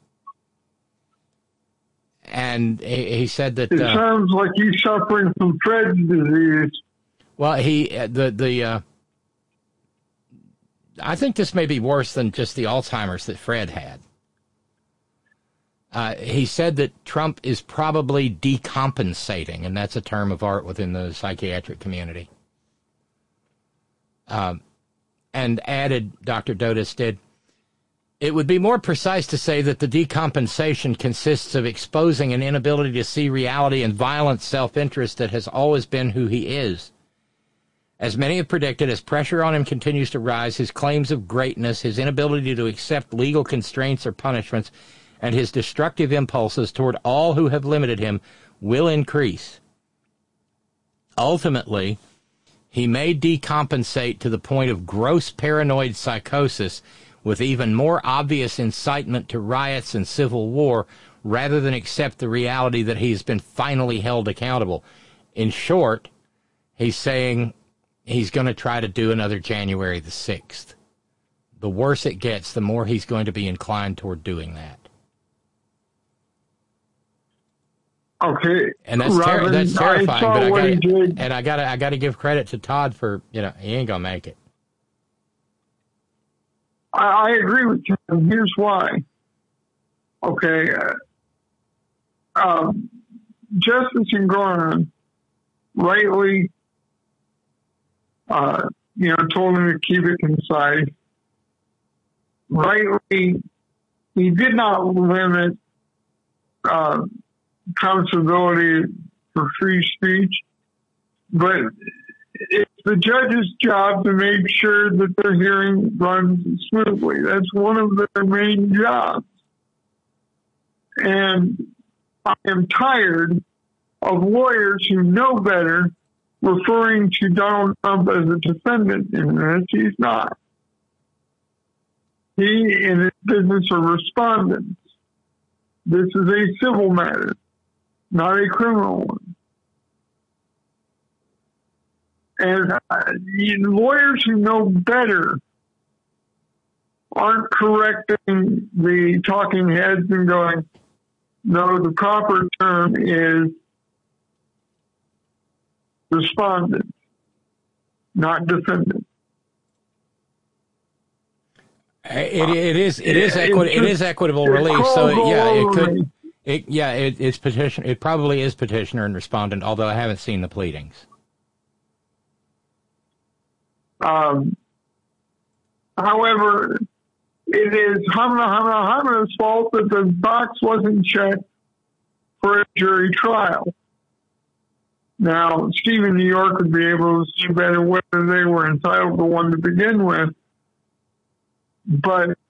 [SPEAKER 4] And he, he said that...
[SPEAKER 21] It
[SPEAKER 4] uh,
[SPEAKER 21] sounds like he's suffering from Fred's disease.
[SPEAKER 4] Well, he... Uh, the... the uh, I think this may be worse than just the Alzheimer's that Fred had. Uh, he said that Trump is probably decompensating, and that's a term of art within the psychiatric community. Um, and added, Doctor Dodas did, it would be more precise to say that the decompensation consists of exposing an inability to see reality and violent self-interest that has always been who he is. As many have predicted, as pressure on him continues to rise, his claims of greatness, his inability to accept legal constraints or punishments, and his destructive impulses toward all who have limited him will increase. Ultimately, he may decompensate to the point of gross paranoid psychosis with even more obvious incitement to riots and civil war rather than accept the reality that he has been finally held accountable. In short, he's saying he's going to try to do another January the sixth. The worse it gets, the more he's going to be inclined toward doing that.
[SPEAKER 21] Okay,
[SPEAKER 4] and that's ter-
[SPEAKER 21] Robin,
[SPEAKER 4] that's terrifying.
[SPEAKER 21] I saw
[SPEAKER 4] but I
[SPEAKER 21] what he
[SPEAKER 4] gotta,
[SPEAKER 21] did.
[SPEAKER 4] and I got to I got to give credit to Todd for, you know, he ain't gonna make it.
[SPEAKER 21] I, I agree with you. And here's why. Okay, uh, um, Justice Engoron rightly, uh, you know, told him to keep it concise. Rightly, he did not limit uh, accountability for free speech, but it's the judge's job to make sure that their hearing runs smoothly. That's one of their main jobs. And I am tired of lawyers who know better referring to Donald Trump as a defendant in this. He's not. He and his business are respondents. This is a civil matter, not a criminal one. And uh, lawyers who know better aren't correcting the talking heads and going, no, the proper term is respondent, not defendant.
[SPEAKER 4] It, it is it is equi- it is equitable relief. So it, yeah, it could it yeah it, it's petition. It probably is petitioner and respondent. Although I haven't seen the pleadings.
[SPEAKER 21] Um, however, it is Hamna Hamna Hamna's fault that the box wasn't checked for a jury trial. Now, Stephen New York would be able to see better whether they were entitled to one to begin with. But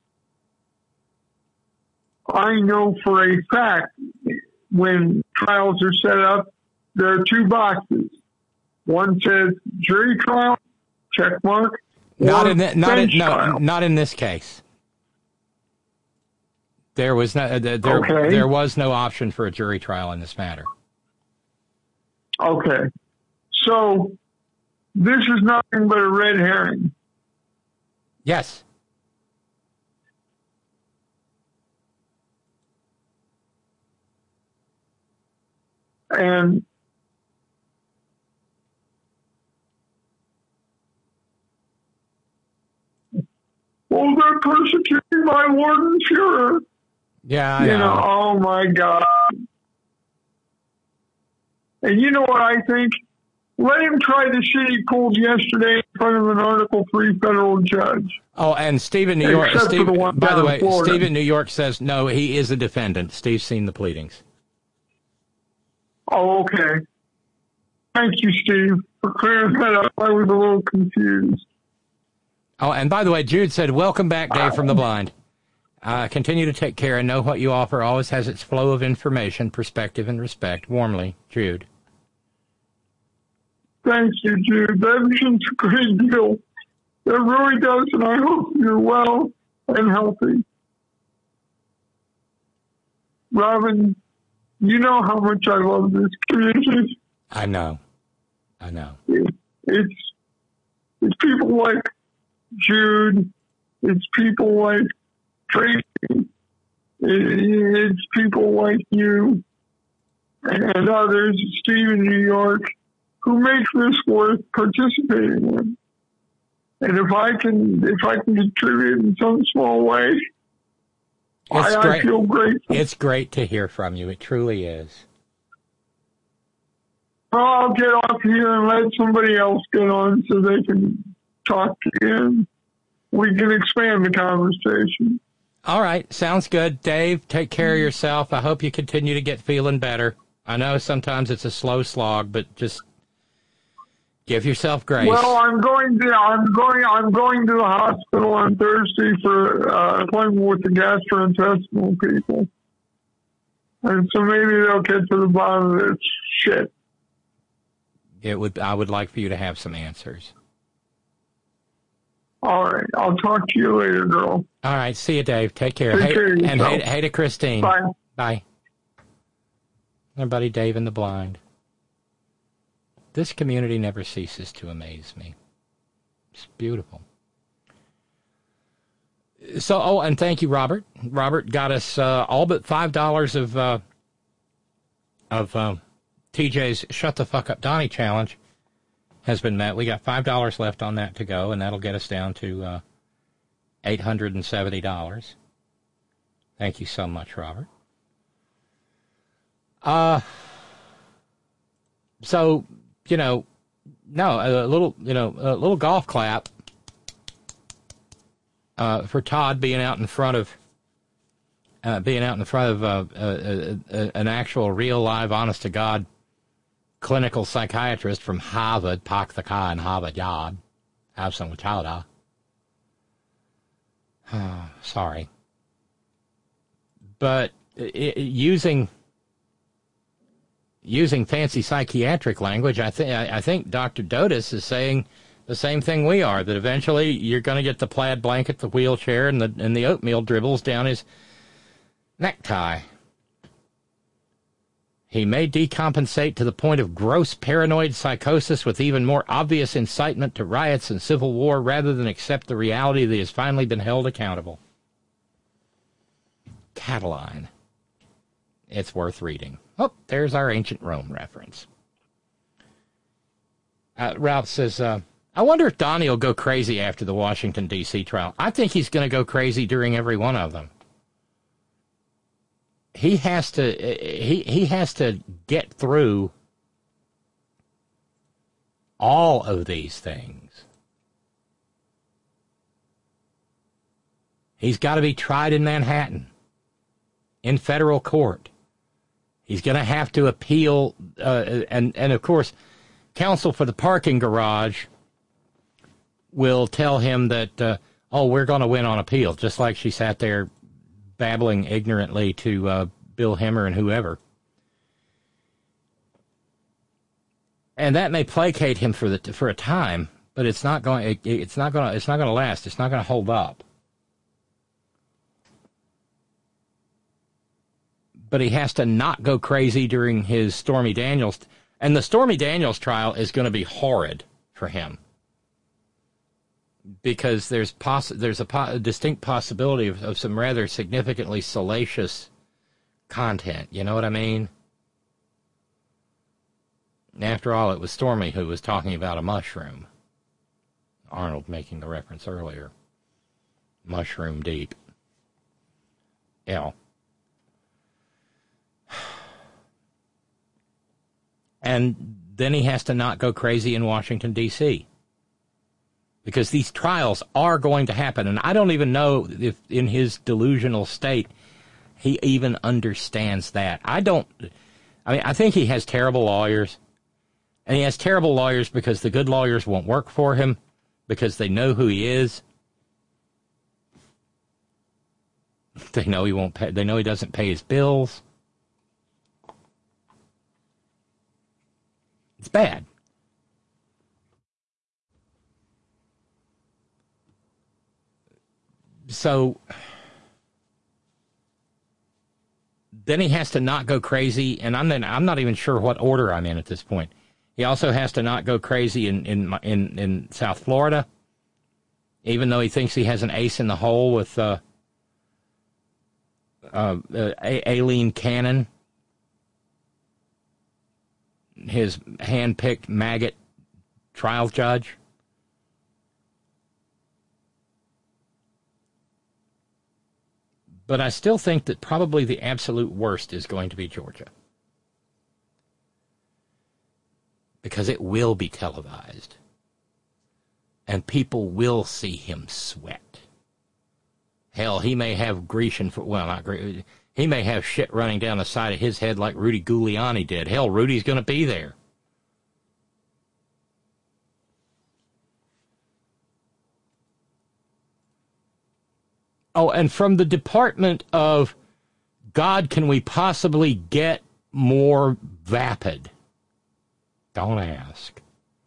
[SPEAKER 21] I know for a fact when trials are set up, there are two boxes. One says jury trial, check mark.
[SPEAKER 4] Not in the, not in, no, not in this case. There was no there,
[SPEAKER 21] Okay.
[SPEAKER 4] there was no option for a jury trial in this matter.
[SPEAKER 21] Okay. So this is nothing but a red herring.
[SPEAKER 4] Yes.
[SPEAKER 21] And well, they're persecuting my Lord and Führer.
[SPEAKER 4] Yeah, I
[SPEAKER 21] you
[SPEAKER 4] know.
[SPEAKER 21] know, oh my God. You know, oh my God. And you know what I think? Let him try the shit he pulled yesterday in front of an Article three federal judge.
[SPEAKER 4] Oh, and Steve in New York.
[SPEAKER 21] Except for
[SPEAKER 4] Steve,
[SPEAKER 21] the one
[SPEAKER 4] by the
[SPEAKER 21] down in
[SPEAKER 4] way,
[SPEAKER 21] Florida.
[SPEAKER 4] Steve in New York says no. He is a defendant. Steve's seen the pleadings.
[SPEAKER 21] Oh, okay. Thank you, Steve, for clearing that up. I was a little confused.
[SPEAKER 4] Oh, and by the way, Jude said, "Welcome back, Dave from the Blind. Uh, continue to take care and know what you offer always has its flow of information, perspective, and respect. Warmly, Jude."
[SPEAKER 21] Thank you, Jude. That means a great deal. That really does, and I hope you're well and healthy. Robin, you know how much I love this community.
[SPEAKER 4] I know. I know.
[SPEAKER 21] It, it's it's people like Jude. It's people like Tracy. It, it's people like you and others, Steve in New York, who make this worth participating in. And if I can, if I can contribute in some small way,
[SPEAKER 4] It's
[SPEAKER 21] I,
[SPEAKER 4] great.
[SPEAKER 21] I feel grateful.
[SPEAKER 4] It's great to hear from you. It truly is.
[SPEAKER 21] Well, I'll get off here and let somebody else get on so they can talk to you. And we can expand the conversation.
[SPEAKER 4] All right. Sounds good. Dave, take care of yourself. I hope you continue to get feeling better. I know sometimes it's a slow slog, but just give yourself grace.
[SPEAKER 21] Well, I'm going to I'm going I'm going to the hospital on Thursday for uh, appointment with the gastrointestinal people, and so maybe they'll get to the bottom of this shit.
[SPEAKER 4] It would. I would like for you to have some answers.
[SPEAKER 21] All right, I'll talk to you later, girl.
[SPEAKER 4] All right. See you, Dave. Take care.
[SPEAKER 21] Take
[SPEAKER 4] hey,
[SPEAKER 21] care of
[SPEAKER 4] and
[SPEAKER 21] yourself.
[SPEAKER 4] hey, hey to Christine.
[SPEAKER 21] Bye.
[SPEAKER 4] Bye. Everybody, Dave in the Blind. This community never ceases to amaze me. It's beautiful. So, oh, and thank you, Robert. Robert got us uh, all but five dollars of uh, of uh, T J's Shut the Fuck Up Donnie challenge has been met. We got five dollars left on that to go, and that'll get us down to uh, eight hundred and seventy dollars. Thank you so much, Robert. Uh, so. You know, no, a little, you know, a little golf clap uh, for Todd being out in front of, uh, being out in front of uh, a, a, an actual, real, live, honest to God clinical psychiatrist from Harvard, Park the car in Harvard Yard, have some chowder. Sorry, but it, using. Using fancy psychiatric language, I think I think Doctor Dotis is saying the same thing we are, that eventually you're going to get the plaid blanket, the wheelchair, and the and the oatmeal dribbles down his necktie. He may decompensate to the point of gross paranoid psychosis with even more obvious incitement to riots and civil war rather than accept the reality that he has finally been held accountable. Cataline. It's worth reading. Oh, there's our ancient Rome reference. Uh, Ralph says, uh, I wonder if Donnie will go crazy after the Washington, D C trial. I think he's going to go crazy during every one of them. He has to, he, he has to get through all of these things. He's got to be tried in Manhattan, in federal court. He's going to have to appeal, uh, and, and of course, counsel for the parking garage will tell him that, uh, oh, we're going to win on appeal, just like she sat there babbling ignorantly to uh, Bill Hemmer and whoever. And that may placate him for the for a time, but it's not going. It, it's not going. It's not going to last. It's not going to hold up. But he has to not go crazy during his Stormy Daniels. And the Stormy Daniels trial is going to be horrid for him. Because there's poss- there's a, po- a distinct possibility of, of some rather significantly salacious content. You know what I mean? After all, it was Stormy who was talking about a mushroom. Arnold making the reference earlier. Mushroom deep. Yeah. And then he has to not go crazy in Washington, D C Because these trials are going to happen. And I don't even know if in his delusional state he even understands that. I don't, I mean, I think he has terrible lawyers. And he has terrible lawyers because the good lawyers won't work for him because they know who he is. They know he won't pay, they know he doesn't pay his bills. It's bad. So then he has to not go crazy, and I'm then I'm not even sure what order I'm in at this point. He also has to not go crazy in in in, in South Florida, even though he thinks he has an ace in the hole with uh, uh, uh, Aileen Cannon, his hand-picked maggot trial judge. But I still think that probably the absolute worst is going to be Georgia. Because it will be televised. And people will see him sweat. Hell, he may have Grecian, well, not Grecian, he may have shit running down the side of his head like Rudy Giuliani did. Hell, Rudy's going to be there. Oh, and from the Department of God, can we possibly get more vapid? Don't ask.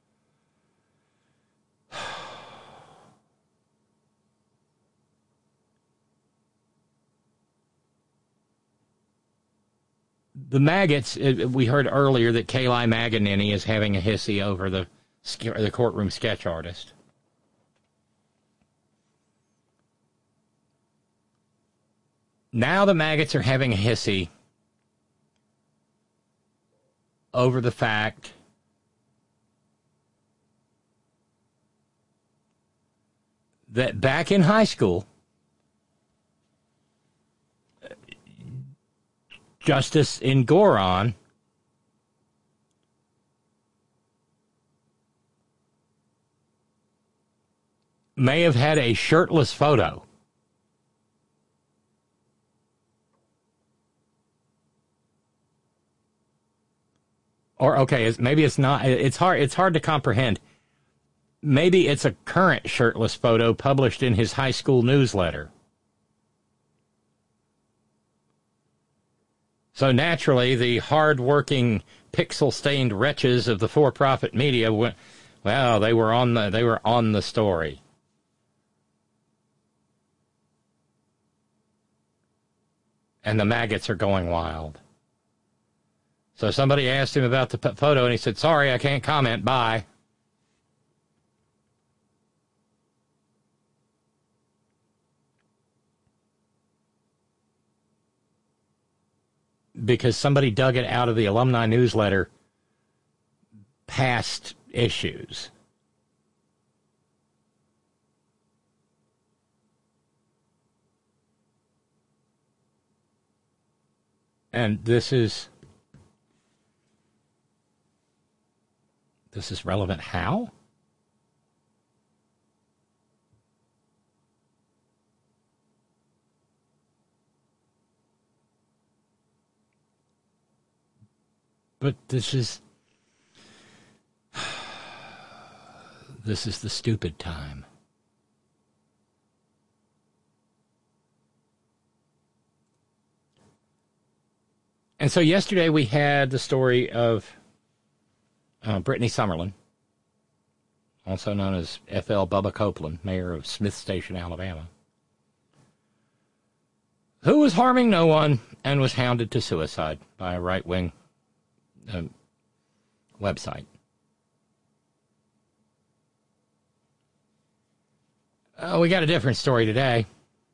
[SPEAKER 4] The maggots, we heard earlier that Kayli Maganini is having a hissy over the, the courtroom sketch artist. Now the maggots are having a hissy over the fact that back in high school, Justice Engoron may have had a shirtless photo. Or, okay, maybe it's not, it's hard, it's hard to comprehend. Maybe it's a current shirtless photo published in his high school newsletter. So naturally, the hard-working, pixel-stained wretches of the for-profit media went, well, they were on the, they were on the story. And the maggots are going wild. So somebody asked him about the p- photo, and he said, sorry, I can't comment, bye. Because somebody dug it out of the alumni newsletter past issues. And this is... This is relevant how? But this is... This is the stupid time. And so yesterday we had the story of uh, Brittany Summerlin, also known as F L Bubba Copeland, mayor of Smith Station, Alabama, who was harming no one and was hounded to suicide by a right-wing uh, website. Uh, we got a different story today.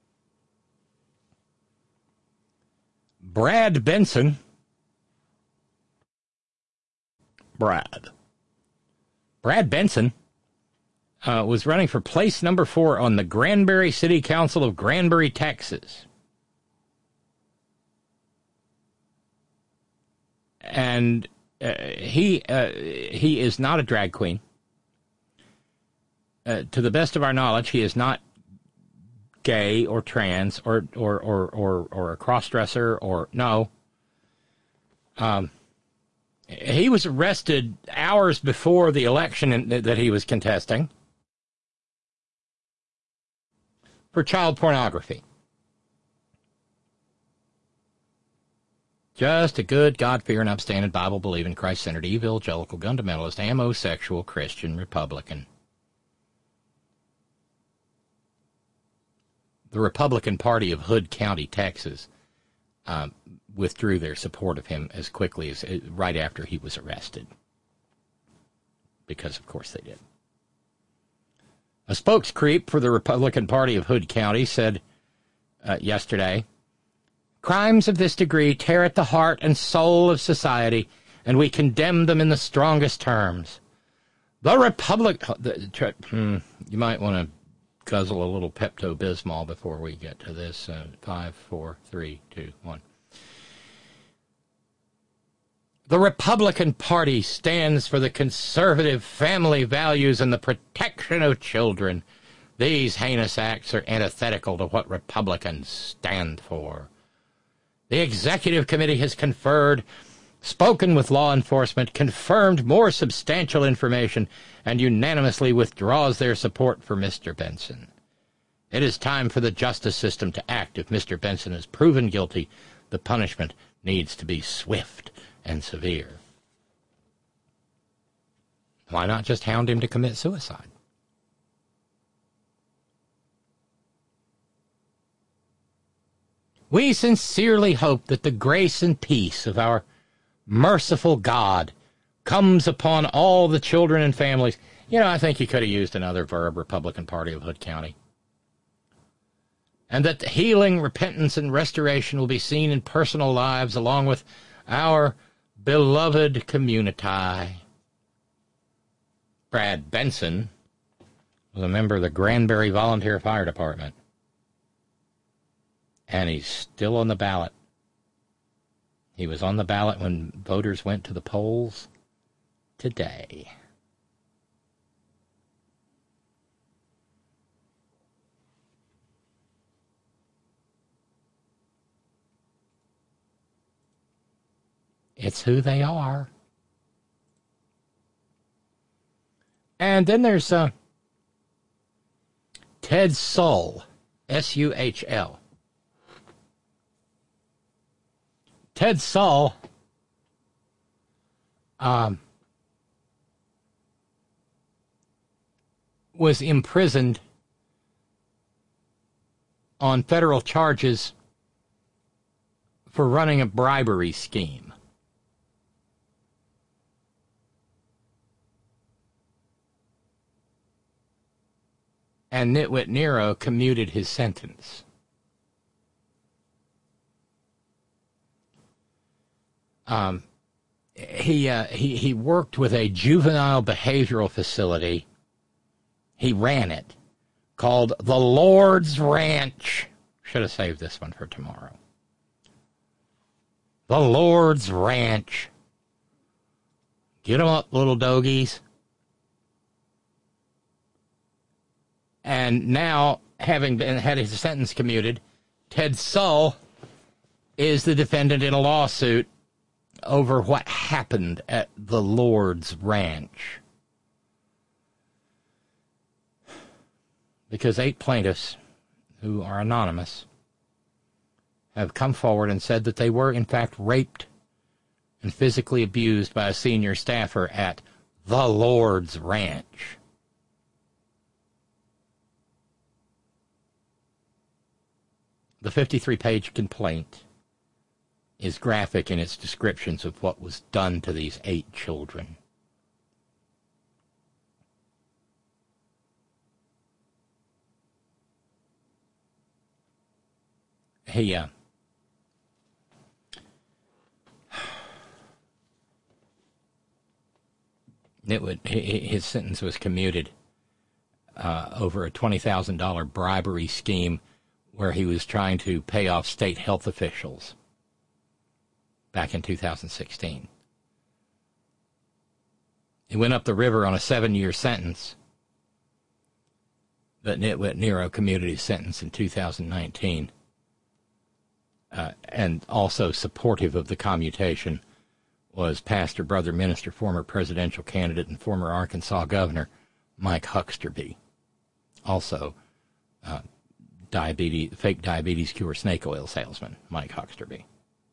[SPEAKER 4] Brad Benson. Brad. Brad Benson uh, was running for place number four on the Granbury City Council of Granbury, Texas. And uh, he uh, he is not a drag queen. Uh, to the best of our knowledge, he is not gay or trans or or or or, or a cross-dresser or no. Um, he was arrested hours before the election in, that he was contesting for child pornography. Just a good, God-fearing, upstanding, Bible-believing, Christ-centered, evangelical, fundamentalist, homosexual, Christian, Republican. The Republican Party of Hood County, Texas, um, withdrew their support of him as quickly as uh, right after he was arrested. Because, of course, they did. A spokescreep for the Republican Party of Hood County said uh, yesterday, crimes of this degree tear at the heart and soul of society, and we condemn them in the strongest terms. The Republic... The, hmm, you might want to guzzle a little Pepto-Bismol before we get to this. Uh, five, four, three, two, one. The Republican Party stands for the conservative family values and the protection of children. These heinous acts are antithetical to what Republicans stand for. The Executive Committee has conferred, spoken with law enforcement, confirmed more substantial information, and unanimously withdraws their support for Mister Benson. It is time for the justice system to act. If Mister Benson is proven guilty, the punishment needs to be swift and severe. Why not just hound him to commit suicide? We sincerely hope that the grace and peace of our merciful God comes upon all the children and families. You know, I think he could have used another verb, Republican Party of Hood County. And that the healing, repentance, and restoration will be seen in personal lives along with our beloved community. Brad Benson was a member of the Granbury Volunteer Fire Department. And he's still on the ballot. He was on the ballot when voters went to the polls today. It's who they are. And then there's uh, Ted Suhl, S U H L. Ted Suhl um, was imprisoned on federal charges for running a bribery scheme. And Nitwit Nero commuted his sentence. Um, he, uh, he, he worked with a juvenile behavioral facility. He ran it, called the Lord's Ranch. Should have saved this one for tomorrow. The Lord's Ranch. Get them up, little dogies. And now, having been had his sentence commuted, Ted Suhl is the defendant in a lawsuit over what happened at the Lord's Ranch. Because eight plaintiffs, who are anonymous, have come forward and said that they were, in fact, raped and physically abused by a senior staffer at the Lord's Ranch. The fifty-three page complaint is graphic in its descriptions of what was done to these eight children. He, uh, it would, his sentence was commuted uh, over a twenty thousand dollars bribery scheme where he was trying to pay off state health officials back in two thousand sixteen. He went up the river on a seven-year sentence. But Nitwit Nero commuted his sentence in two thousand nineteen. Uh, and also supportive of the commutation was pastor, brother, minister, former presidential candidate, and former Arkansas governor Mike Hucksterby. Also, uh, diabetes, fake diabetes cure snake oil salesman Mike Hucksterby.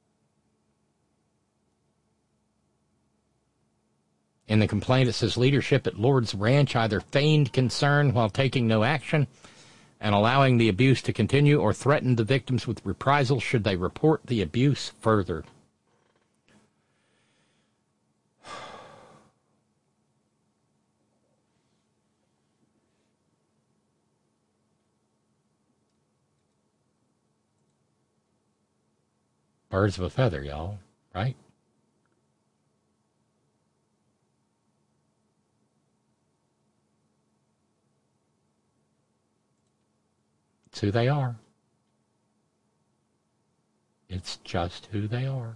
[SPEAKER 4] In the complaint, it says leadership at Lord's Ranch either feigned concern while taking no action and allowing the abuse to continue, or threatened the victims with reprisals should they report the abuse further. Birds of a feather, y'all, right? It's who they are. It's just who they are.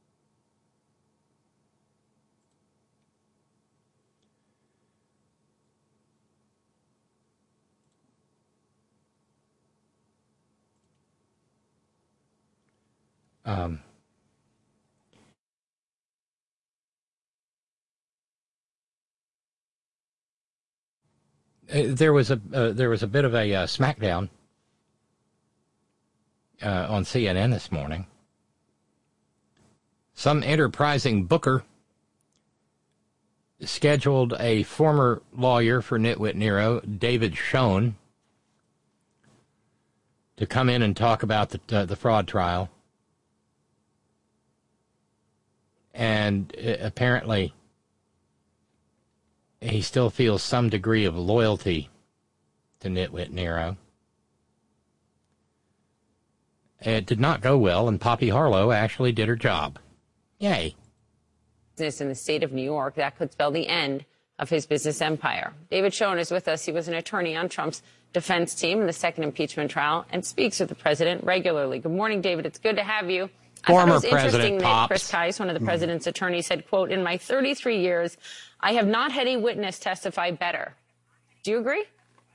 [SPEAKER 4] Um, there was a uh, there was a bit of a uh, smackdown Uh, on C N N this morning. Some enterprising booker scheduled a former lawyer for Nitwit Nero, David Schoen, to come in and talk about the uh, the fraud trial. And uh, apparently he still feels some degree of loyalty to Nitwit Nero. It did not go well, and Poppy Harlow actually did her job. Yay.
[SPEAKER 1] Business in the state of New York, that could spell the end of his business empire. David Schoen is with us. He was an attorney on Trump's defense team in the second impeachment trial and speaks with the president regularly. Good morning, David. It's good to have you.
[SPEAKER 4] Former
[SPEAKER 1] I thought it was interesting
[SPEAKER 4] President
[SPEAKER 1] that
[SPEAKER 4] Pops.
[SPEAKER 1] Chris Tice, one of the president's attorneys, said, quote, "In my thirty-three years, I have not had a witness testify better." Do you agree?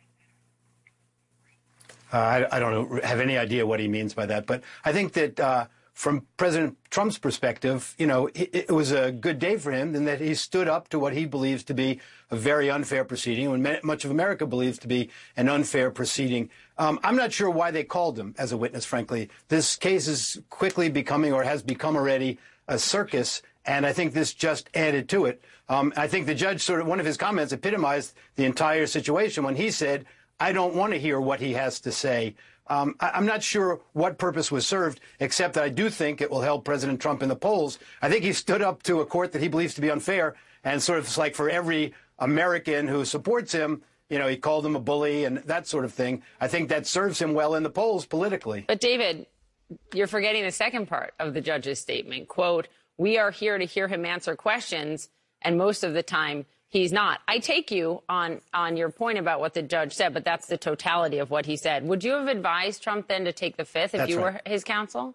[SPEAKER 22] Uh, I, I don't have any idea what he means by that, but I think that uh, from President Trump's perspective, you know, it, it was a good day for him in that he stood up to what he believes to be a very unfair proceeding, and much of America believes to be an unfair proceeding. Um, I'm not sure why they called him as a witness, frankly. This case is quickly becoming, or has become already, a circus, and I think this just added to it. Um, I think the judge sort of, one of his comments epitomized the entire situation when he said, "I don't want to hear what he has to say." Um, I, I'm not sure what purpose was served, except that I do think it will help President Trump in the polls. I think he stood up to a court that he believes to be unfair, and sort of like for every American who supports him, you know, he called him a bully and that sort of thing. I think that serves him well in the polls politically.
[SPEAKER 1] But, David, you're forgetting the second part of the judge's statement. Quote, "We are here to hear him answer questions, and most of the time he's not." I take you on, on your point about what the judge said, but that's the totality of what he said. Would you have advised Trump then to take the fifth if
[SPEAKER 22] That's
[SPEAKER 1] you
[SPEAKER 22] right.
[SPEAKER 1] were his counsel?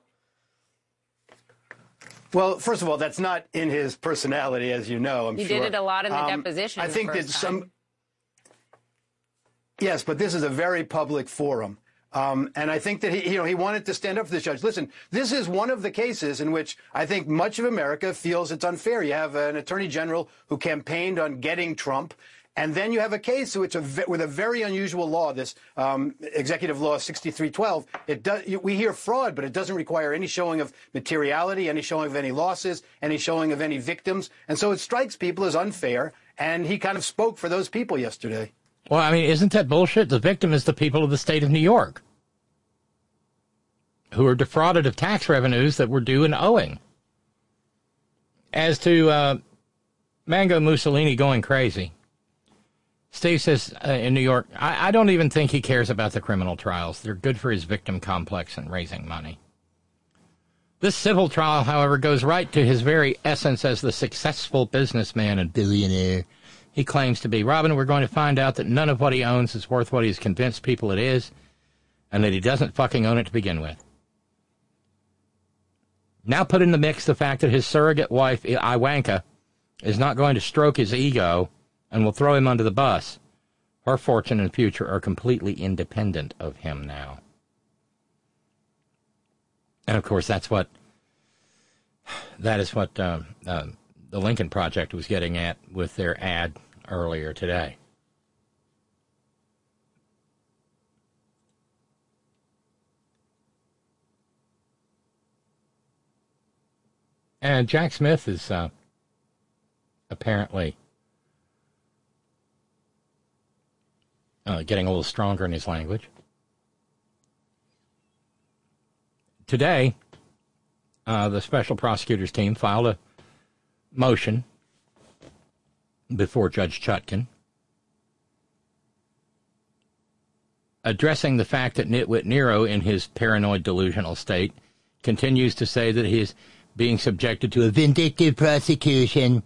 [SPEAKER 22] Well, first of all, that's not in his personality, as you know, I'm
[SPEAKER 1] He
[SPEAKER 22] sure.
[SPEAKER 1] did it a lot in the
[SPEAKER 22] Um,
[SPEAKER 1] deposition
[SPEAKER 22] I
[SPEAKER 1] the
[SPEAKER 22] think that
[SPEAKER 1] first
[SPEAKER 22] some...
[SPEAKER 1] time.
[SPEAKER 22] Yes, but this is a very public forum. Um, and I think that he, you know, he wanted to stand up for this judge. Listen, this is one of the cases in which I think much of America feels it's unfair. You have an attorney general who campaigned on getting Trump, and then you have a case which a, with a very unusual law, this um, executive law sixty-three twelve. It does, we hear fraud, but it doesn't require any showing of materiality, any showing of any losses, any showing of any victims. And so it strikes people as unfair, and he kind of spoke for those people yesterday.
[SPEAKER 4] Well, I mean, isn't that bullshit? The victim is the people of the state of New York, who are defrauded of tax revenues that were due and owing. As to uh, Mango Mussolini going crazy, Steve says uh, in New York, I, I don't even think he cares about the criminal trials. They're good for his victim complex and raising money. This civil trial, however, goes right to his very essence as the successful businessman and billionaire he claims to be. Robin, we're going to find out that none of what he owns is worth what he's convinced people it is, and that he doesn't fucking own it to begin with. Now put in the mix the fact that his surrogate wife, Ivanka, is not going to stroke his ego and will throw him under the bus. Her fortune and future are completely independent of him now. And, of course, that's what, that is what uh, uh, the Lincoln Project was getting at with their ad earlier today. And Jack Smith is uh, apparently uh, getting a little stronger in his language. Today, uh, the special prosecutors team filed a motion before Judge Chutkan addressing the fact that Nitwit Nero, in his paranoid delusional state, continues to say that he is being subjected to a vindictive prosecution.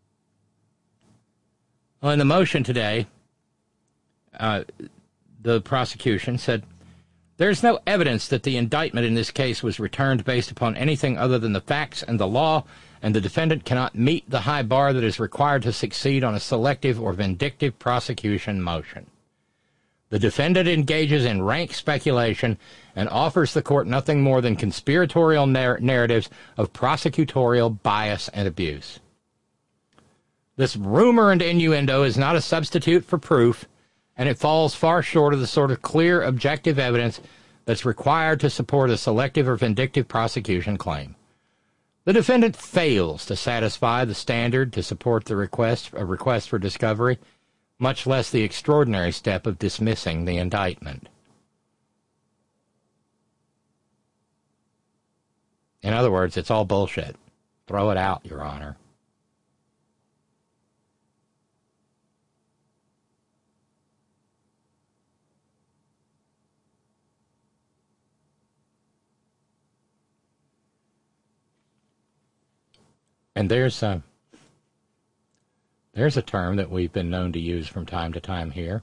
[SPEAKER 4] Well, in the motion today, uh, the prosecution said, there's no evidence that the indictment in this case was returned based upon anything other than the facts and the law, and the defendant cannot meet the high bar that is required to succeed on a selective or vindictive prosecution motion. The defendant engages in rank speculation and offers the court nothing more than conspiratorial nar- narratives of prosecutorial bias and abuse. This rumor and innuendo is not a substitute for proof, and it falls far short of the sort of clear, objective evidence that's required to support a selective or vindictive prosecution claim. The defendant fails to satisfy the standard to support the request, a request for discovery, much less the extraordinary step of dismissing the indictment. In other words, it's all bullshit. Throw it out, Your Honor. And there's a, there's a term that we've been known to use from time to time here.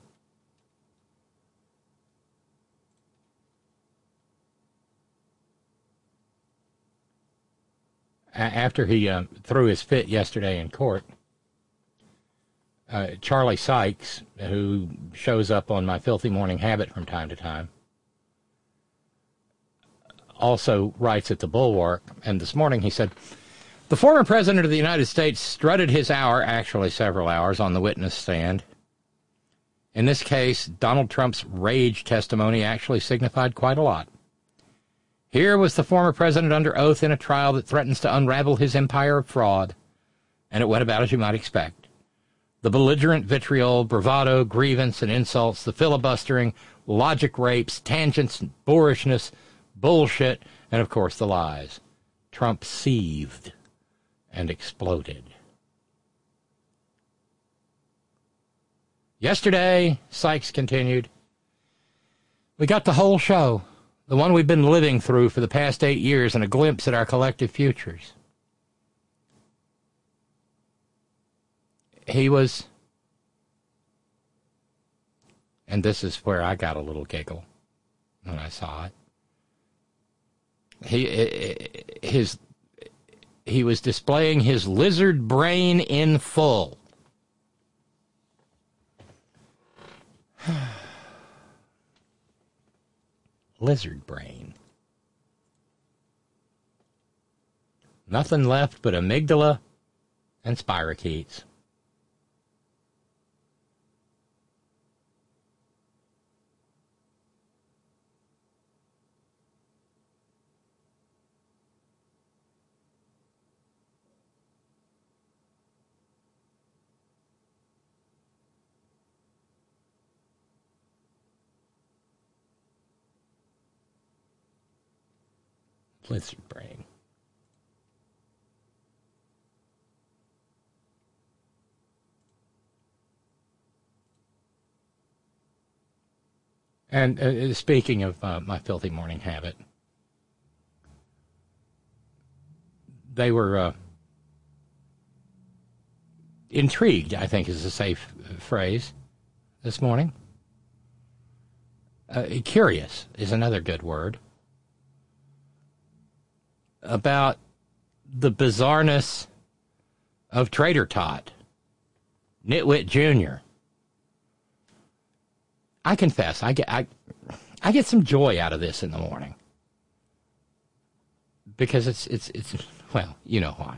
[SPEAKER 4] After he uh, threw his fit yesterday in court, uh, Charlie Sykes, who shows up on My Filthy Morning Habit from time to time, also writes at the Bulwark, and this morning he said, the former president of the United States strutted his hour, actually several hours, on the witness stand. In this case, Donald Trump's rage testimony actually signified quite a lot. Here was the former president under oath in a trial that threatens to unravel his empire of fraud, and it went about as you might expect. The belligerent vitriol, bravado, grievance, and insults, the filibustering, logic rapes, tangents, boorishness, bullshit, and, of course, the lies. Trump seethed and exploded. Yesterday, Sykes continued, we got the whole show, the one we've been living through for the past eight years, and a glimpse at our collective futures. He was, and this is where I got a little giggle when I saw it. He, his, he was displaying his lizard brain in full. Lizard brain. Nothing left but amygdala and spirochetes. Lizard brain. And uh, speaking of uh, My Filthy Morning Habit, they were uh, intrigued, I think is a safe phrase, this morning. Uh, curious is another good word. About the bizarreness of Trader Tot, Nitwit Junior I confess, I get I, I get some joy out of this in the morning because it's it's it's well, you know why.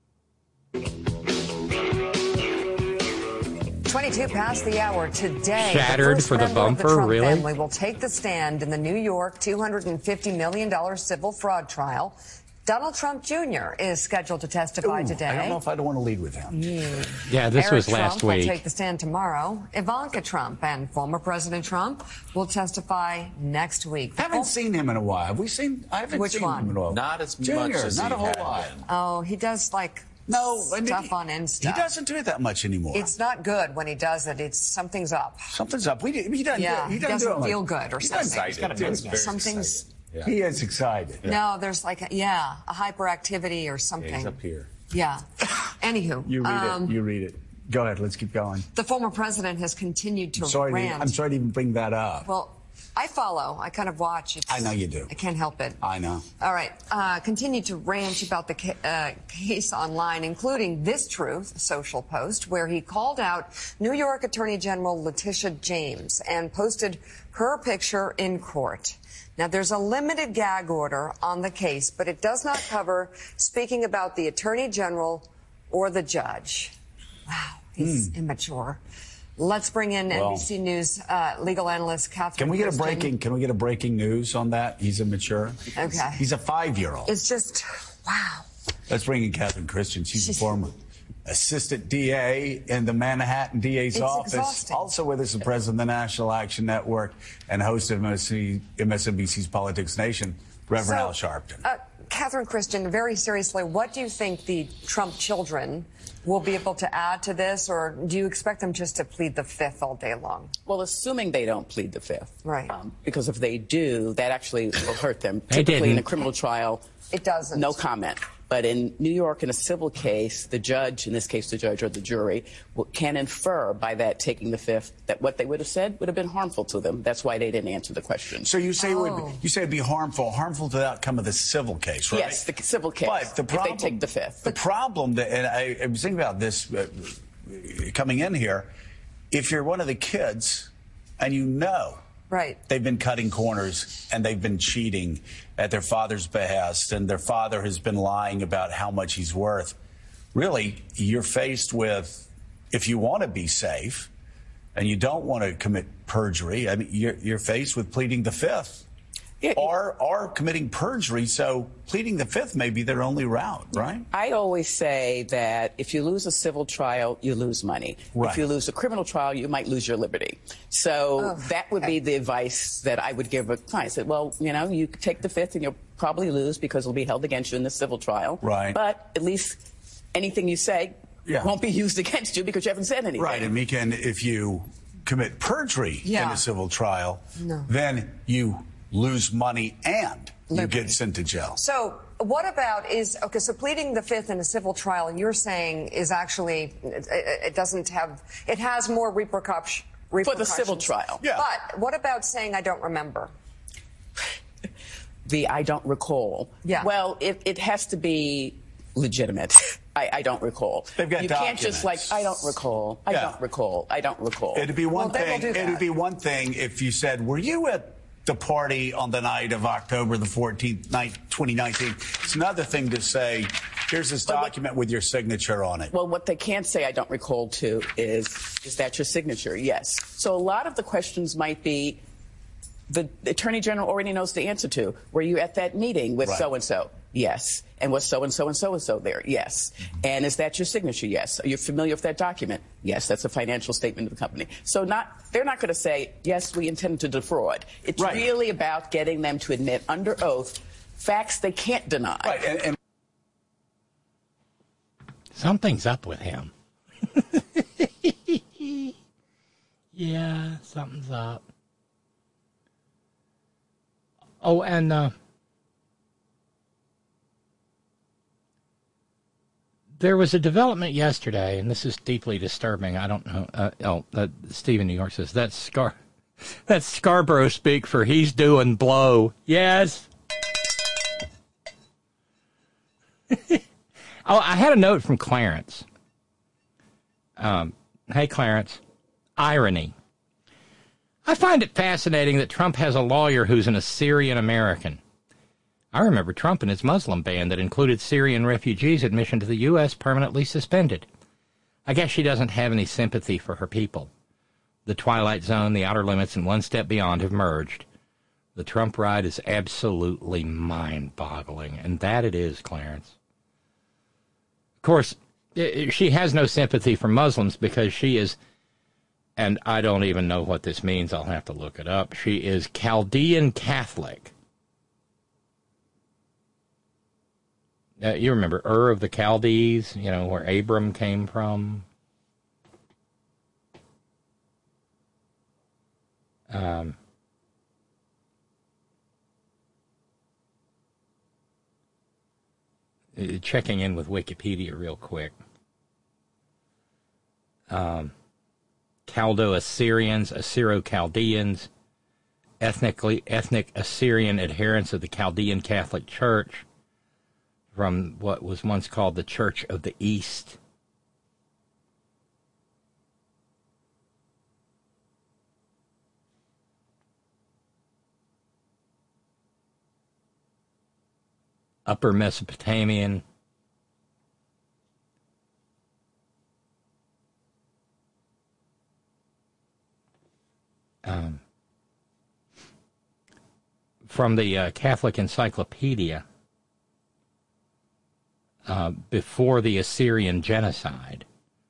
[SPEAKER 3] twenty-two past the hour today.
[SPEAKER 4] Shattered
[SPEAKER 3] the
[SPEAKER 4] for the
[SPEAKER 3] member of
[SPEAKER 4] bumper,
[SPEAKER 3] the Trump
[SPEAKER 4] really?
[SPEAKER 3] family will take the stand in the New York two hundred fifty million dollars civil fraud trial. Donald Trump Junior is scheduled to testify
[SPEAKER 5] Ooh,
[SPEAKER 3] today.
[SPEAKER 5] I don't know if I'd want to lead with him.
[SPEAKER 3] Mm.
[SPEAKER 4] Yeah, this
[SPEAKER 3] Eric
[SPEAKER 4] was last
[SPEAKER 3] Trump
[SPEAKER 4] week.
[SPEAKER 3] will take the stand tomorrow. Ivanka Trump and former President Trump will testify next week.
[SPEAKER 5] Haven't seen him in a while. Have we seen? I haven't
[SPEAKER 3] Which
[SPEAKER 5] seen
[SPEAKER 3] one?
[SPEAKER 5] him in a while.
[SPEAKER 23] Not as
[SPEAKER 5] Junior,
[SPEAKER 23] much as
[SPEAKER 5] not
[SPEAKER 23] he
[SPEAKER 5] a whole
[SPEAKER 23] had
[SPEAKER 5] lot.
[SPEAKER 23] been.
[SPEAKER 3] Oh, he does like
[SPEAKER 5] No, I mean,
[SPEAKER 3] stuff
[SPEAKER 5] he-
[SPEAKER 3] on Insta.
[SPEAKER 5] He doesn't do it that much anymore.
[SPEAKER 3] It's not good when he does it. It's something's up.
[SPEAKER 5] Something's up. We, he doesn't.
[SPEAKER 3] Yeah,
[SPEAKER 5] do, he
[SPEAKER 3] he
[SPEAKER 5] doesn't,
[SPEAKER 3] doesn't
[SPEAKER 5] do it
[SPEAKER 3] feel
[SPEAKER 5] like,
[SPEAKER 3] good or
[SPEAKER 5] he
[SPEAKER 3] something.
[SPEAKER 5] doesn't
[SPEAKER 3] He's
[SPEAKER 5] do
[SPEAKER 3] gotta
[SPEAKER 5] it.
[SPEAKER 3] be very Something's-
[SPEAKER 5] Yeah. He is excited.
[SPEAKER 3] No, there's like a, yeah, a hyperactivity or something.
[SPEAKER 5] He's up here.
[SPEAKER 3] Yeah. Anywho,
[SPEAKER 5] You read
[SPEAKER 3] um,
[SPEAKER 5] it. You read it. Go ahead. Let's keep going.
[SPEAKER 3] the former president has continued to
[SPEAKER 5] I'm sorry. To,
[SPEAKER 3] rant.
[SPEAKER 5] I'm sorry to even bring that up.
[SPEAKER 3] Well, I follow. I kind of watch. It's,
[SPEAKER 5] I know you do.
[SPEAKER 3] I can't help it.
[SPEAKER 5] I know.
[SPEAKER 3] All right. Uh, continue to rant about the ca- uh, case online, including this Truth social post, where he called out New York Attorney General Letitia James and posted her picture in court. Now, there's a limited gag order on the case, but it does not cover speaking about the Attorney General or the judge. Wow, he's
[SPEAKER 5] Hmm.
[SPEAKER 3] immature. Let's bring in
[SPEAKER 5] Well-
[SPEAKER 3] N B C News uh, legal analyst Catherine
[SPEAKER 5] Can we get a
[SPEAKER 3] Christian.
[SPEAKER 5] breaking? Can we get a breaking news on that? He's immature.
[SPEAKER 3] Okay.
[SPEAKER 5] He's a five-year-old.
[SPEAKER 3] It's just, wow.
[SPEAKER 5] Let's bring in Catherine Christian. She's a former assistant D A in the Manhattan D A's
[SPEAKER 3] It's
[SPEAKER 5] office.
[SPEAKER 3] exhausting.
[SPEAKER 5] Also with us, the president of the National Action Network and host of M S N B C's Politics Nation, Reverend
[SPEAKER 3] So,
[SPEAKER 5] Al Sharpton.
[SPEAKER 3] Uh, Catherine Christian, very seriously, what do you think the Trump children will be able to add to this, or do you expect them just to plead the fifth all day long?
[SPEAKER 24] Well, assuming they don't plead the fifth.
[SPEAKER 3] Right.
[SPEAKER 24] Um, because if they do, that actually will hurt them.
[SPEAKER 4] They
[SPEAKER 24] Typically in a
[SPEAKER 4] didn't.
[SPEAKER 24] criminal trial,
[SPEAKER 3] it doesn't.
[SPEAKER 24] No comment. But in New York, in a civil case, the judge, in this case the judge or the jury, will- can infer by that taking the fifth that what they would have said would have been harmful to them. That's why they didn't answer the question.
[SPEAKER 5] So you say it would
[SPEAKER 24] Oh.
[SPEAKER 5] be, you say it'd be harmful, harmful to the outcome of the civil case, right?
[SPEAKER 24] Yes, the civil case.
[SPEAKER 5] But the
[SPEAKER 24] if
[SPEAKER 5] problem,
[SPEAKER 24] they take the fifth.
[SPEAKER 5] The problem, that, and I, I was thinking about this uh, coming in here. If you're one of the kids and you know
[SPEAKER 3] right.
[SPEAKER 5] they've been cutting corners and they've been cheating at their father's behest, and their father has been lying about how much he's worth, really, you're faced with, if you want to be safe and you don't want to commit perjury, I mean, you're, you're faced with pleading the fifth. or, or committing perjury, so pleading the fifth may be their only route, right?
[SPEAKER 24] I always say that if you lose a civil trial, you lose money.
[SPEAKER 5] Right.
[SPEAKER 24] If you lose a criminal trial, you might lose your liberty. So
[SPEAKER 3] Oh.
[SPEAKER 24] that would be the advice that I would give a client. I said, well, you know, you take the fifth and you'll probably lose because it'll be held against you in the civil trial.
[SPEAKER 5] Right.
[SPEAKER 24] But at least anything you say
[SPEAKER 5] Yeah.
[SPEAKER 24] won't be used against you because you haven't said anything.
[SPEAKER 5] Right, and Mika, and if you commit perjury in
[SPEAKER 24] Yeah.
[SPEAKER 5] a civil trial,
[SPEAKER 3] No.
[SPEAKER 5] then you lose money and you
[SPEAKER 3] Liberty.
[SPEAKER 5] get sent to jail.
[SPEAKER 3] So what about is, okay, so pleading the fifth in a civil trial, you're saying is actually, it, it doesn't have, it has more repercussions.
[SPEAKER 24] For the civil trial.
[SPEAKER 3] Yeah. But what about saying I don't remember?
[SPEAKER 24] The I don't recall.
[SPEAKER 3] Yeah.
[SPEAKER 24] Well, it, it has to be legitimate. I, I don't recall.
[SPEAKER 5] They've got
[SPEAKER 24] you can't just like,
[SPEAKER 5] documents.
[SPEAKER 24] I don't recall. I
[SPEAKER 5] Yeah.
[SPEAKER 24] don't recall. I don't recall.
[SPEAKER 5] It'd be one
[SPEAKER 24] Well, they will
[SPEAKER 5] thing.
[SPEAKER 24] do that.
[SPEAKER 5] It'd be one thing if you said, "Were you at the party on the night of October the fourteenth, twenty nineteen?" It's another thing to say, "Here's this document with your signature on it."
[SPEAKER 24] Well, what they can't say I don't recall to is, is that your signature? Yes. So a lot of the questions might be, the Attorney General already knows the answer to. Were you at that meeting with
[SPEAKER 5] Right.
[SPEAKER 24] so-and-so? Yes. And was so-and-so and so-and-so there? Yes. And is that your signature? Yes. Are you familiar with that document? Yes. That's a financial statement of the company. So not, they're not going to say, yes, we intend to defraud. It's
[SPEAKER 5] Right.
[SPEAKER 24] really about getting them to admit under oath facts they can't deny.
[SPEAKER 5] Right. And, and
[SPEAKER 4] Something's up with him. Yeah, something's up. Oh, and uh, there was a development yesterday, and this is deeply disturbing. I don't know. Uh, oh, uh, Steve in New York says that's Scar. That's Scarborough speak for he's doing blow. Yes. Oh, I had a note from Clarence. Um, hey, Clarence. Irony. I find it fascinating that Trump has a lawyer who's an Assyrian American. I remember Trump and his Muslim ban that included Syrian refugees' admission to the U S permanently suspended. I guess she doesn't have any sympathy for her people. The Twilight Zone, the Outer Limits, and One Step Beyond have merged. The Trump ride is absolutely mind-boggling, and that it is, Clarence. Of course, she has no sympathy for Muslims because she is, and I don't even know what this means, I'll have to look it up, she is Chaldean Catholic. Uh, you remember Ur of the Chaldees, you know, where Abram came from? Um, checking in with Wikipedia real quick. Um, Chaldo-Assyrians, Assyro-Chaldeans, ethnically ethnic Assyrian adherents of the Chaldean Catholic Church, from what was once called the Church of the East. Upper Mesopotamian. Um, from the uh, Catholic Encyclopedia, uh, before the Assyrian genocide.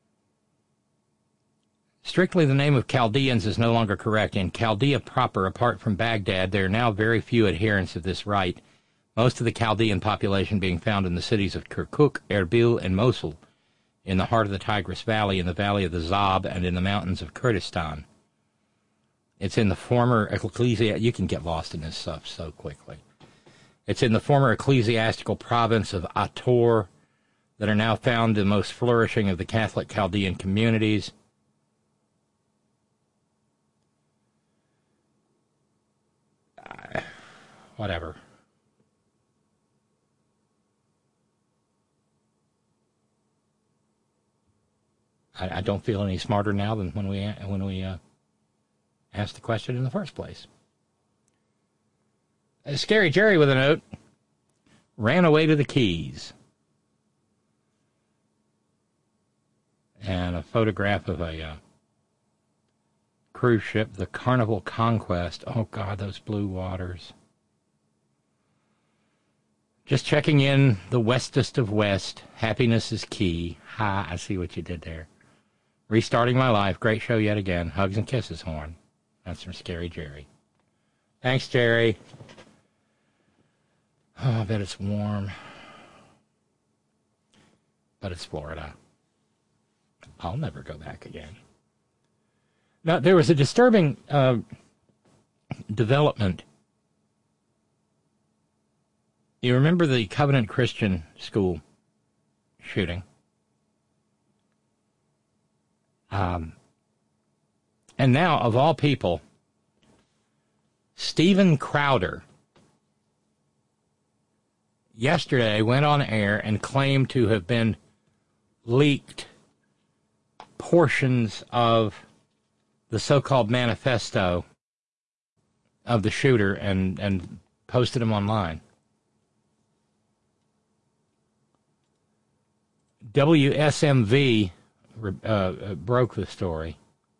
[SPEAKER 4] Strictly, the name of Chaldeans is no longer correct. In Chaldea proper, apart from Baghdad, there are now very few adherents of this rite, most of the Chaldean population being found in the cities of Kirkuk, Erbil, and Mosul, in the heart of the Tigris Valley, in the valley of the Zab, and in the mountains of Kurdistan. It's in the former ecclesia. You can get lost in this stuff so quickly. It's in the former ecclesiastical province of Ator that are now found the most flourishing of the Catholic Chaldean communities. Uh, whatever. I, I don't feel any smarter now than when we when we uh, asked the question in the first place. Uh, Scary Jerry with a note. Ran away to the Keys. And a photograph of a uh, cruise ship, the Carnival Conquest. Oh, God, those blue waters. Just checking in, the westest of west. Happiness is key. Ha, I see what you did there. Restarting my life. Great show yet again. Hugs and kisses, Horn. That's from Scary Jerry. Thanks, Jerry. Oh, I bet it's warm. But it's Florida. I'll never go back again. Now, there was a disturbing uh, development. You remember the Covenant Christian School shooting? Um, and now, of all people, Steven Crowder yesterday went on air and claimed to have been leaked portions of the so-called manifesto of the shooter and, and posted them online. W S M V uh, broke the story.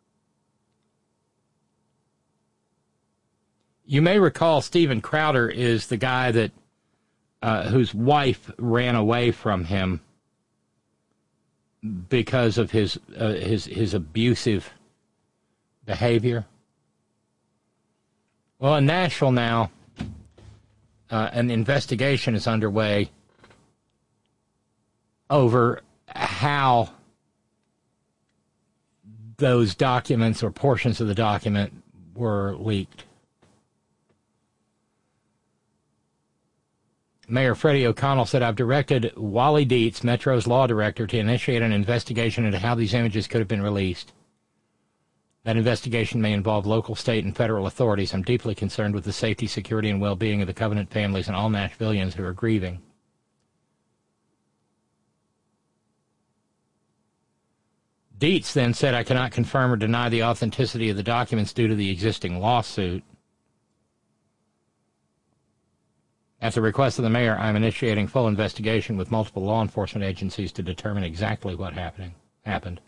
[SPEAKER 4] You may recall Steven Crowder is the guy that uh, whose wife ran away from him because of his uh, his his abusive behavior. Well, in Nashville now, uh, an investigation is underway over how those documents or portions of the document were leaked. Mayor Freddie O'Connell said, I've directed Wally Dietz, Metro's law director, to initiate an investigation into how these images could have been released. That investigation may involve local, state, and federal authorities. I'm deeply concerned with the safety, security, and well-being of the Covenant families and all Nashvillians who are grieving. Dietz then said, I cannot confirm or deny the authenticity of the documents due to the existing lawsuit. At the request of the mayor, I am initiating full investigation with multiple law enforcement agencies to determine exactly what happening, happened.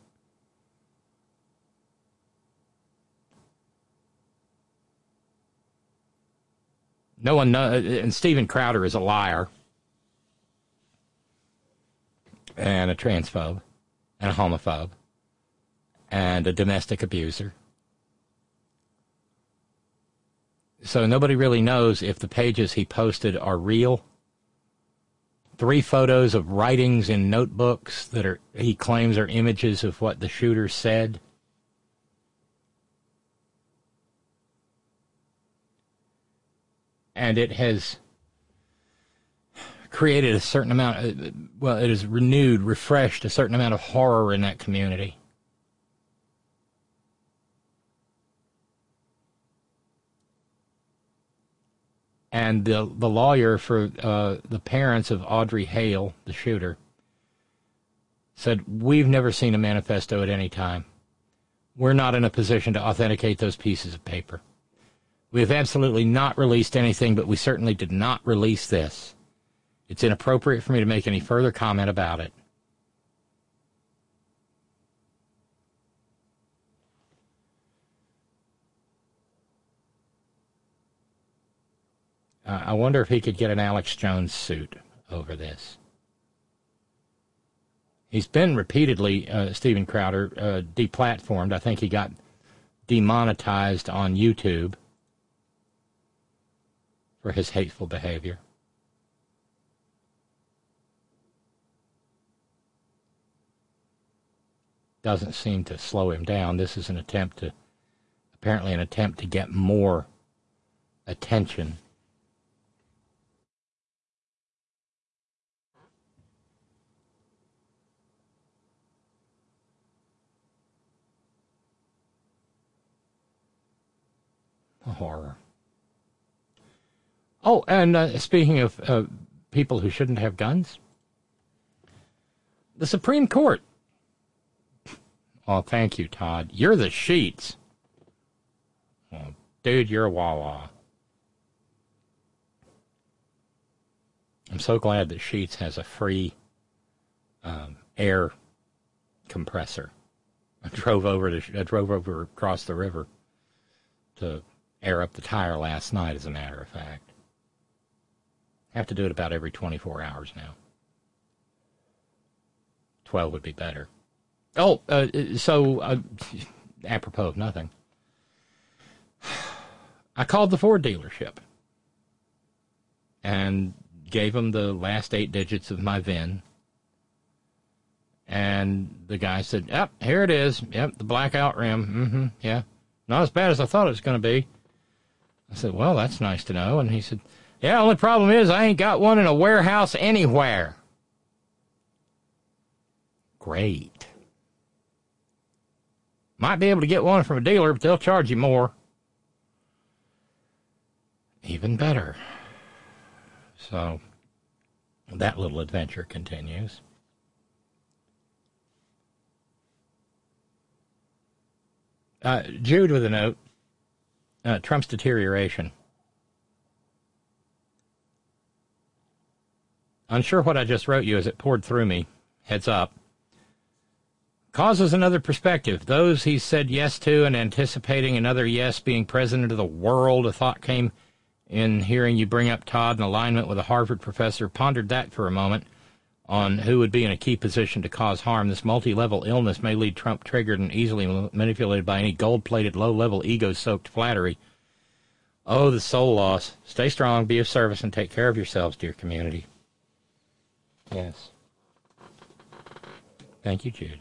[SPEAKER 4] No one knows, and Steven Crowder is a liar and a transphobe and a homophobe and a domestic abuser. So nobody really knows if the pages he posted are real. Three photos of writings in notebooks that are he claims are images of what the shooter said. And it has created a certain amount, of, well, it has renewed, refreshed a certain amount of horror in that community. And the the lawyer for uh, the parents of Audrey Hale, the shooter, said, we've never seen a manifesto at any time. We're not in a position to authenticate those pieces of paper. We have absolutely not released anything, but we certainly did not release this. It's inappropriate for me to make any further comment about it. Uh, I wonder if he could get an Alex Jones suit over this. He's been repeatedly, uh, Steven Crowder, uh, deplatformed. I think he got demonetized on YouTube for his hateful behavior. Doesn't seem to slow him down. This is an attempt to, apparently an attempt to get more attention. Horror. Oh, and uh, speaking of uh, people who shouldn't have guns, the Supreme Court. Oh, thank you, Todd. You're the Sheets. Oh, dude, you're a wah-wah. I'm so glad that Sheets has a free um, air compressor. I drove over to I drove over across the river to air up the tire last night, as a matter of fact. I have to do it about every twenty-four hours now. twelve would be better. Oh, uh, so, uh, apropos of nothing, I called the Ford dealership and gave them the last eight digits of my V I N. And the guy said, yep, here it is. Yep, the blackout rim. Mm-hmm, yeah. Not as bad as I thought it was going to be. I said, well, that's nice to know. And he said, yeah, only problem is I ain't got one in a warehouse anywhere. Great. Might be able to get one from a dealer, but they'll charge you more. Even better. So, that little adventure continues. Uh, Jude with a note. Uh, Trump's deterioration. Unsure what I just wrote you as it poured through me. Heads up. Causes another perspective. Those he said yes to and anticipating another yes being president of the world. A thought came in hearing you bring up Todd in alignment with a Harvard professor. Pondered that for a moment on who would be in a key position to cause harm. This multi-level illness may lead Trump triggered and easily manipulated by any gold-plated, low-level, ego-soaked flattery. Oh, the soul loss. Stay strong, be of service, and take care of yourselves, dear community. Yes. Thank you, Jude.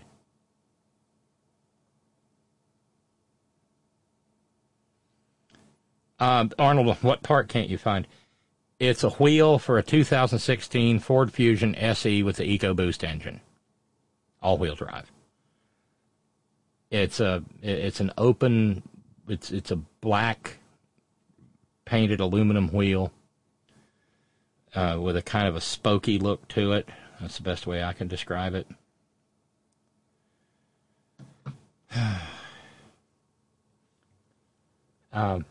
[SPEAKER 4] Uh, Arnold, what part can't you find? It's a wheel for a two thousand sixteen Ford Fusion S E with the EcoBoost engine. All-wheel drive. It's a it's an open, it's it's a black painted aluminum wheel uh, with a kind of a spokey look to it. That's the best way I can describe it. um,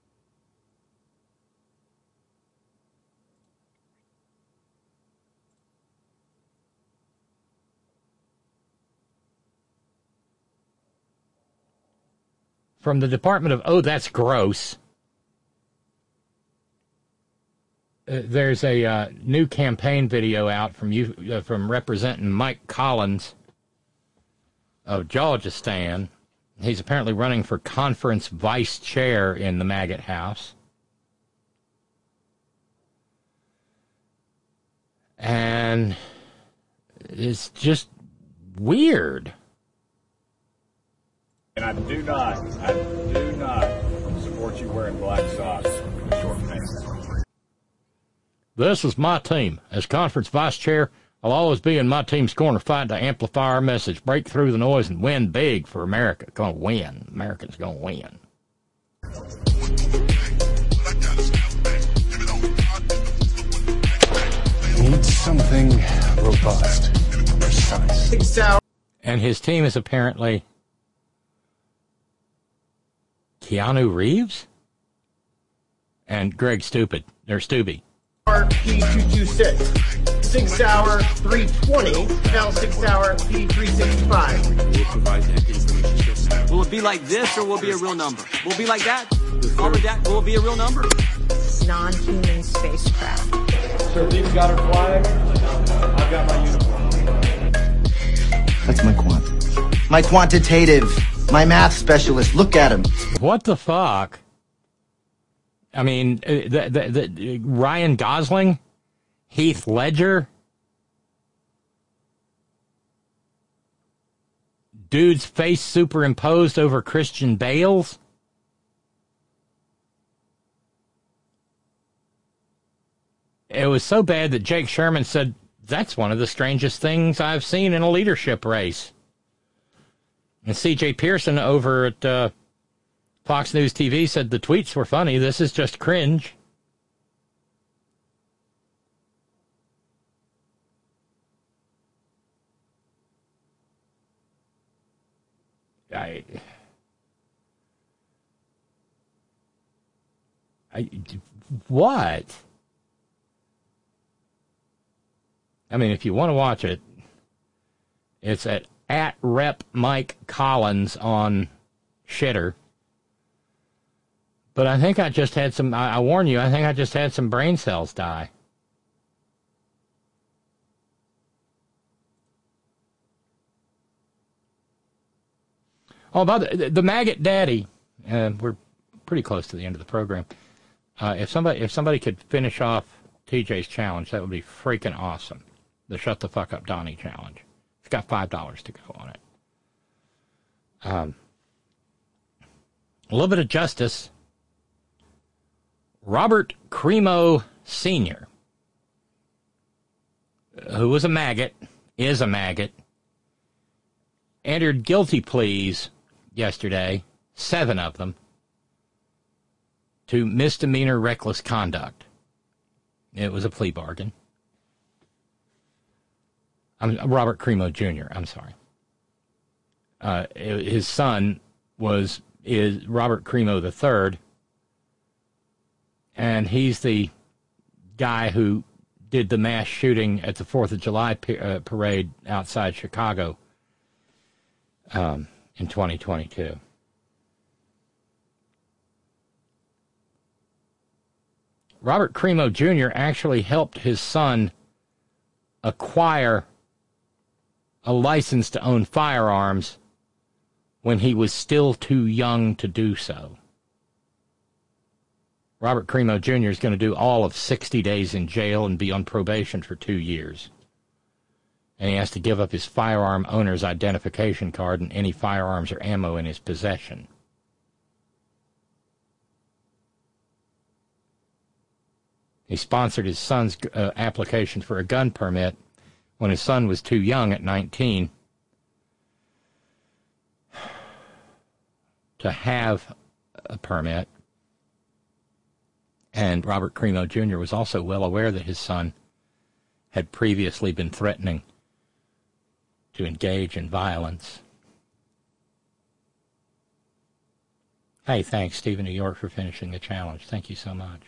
[SPEAKER 4] from the Department of Oh, That's Gross, uh, there's a uh, new campaign video out from you uh, from representing Mike Collins of Georgistan. He's apparently running for conference vice chair in the Maggot House. And it's just weird.
[SPEAKER 6] And I do not, I do not support you wearing black socks and short pants.
[SPEAKER 4] This is my team. As conference vice chair, I'll always be in my team's corner fighting to amplify our message, break through the noise, and win big for America. Gonna win. Americans gonna win.
[SPEAKER 6] Need something robust, precise.
[SPEAKER 4] And his team is apparently Keanu Reeves and Greg Stupid. They're Stubby.
[SPEAKER 8] P two twenty-six, Sig Sauer three twenty, L Sig Sauer P three sixty-five.
[SPEAKER 9] Will it be like this or will it be a real number? Will it be like that? Or that will it be a real number?
[SPEAKER 16] Non-human spacecraft.
[SPEAKER 8] Sir, Lee's got her flag. I've got my uniform.
[SPEAKER 23] That's my quant. My quantitative. My math specialist. Look at him.
[SPEAKER 4] What the fuck? I mean, the, the, the, Ryan Gosling, Heath Ledger, dude's face superimposed over Christian Bale's. It was so bad that Jake Sherman said, that's one of the strangest things I've seen in a leadership race. And C J Pearson over at uh, Fox News T V said the tweets were funny. This is just cringe. I, I, what? I mean, if you want to watch it, it's at, at Rep Mike Collins on Shitter. But I think I just had some, I, I warn you, I think I just had some brain cells die. Oh, about the, the Maggot Daddy, uh, we're pretty close to the end of the program. Uh, if somebody if somebody could finish off T J's challenge, that would be freaking awesome. The Shut the Fuck Up Donnie challenge. It's got five dollars to go on it. Um, a little bit of justice. Robert Crimo Senior, who was a maggot, is a maggot, entered guilty pleas yesterday, seven of them, to misdemeanor reckless conduct. It was a plea bargain. I'm Robert Crimo Junior I'm sorry. Uh, his son was is Robert Crimo the third, and he's the guy who did the mass shooting at the Fourth of July pa- uh, parade outside Chicago um, in twenty twenty-two. Robert Crimo Junior actually helped his son acquire a license to own firearms when he was still too young to do so. Robert Crimo Junior is going to do all of sixty days in jail and be on probation for two years. And he has to give up his firearm owner's identification card and any firearms or ammo in his possession. He sponsored his son's uh, application for a gun permit when his son was too young at nineteen to have a permit. And Robert Crimo Junior was also well aware that his son had previously been threatening to engage in violence. Hey, thanks, Stephen New York, for finishing the challenge. Thank you so much.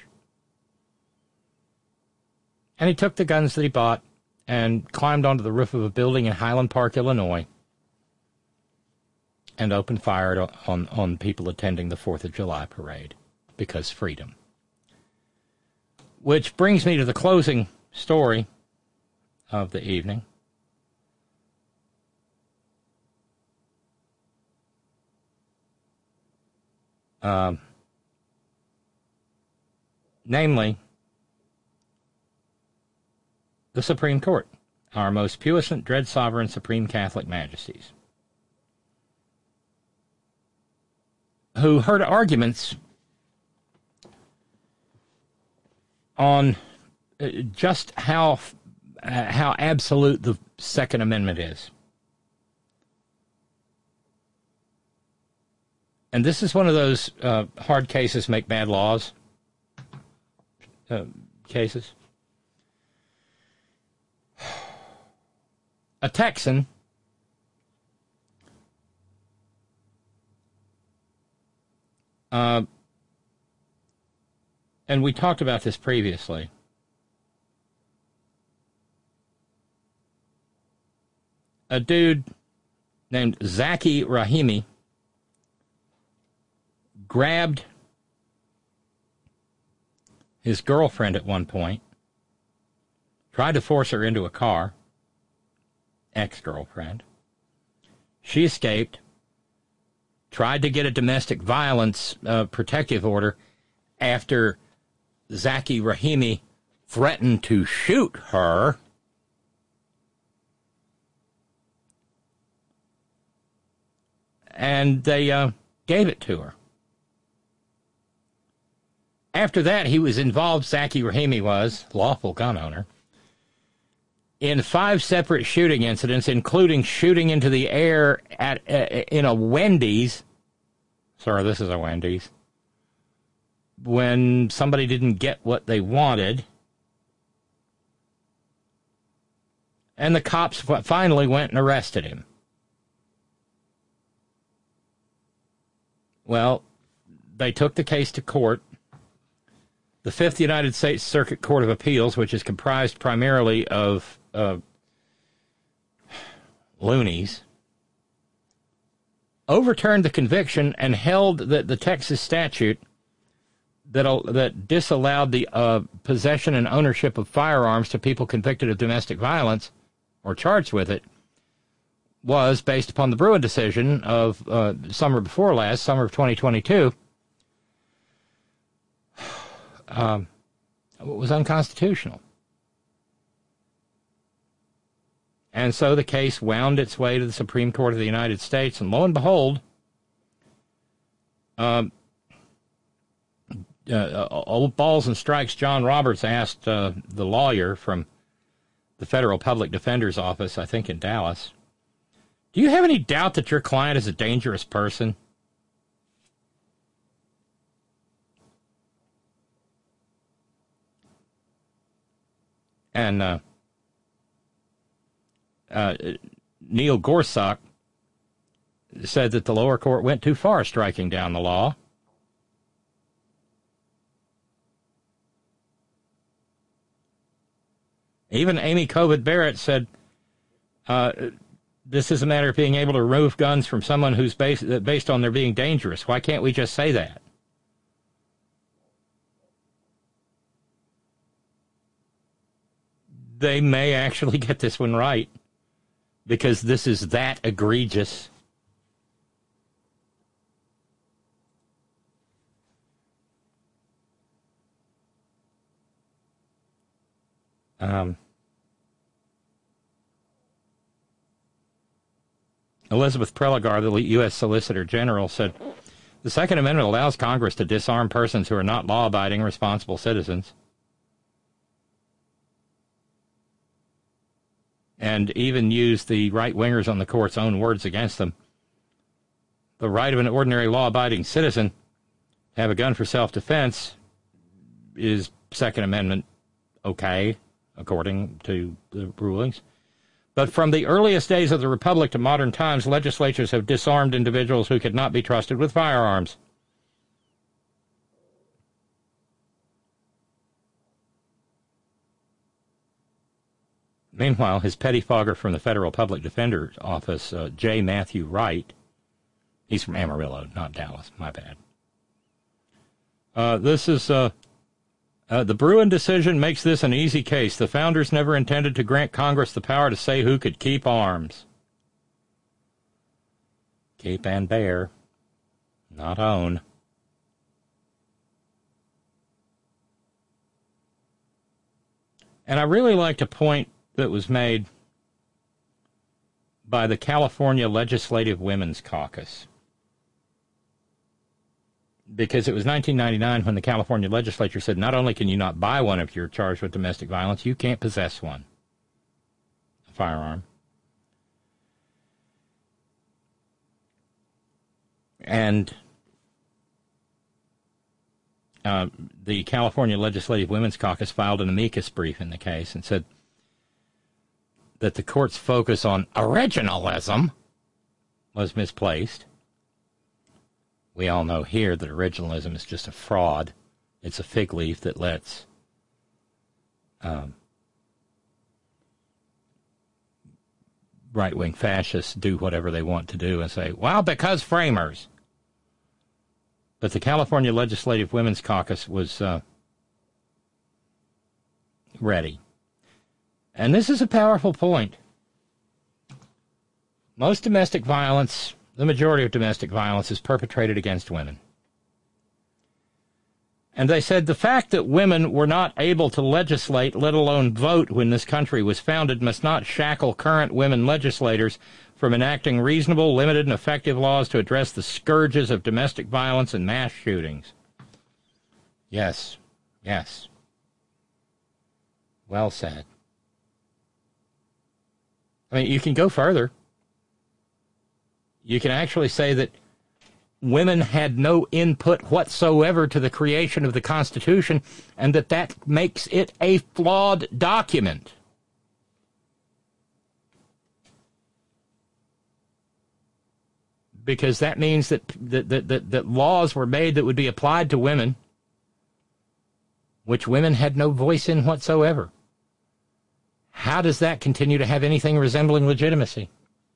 [SPEAKER 4] And he took the guns that he bought and climbed onto the roof of a building in Highland Park, Illinois, and opened fire on, on people attending the fourth of July parade, because freedom. Which brings me to the closing story of the evening. Um, namely, the Supreme Court, our most puissant, dread sovereign, supreme Catholic majesties, who heard arguments on just how uh, how absolute the Second Amendment is. And this is one of those uh, hard cases make bad laws uh, cases. A Texan uh, and we talked about this previously. A dude named Zacky Rahimi grabbed his girlfriend at one point, tried to force her into a car, ex-girlfriend. She escaped, tried to get a domestic violence uh, protective order after Zacky Rahimi threatened to shoot her. And they uh, gave it to her. After that, he was involved, Zacky Rahimi was, lawful gun owner, in five separate shooting incidents, including shooting into the air at uh, in a Wendy's. Sorry, this is a Wendy's. When somebody didn't get what they wanted. And the cops finally went and arrested him. Well, they took the case to court. The Fifth United States Circuit Court of Appeals, which is comprised primarily of uh, loonies, overturned the conviction and held that the Texas statute that uh, that disallowed the uh, possession and ownership of firearms to people convicted of domestic violence or charged with it was based upon the Bruen decision of uh, summer before last, summer of twenty twenty-two. Um, was unconstitutional. And so the case wound its way to the Supreme Court of the United States, and lo and behold, um, uh, old balls and strikes John Roberts asked uh, the lawyer from the Federal Public Defender's Office, I think in Dallas, do you have any doubt that your client is a dangerous person? And uh, uh, Neil Gorsuch said that the lower court went too far striking down the law. Even Amy Covet Barrett said uh, this is a matter of being able to remove guns from someone who's based, based on their being dangerous. Why can't we just say that? They may actually get this one right, because this is that egregious. Um, Elizabeth Prelogar, the U S Solicitor General, said, the Second Amendment allows Congress to disarm persons who are not law-abiding, responsible citizens. And even use the right-wingers on the court's own words against them. The right of an ordinary law-abiding citizen to have a gun for self-defense is Second Amendment okay, according to the rulings. But from the earliest days of the Republic to modern times, legislatures have disarmed individuals who could not be trusted with firearms. Meanwhile, his pettifogger from the Federal Public Defender's Office, uh, J. Matthew Wright, he's from Amarillo, not Dallas, my bad. Uh, this is, uh, uh, the Bruen decision makes this an easy case. The founders never intended to grant Congress the power to say who could keep arms. Keep and bear, not own. And I really liked a point that was made by the California Legislative Women's Caucus. Because it was nineteen ninety-nine when the California legislature said not only can you not buy one if you're charged with domestic violence, you can't possess one, a firearm. And uh, the California Legislative Women's Caucus filed an amicus brief in the case and said that the court's focus on originalism was misplaced. We all know here that originalism is just a fraud. It's a fig leaf that lets um, right-wing fascists do whatever they want to do and say, well, because framers. But the California Legislative Women's Caucus was uh, ready. And this is a powerful point. Most domestic violence, the majority of domestic violence, is perpetrated against women. And they said the fact that women were not able to legislate, let alone vote, when this country was founded must not shackle current women legislators from enacting reasonable, limited, and effective laws to address the scourges of domestic violence and mass shootings. Yes, yes. Well said. I mean, you can go further. You can actually say that women had no input whatsoever to the creation of the Constitution, and that that makes it a flawed document. Because that means that, that, that, that, that laws were made that would be applied to women, which women had no voice in whatsoever. How does that continue to have anything resembling legitimacy?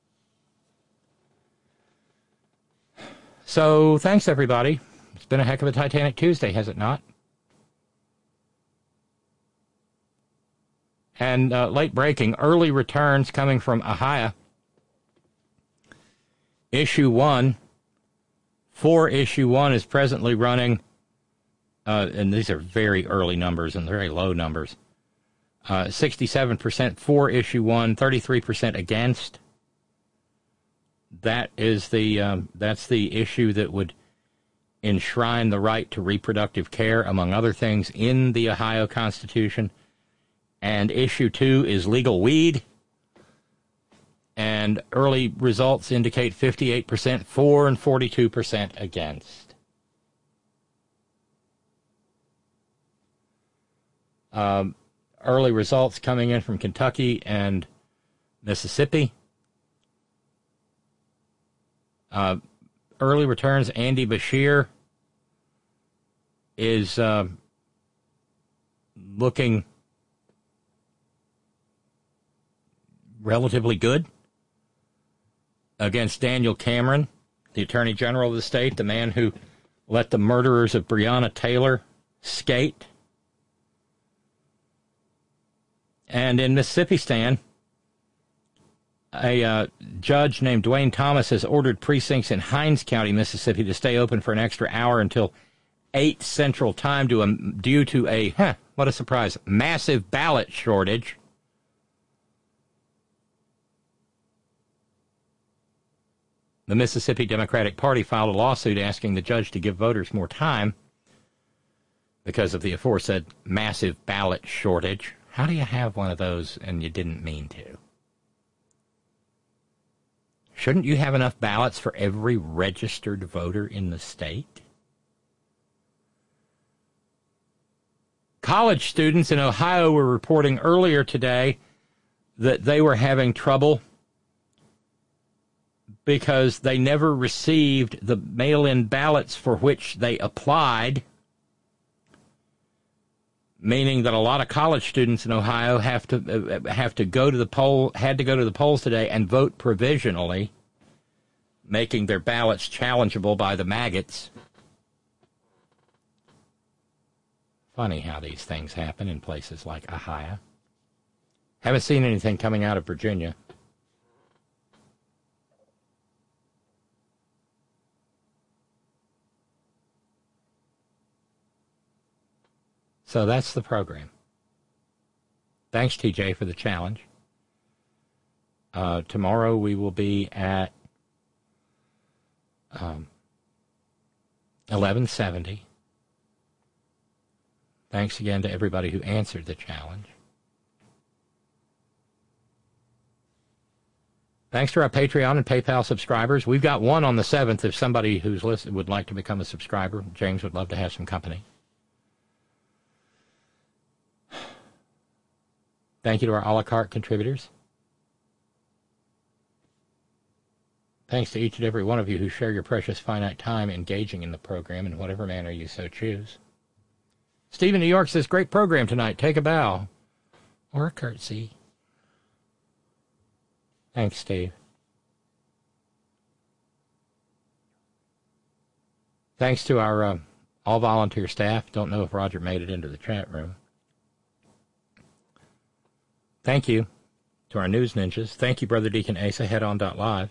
[SPEAKER 4] So, thanks, everybody. It's been a heck of a Titanic Tuesday, has it not? And uh, late breaking, early returns coming from Ahia. Issue one, for issue one is presently running, uh, and these are very early numbers and very low numbers, uh, sixty-seven percent for issue one, thirty-three percent against. That is the um, that's the issue that would enshrine the right to reproductive care, among other things, in the Ohio Constitution. And issue two is legal weed. And early results indicate fifty-eight percent for and forty-two percent against. Um, early results coming in from Kentucky and Mississippi. Uh, early returns, Andy Beshear is uh, looking relatively good against Daniel Cameron, the Attorney General of the state, the man who let the murderers of Breonna Taylor skate. And in Mississippi, Stan, a uh, judge named Dwayne Thomas has ordered precincts in Hinds County, Mississippi, to stay open for an extra hour until eight Central Time to a, due to a, huh, what a surprise, massive ballot shortage. The Mississippi Democratic Party filed a lawsuit asking the judge to give voters more time because of the aforesaid massive ballot shortage. How do you have one of those and you didn't mean to? Shouldn't you have enough ballots for every registered voter in the state? College students in Ohio were reporting earlier today that they were having trouble because they never received the mail-in ballots for which they applied. meaning that a lot of college students in Ohio have to uh, have to go to the poll, had to go to the polls today and vote provisionally, making their ballots challengeable by the maggots. Funny how these things happen in places like Ohio. Haven't seen anything coming out of Virginia. So that's the program. Thanks, T J, for the challenge. Uh, tomorrow we will be at um, eleven seventy. Thanks again to everybody who answered the challenge. Thanks to our Patreon and PayPal subscribers. We've got one on the seventh if somebody who's listening would like to become a subscriber. James would love to have some company. Thank you to our a la carte contributors. Thanks to each and every one of you who share your precious finite time engaging in the program in whatever manner you so choose. Steve in New York says, great program tonight. Take a bow. Or a curtsy. Thanks, Steve. Thanks to our uh, all-volunteer staff. Don't know if Roger made it into the chat room. Thank you to our news ninjas. Thank you, Brother Deacon Asa, headon.live.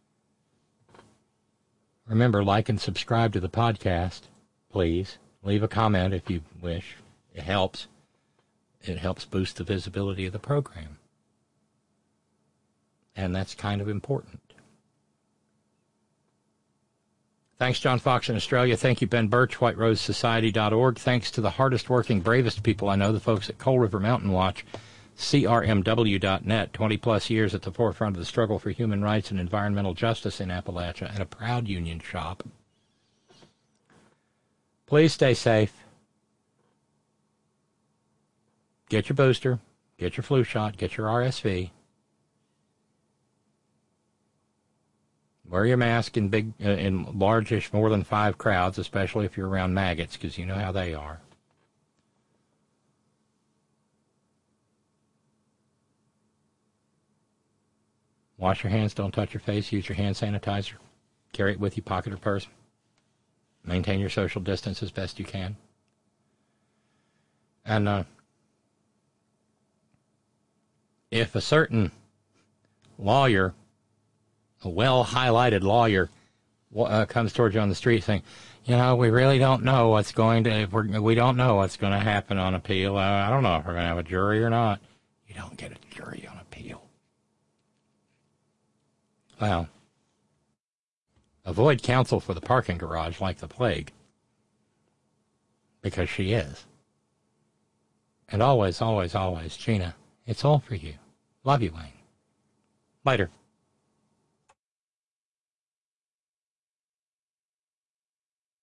[SPEAKER 4] Remember, like and subscribe to the podcast, please. Leave a comment if you wish. It helps. It helps boost the visibility of the program. And that's kind of important. Thanks, John Fox in Australia. Thank you, Ben Birch, white rose society dot org. Thanks to the hardest working, bravest people I know, the folks at Coal River Mountain Watch, C R M W dot net, twenty-plus years at the forefront of the struggle for human rights and environmental justice in Appalachia, and a proud union shop. Please stay safe. Get your booster. Get your flu shot. Get your R S V. Wear your mask in big, uh, in largish, more than five crowds, especially if you're around maggots, because you know how they are. Wash your hands, don't touch your face, use your hand sanitizer. Carry it with you, pocket or purse. Maintain your social distance as best you can. And uh, if a certain lawyer, a well-highlighted lawyer, uh, comes towards you on the street saying, you know, we really don't know what's going to, if we're, we don't know what's going to happen on appeal. Uh, I don't know if we're going to have a jury or not. You don't get a jury on appeal. Well, avoid counsel for the parking garage like the plague. Because she is. And always, always, always, Gina, it's all for you. Love you, Wayne. Later.